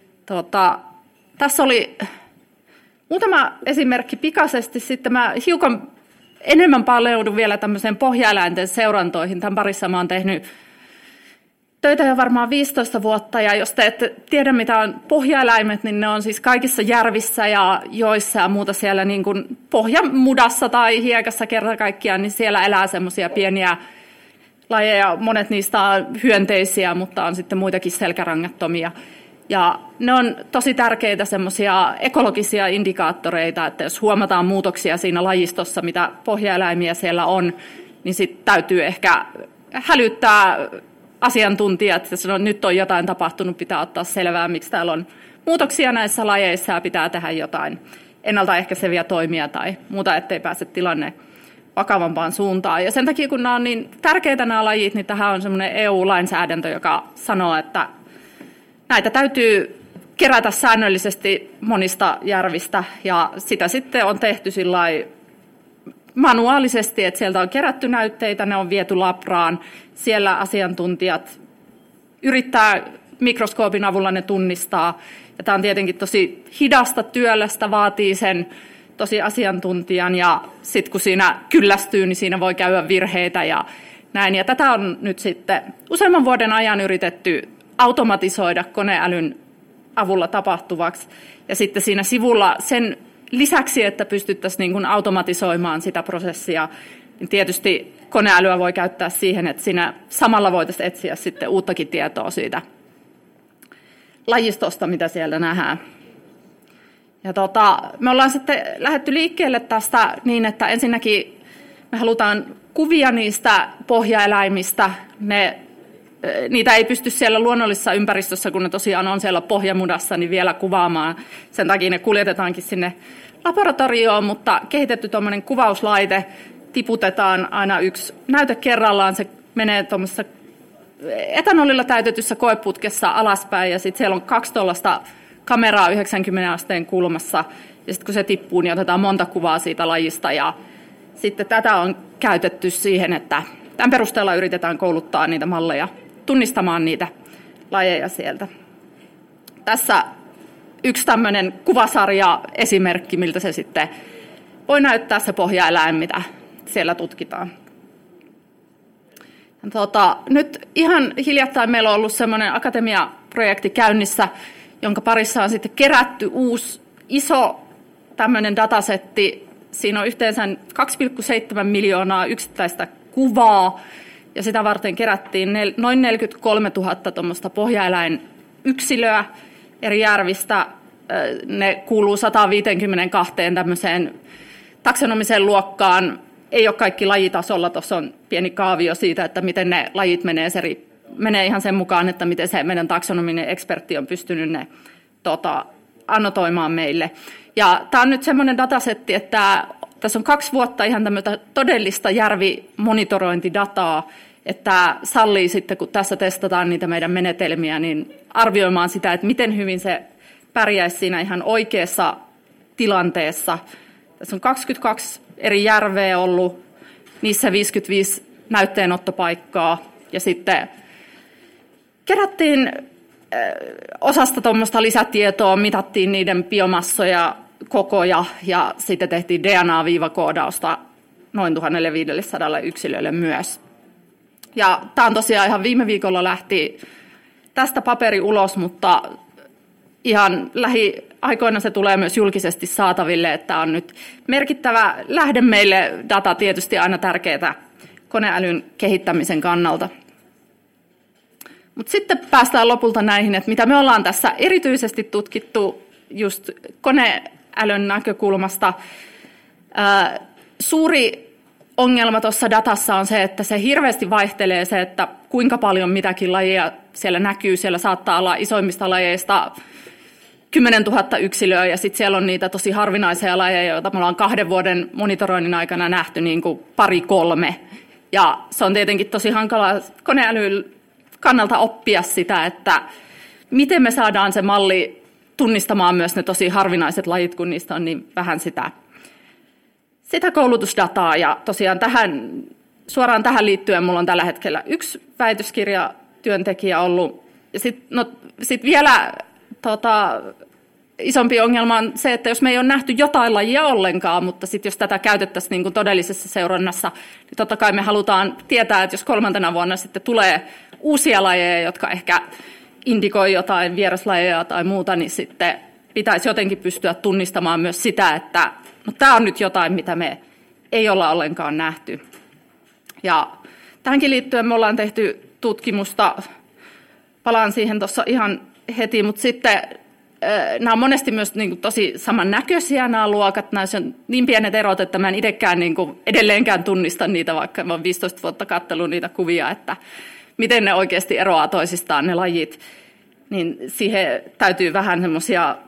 tässä oli muutama esimerkki pikaisesti. Sitten mä hiukan enemmän paneudun vielä tämmöiseen pohjaeläinten seurantoihin. Tämän parissa mä oon tehnyt töitä jo varmaan 15 vuotta, ja jos te ette tiedä, mitä on pohjaeläimet, niin ne on siis kaikissa järvissä ja joissa ja muuta siellä niin kuin pohjamudassa tai hiekassa kerta kaikkiaan, niin siellä elää semmoisia pieniä lajeja. Monet niistä on hyönteisiä, mutta on sitten muitakin selkärangattomia. Ja ne on tosi tärkeitä semmoisia ekologisia indikaattoreita, että jos huomataan muutoksia siinä lajistossa, mitä pohjaeläimiä siellä on, niin sitten täytyy ehkä hälyttää asiantuntijat, että sanoo, että nyt on jotain tapahtunut, pitää ottaa selvää, miksi täällä on muutoksia näissä lajeissa ja pitää tehdä jotain ennaltaehkäiseviä toimia tai muuta, ettei pääse tilanne vakavampaan suuntaan. Ja sen takia, kun nämä on niin tärkeitä nämä lajit, niin tähän on semmoinen EU-lainsäädäntö, joka sanoo, että näitä täytyy kerätä säännöllisesti monista järvistä, ja sitä sitten on tehty sillai manuaalisesti, että sieltä on kerätty näytteitä, ne on viety labraan, siellä asiantuntijat yrittää mikroskoopin avulla ne tunnistaa, ja tämä on tietenkin tosi hidasta työlästä, vaatii sen tosi asiantuntijan, ja sitten kun siinä kyllästyy, niin siinä voi käydä virheitä ja näin, ja tätä on nyt sitten useamman vuoden ajan yritetty automatisoida koneälyn avulla tapahtuvaksi, ja sitten siinä sivulla sen lisäksi, että pystyttäisiin niin kuin automatisoimaan sitä prosessia, niin tietysti koneälyä voi käyttää siihen, että siinä samalla voitaisiin etsiä sitten uuttakin tietoa siitä lajistosta, mitä siellä nähdään. Ja me ollaan sitten lähdetty liikkeelle tästä niin, että ensinnäkin me halutaan kuvia niistä pohjaeläimistä. Niitä ei pysty siellä luonnollisessa ympäristössä, kun ne tosiaan on siellä pohjamudassa, niin vielä kuvaamaan. Sen takia ne kuljetetaankin sinne laboratorioon, mutta kehitetty tuommoinen kuvauslaite, tiputetaan aina yksi näyte kerrallaan. Se menee tuommoisessa etanolilla täytetyssä koeputkessa alaspäin, ja sitten siellä on 2 tuollaista kameraa 90 asteen kulmassa, ja sitten kun se tippuu, niin otetaan monta kuvaa siitä lajista, ja sitten tätä on käytetty siihen, että tämän perusteella yritetään kouluttaa niitä malleja tunnistamaan niitä lajeja sieltä. Tässä yksi tämmöinen kuvasarja-esimerkki, miltä se sitten voi näyttää se pohjaeläin, mitä siellä tutkitaan. Nyt ihan hiljattain meillä on ollut semmoinen akatemiaprojekti käynnissä, jonka parissa on sitten kerätty uusi iso tämmöinen datasetti siinä on yhteensä 2,7 miljoonaa yksittäistä kuvaa, ja sitä varten kerättiin noin 43 000 tuommoista pohjaeläinyksilöä eri järvistä. Ne kuuluu 152 tämmöiseen taksonomiseen luokkaan. Ei ole kaikki lajitasolla, tuossa on pieni kaavio siitä, että miten ne lajit menee ihan sen mukaan, että miten se meidän taksonominen ekspertti on pystynyt ne annotoimaan meille. Ja tämä on nyt semmoinen datasetti, että tässä on 2 vuotta ihan tämmöistä todellista järvimonitorointidataa, että sallii sitten, kun tässä testataan niitä meidän menetelmiä, niin arvioimaan sitä, että miten hyvin se pärjäisi siinä ihan oikeassa tilanteessa. Tässä on 22 eri järveä ollut, niissä 55 näytteenottopaikkaa, ja sitten kerättiin osasta tuommoista lisätietoa, mitattiin niiden biomassoja, kokoja, ja sitten tehtiin DNA-viivakoodausta noin 1500 yksilölle myös. Ja tämä on tosiaan ihan viime viikolla lähti tästä paperi ulos, mutta ihan lähiaikoina se tulee myös julkisesti saataville, että on nyt merkittävä lähde meille, data tietysti aina tärkeää koneälyn kehittämisen kannalta. Mutta sitten päästään lopulta näihin, että mitä me ollaan tässä erityisesti tutkittu just koneälyn näkökulmasta. Suuri ongelma tuossa datassa on se, että se hirveästi vaihtelee se, että kuinka paljon mitäkin lajia siellä näkyy. Siellä saattaa olla isoimmista lajeista 10 000 yksilöä, ja sitten siellä on niitä tosi harvinaisia lajeja, joita me ollaan 2 vuoden monitoroinnin aikana nähty niin kuin 2-3. Ja se on tietenkin tosi hankalaa koneälyn kannalta oppia sitä, että miten me saadaan se malli tunnistamaan myös ne tosi harvinaiset lajit, kun niistä on niin vähän sitä koulutusdataa. Ja tosiaan suoraan tähän liittyen mulla on tällä hetkellä 1 väitöskirjatyöntekijä ollut. Ja sitten vielä isompi ongelma on se, että jos me ei ole nähty jotain lajia ollenkaan, mutta sitten jos tätä käytettäisiin niin kuin todellisessa seurannassa, niin totta kai me halutaan tietää, että jos 3. vuonna sitten tulee uusia lajeja, jotka ehkä indikoi jotain vieraslajeja tai muuta, niin sitten pitäisi jotenkin pystyä tunnistamaan myös sitä, että no, tämä on nyt jotain, mitä me ei olla ollenkaan nähty. Ja tähänkin liittyen me ollaan tehty tutkimusta, palaan siihen tuossa ihan heti, mutta sitten nämä on monesti myös niin kuin tosi samannäköisiä nämä luokat. Näissä on niin pienet erot, että mä en itsekään niin kuin edelleenkään tunnista niitä, vaikka mä olen 15 vuotta katsellut niitä kuvia, että miten ne oikeasti eroaa toisistaan ne lajit. Niin siihen täytyy vähän semmoisia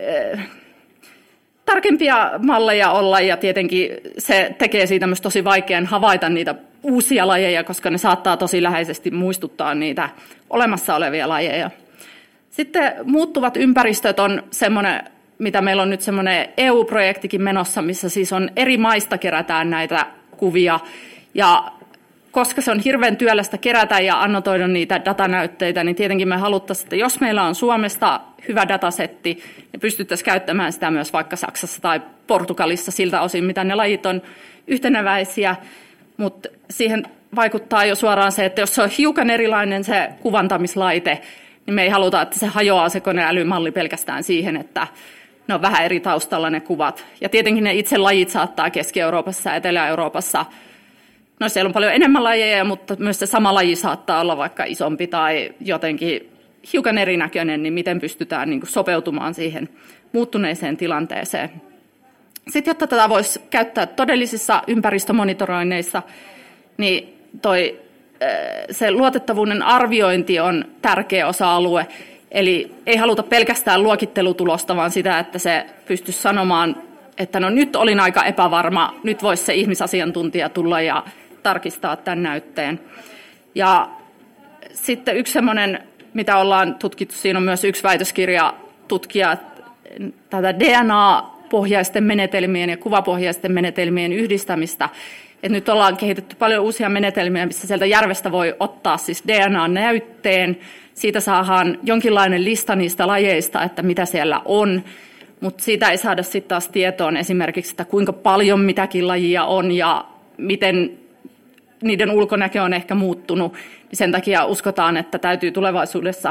tarkempia malleja olla, ja tietenkin se tekee siitä myös tosi vaikean havaita niitä uusia lajeja, koska ne saattaa tosi läheisesti muistuttaa niitä olemassa olevia lajeja. Sitten muuttuvat ympäristöt on semmoinen, mitä meillä on nyt semmoinen EU-projektikin menossa, missä siis on eri maista kerätään näitä kuvia. Ja koska se on hirveän työlästä kerätä ja annotoida niitä datanäytteitä, niin tietenkin me haluttaisiin, että jos meillä on Suomesta hyvä datasetti, niin pystyttäisiin käyttämään sitä myös vaikka Saksassa tai Portugalissa siltä osin, mitä ne lajit on yhteneväisiä. Mutta siihen vaikuttaa jo suoraan se, että jos se on hiukan erilainen se kuvantamislaite, niin me ei haluta, että se hajoaa se koneälymalli pelkästään siihen, että ne on vähän eri taustalla ne kuvat. Ja tietenkin ne itse lajit saattaa Keski-Euroopassa ja Etelä-Euroopassa. No siellä on paljon enemmän lajeja, mutta myös se sama laji saattaa olla vaikka isompi tai jotenkin hiukan erinäköinen, niin miten pystytään niin kuin sopeutumaan siihen muuttuneeseen tilanteeseen. Sitten jotta tätä voisi käyttää todellisissa ympäristömonitoroinneissa, niin se luotettavuuden arviointi on tärkeä osa-alue. Eli ei haluta pelkästään luokittelutulosta, vaan sitä, että se pystyisi sanomaan, että no nyt olin aika epävarma, nyt voisi se ihmisasiantuntija tulla ja tarkistaa tämän näytteen. Ja sitten yksi semmoinen, mitä ollaan tutkittu, siinä on myös yksi väitöskirja tutkia tätä DNA-pohjaisten menetelmien ja kuvapohjaisten menetelmien yhdistämistä. Et nyt ollaan kehitetty paljon uusia menetelmiä, missä sieltä järvestä voi ottaa siis DNA-näytteen. Siitä saadaan jonkinlainen lista niistä lajeista, että mitä siellä on. Mutta siitä ei saada sitten taas tietoon esimerkiksi, että kuinka paljon mitäkin lajia on ja miten niiden ulkonäkö on ehkä muuttunut. Sen takia uskotaan, että täytyy tulevaisuudessa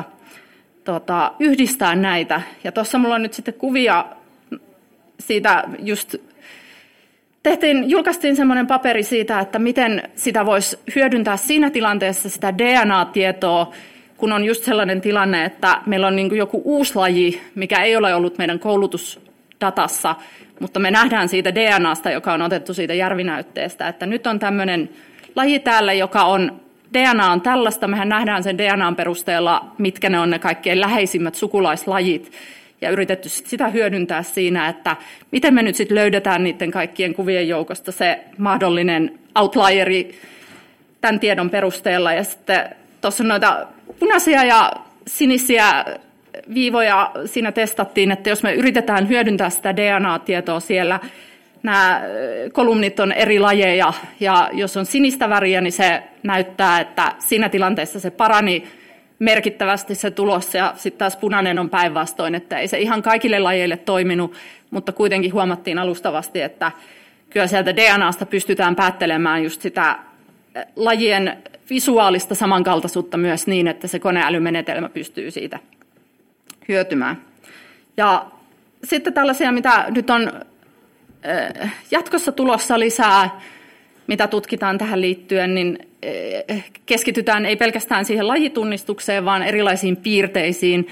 yhdistää näitä. Ja tuossa mulla on nyt sitten kuvia siitä just julkaistiin semmoinen paperi siitä, että miten sitä voisi hyödyntää siinä tilanteessa sitä DNA-tietoa, kun on just sellainen tilanne, että meillä on niin kuin joku uusi laji, mikä ei ole ollut meidän koulutusdatassa, mutta me nähdään siitä DNAsta, joka on otettu siitä järvinäytteestä, että nyt on tämmöinen laji täällä, joka on, DNA on tällaista, mehän nähdään sen DNAn perusteella, mitkä ne on ne kaikkein läheisimmät sukulaislajit, ja yritetty sitä hyödyntää siinä, että miten me nyt sitten löydetään niiden kaikkien kuvien joukosta se mahdollinen outlieri tämän tiedon perusteella. Ja sitten tuossa noita punaisia ja sinisiä viivoja siinä testattiin, että jos me yritetään hyödyntää sitä DNA-tietoa siellä, nämä kolumnit on eri lajeja, ja jos on sinistä väriä, niin se näyttää, että siinä tilanteessa se parani merkittävästi se tulos, ja sitten taas punainen on päinvastoin, että ei se ihan kaikille lajeille toiminut, mutta kuitenkin huomattiin alustavasti, että kyllä sieltä DNAsta pystytään päättelemään just sitä lajien visuaalista samankaltaisuutta myös niin, että se koneälymenetelmä pystyy siitä hyötymään. Ja sitten tällaisia, mitä nyt on jatkossa tulossa lisää, mitä tutkitaan tähän liittyen, niin keskitytään ei pelkästään siihen lajitunnistukseen, vaan erilaisiin piirteisiin.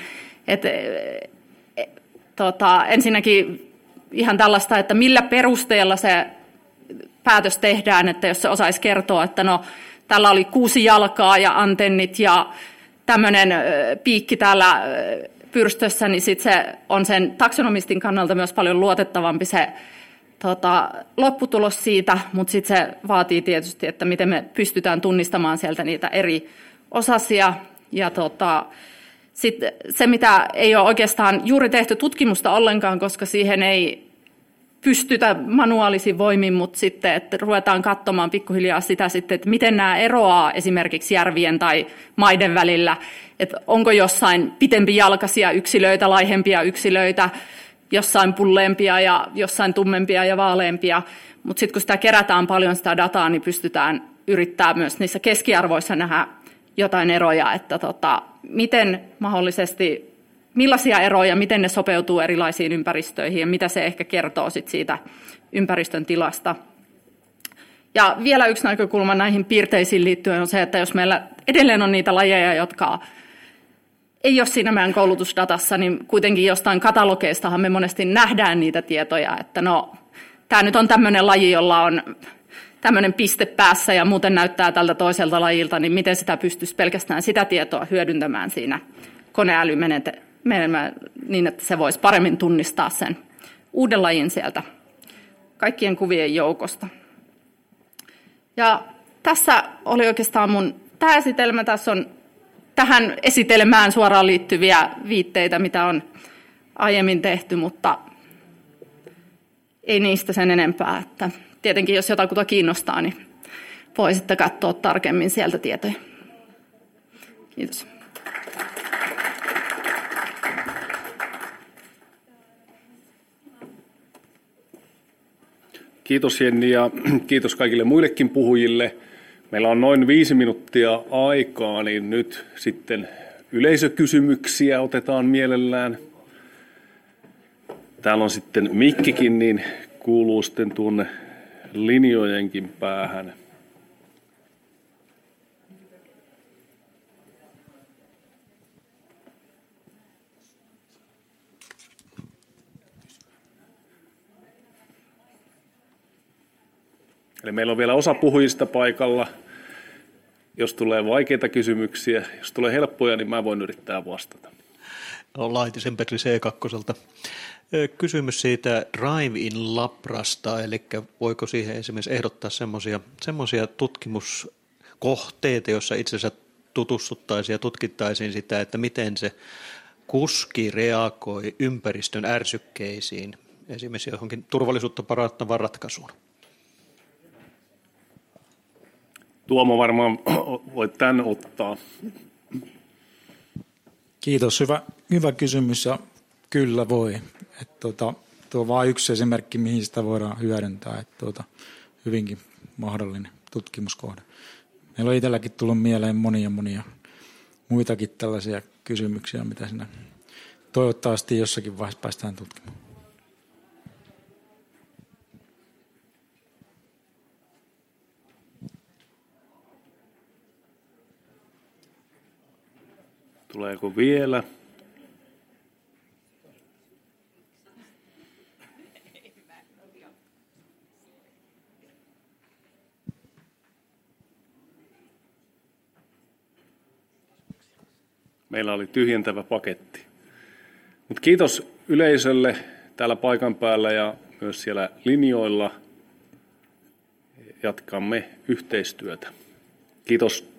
Ensinnäkin ihan tällaista, että millä perusteella se päätös tehdään, että jos se osaisi kertoa, että no, tällä oli 6 jalkaa ja antennit ja tämmöinen piikki täällä pyrstössä, niin sitten se on sen taksonomistin kannalta myös paljon luotettavampi se lopputulos siitä, mutta sitten se vaatii tietysti, että miten me pystytään tunnistamaan sieltä niitä eri osasia. Ja sitten se, mitä ei ole oikeastaan juuri tehty tutkimusta ollenkaan, koska siihen ei pystytä manuaalisin voimin, mutta sitten, että ruvetaan katsomaan pikkuhiljaa sitä sitten, että miten nämä eroaa esimerkiksi järvien tai maiden välillä, että onko jossain pitempijalkaisia yksilöitä, laihempia yksilöitä, jossain pulleempia ja jossain tummempia ja vaaleampia, mutta sitten kun sitä kerätään paljon sitä dataa, niin pystytään yrittää myös niissä keskiarvoissa nähdä jotain eroja, että miten mahdollisesti, millaisia eroja, miten ne sopeutuu erilaisiin ympäristöihin ja mitä se ehkä kertoo sit siitä ympäristön tilasta. Ja vielä yksi näkökulma näihin piirteisiin liittyen on se, että jos meillä edelleen on niitä lajeja, jotka ei ole siinä meidän koulutusdatassa, niin kuitenkin jostain katalogeistahan me monesti nähdään niitä tietoja, että no, tämä nyt on tämmöinen laji, jolla on tämmöinen piste päässä ja muuten näyttää tältä toiselta lajilta, niin miten sitä pystyisi pelkästään sitä tietoa hyödyntämään siinä koneälymenetelmällä niin, että se voisi paremmin tunnistaa sen uuden lajin sieltä kaikkien kuvien joukosta. Ja tässä oli oikeastaan mun tämä esitelmä. Tässä on tähän esitelmään suoraan liittyviä viitteitä, mitä on aiemmin tehty, mutta ei niistä sen enempää. Että tietenkin, jos jotakuta kiinnostaa, niin voi sitten katsoa tarkemmin sieltä tietoja. Kiitos. Kiitos Jenni ja kiitos kaikille muillekin puhujille. Meillä on noin 5 minuuttia aikaa, niin nyt sitten yleisökysymyksiä otetaan mielellään. Täällä on sitten mikkikin, niin kuuluu sitten tuonne linjojenkin päähän. Eli meillä on vielä osa puhujista paikalla. Jos tulee vaikeita kysymyksiä, jos tulee helppoja, niin mä voin yrittää vastata. Laitisen Petri C2. Kysymys siitä Drive-in Labrasta, eli voiko siihen esimerkiksi ehdottaa semmoisia tutkimuskohteita, joissa itse asiassa tutustuttaisiin ja tutkittaisiin sitä, että miten se kuski reagoi ympäristön ärsykkeisiin, esimerkiksi johonkin turvallisuutta parantavaan ratkaisuun. Tuomo varmaan voit tämän ottaa. Kiitos, hyvä kysymys ja kyllä voi. Tuo on vain yksi esimerkki, mihin sitä voidaan hyödyntää. Hyvinkin mahdollinen tutkimuskohde. Meillä on itselläkin tullut mieleen monia muitakin tällaisia kysymyksiä, mitä siinä toivottavasti jossakin vaiheessa päästään tutkimaan. Tuleeko vielä? Meillä oli tyhjentävä paketti. Mut kiitos yleisölle täällä paikan päällä ja myös siellä linjoilla. Jatkamme yhteistyötä. Kiitos.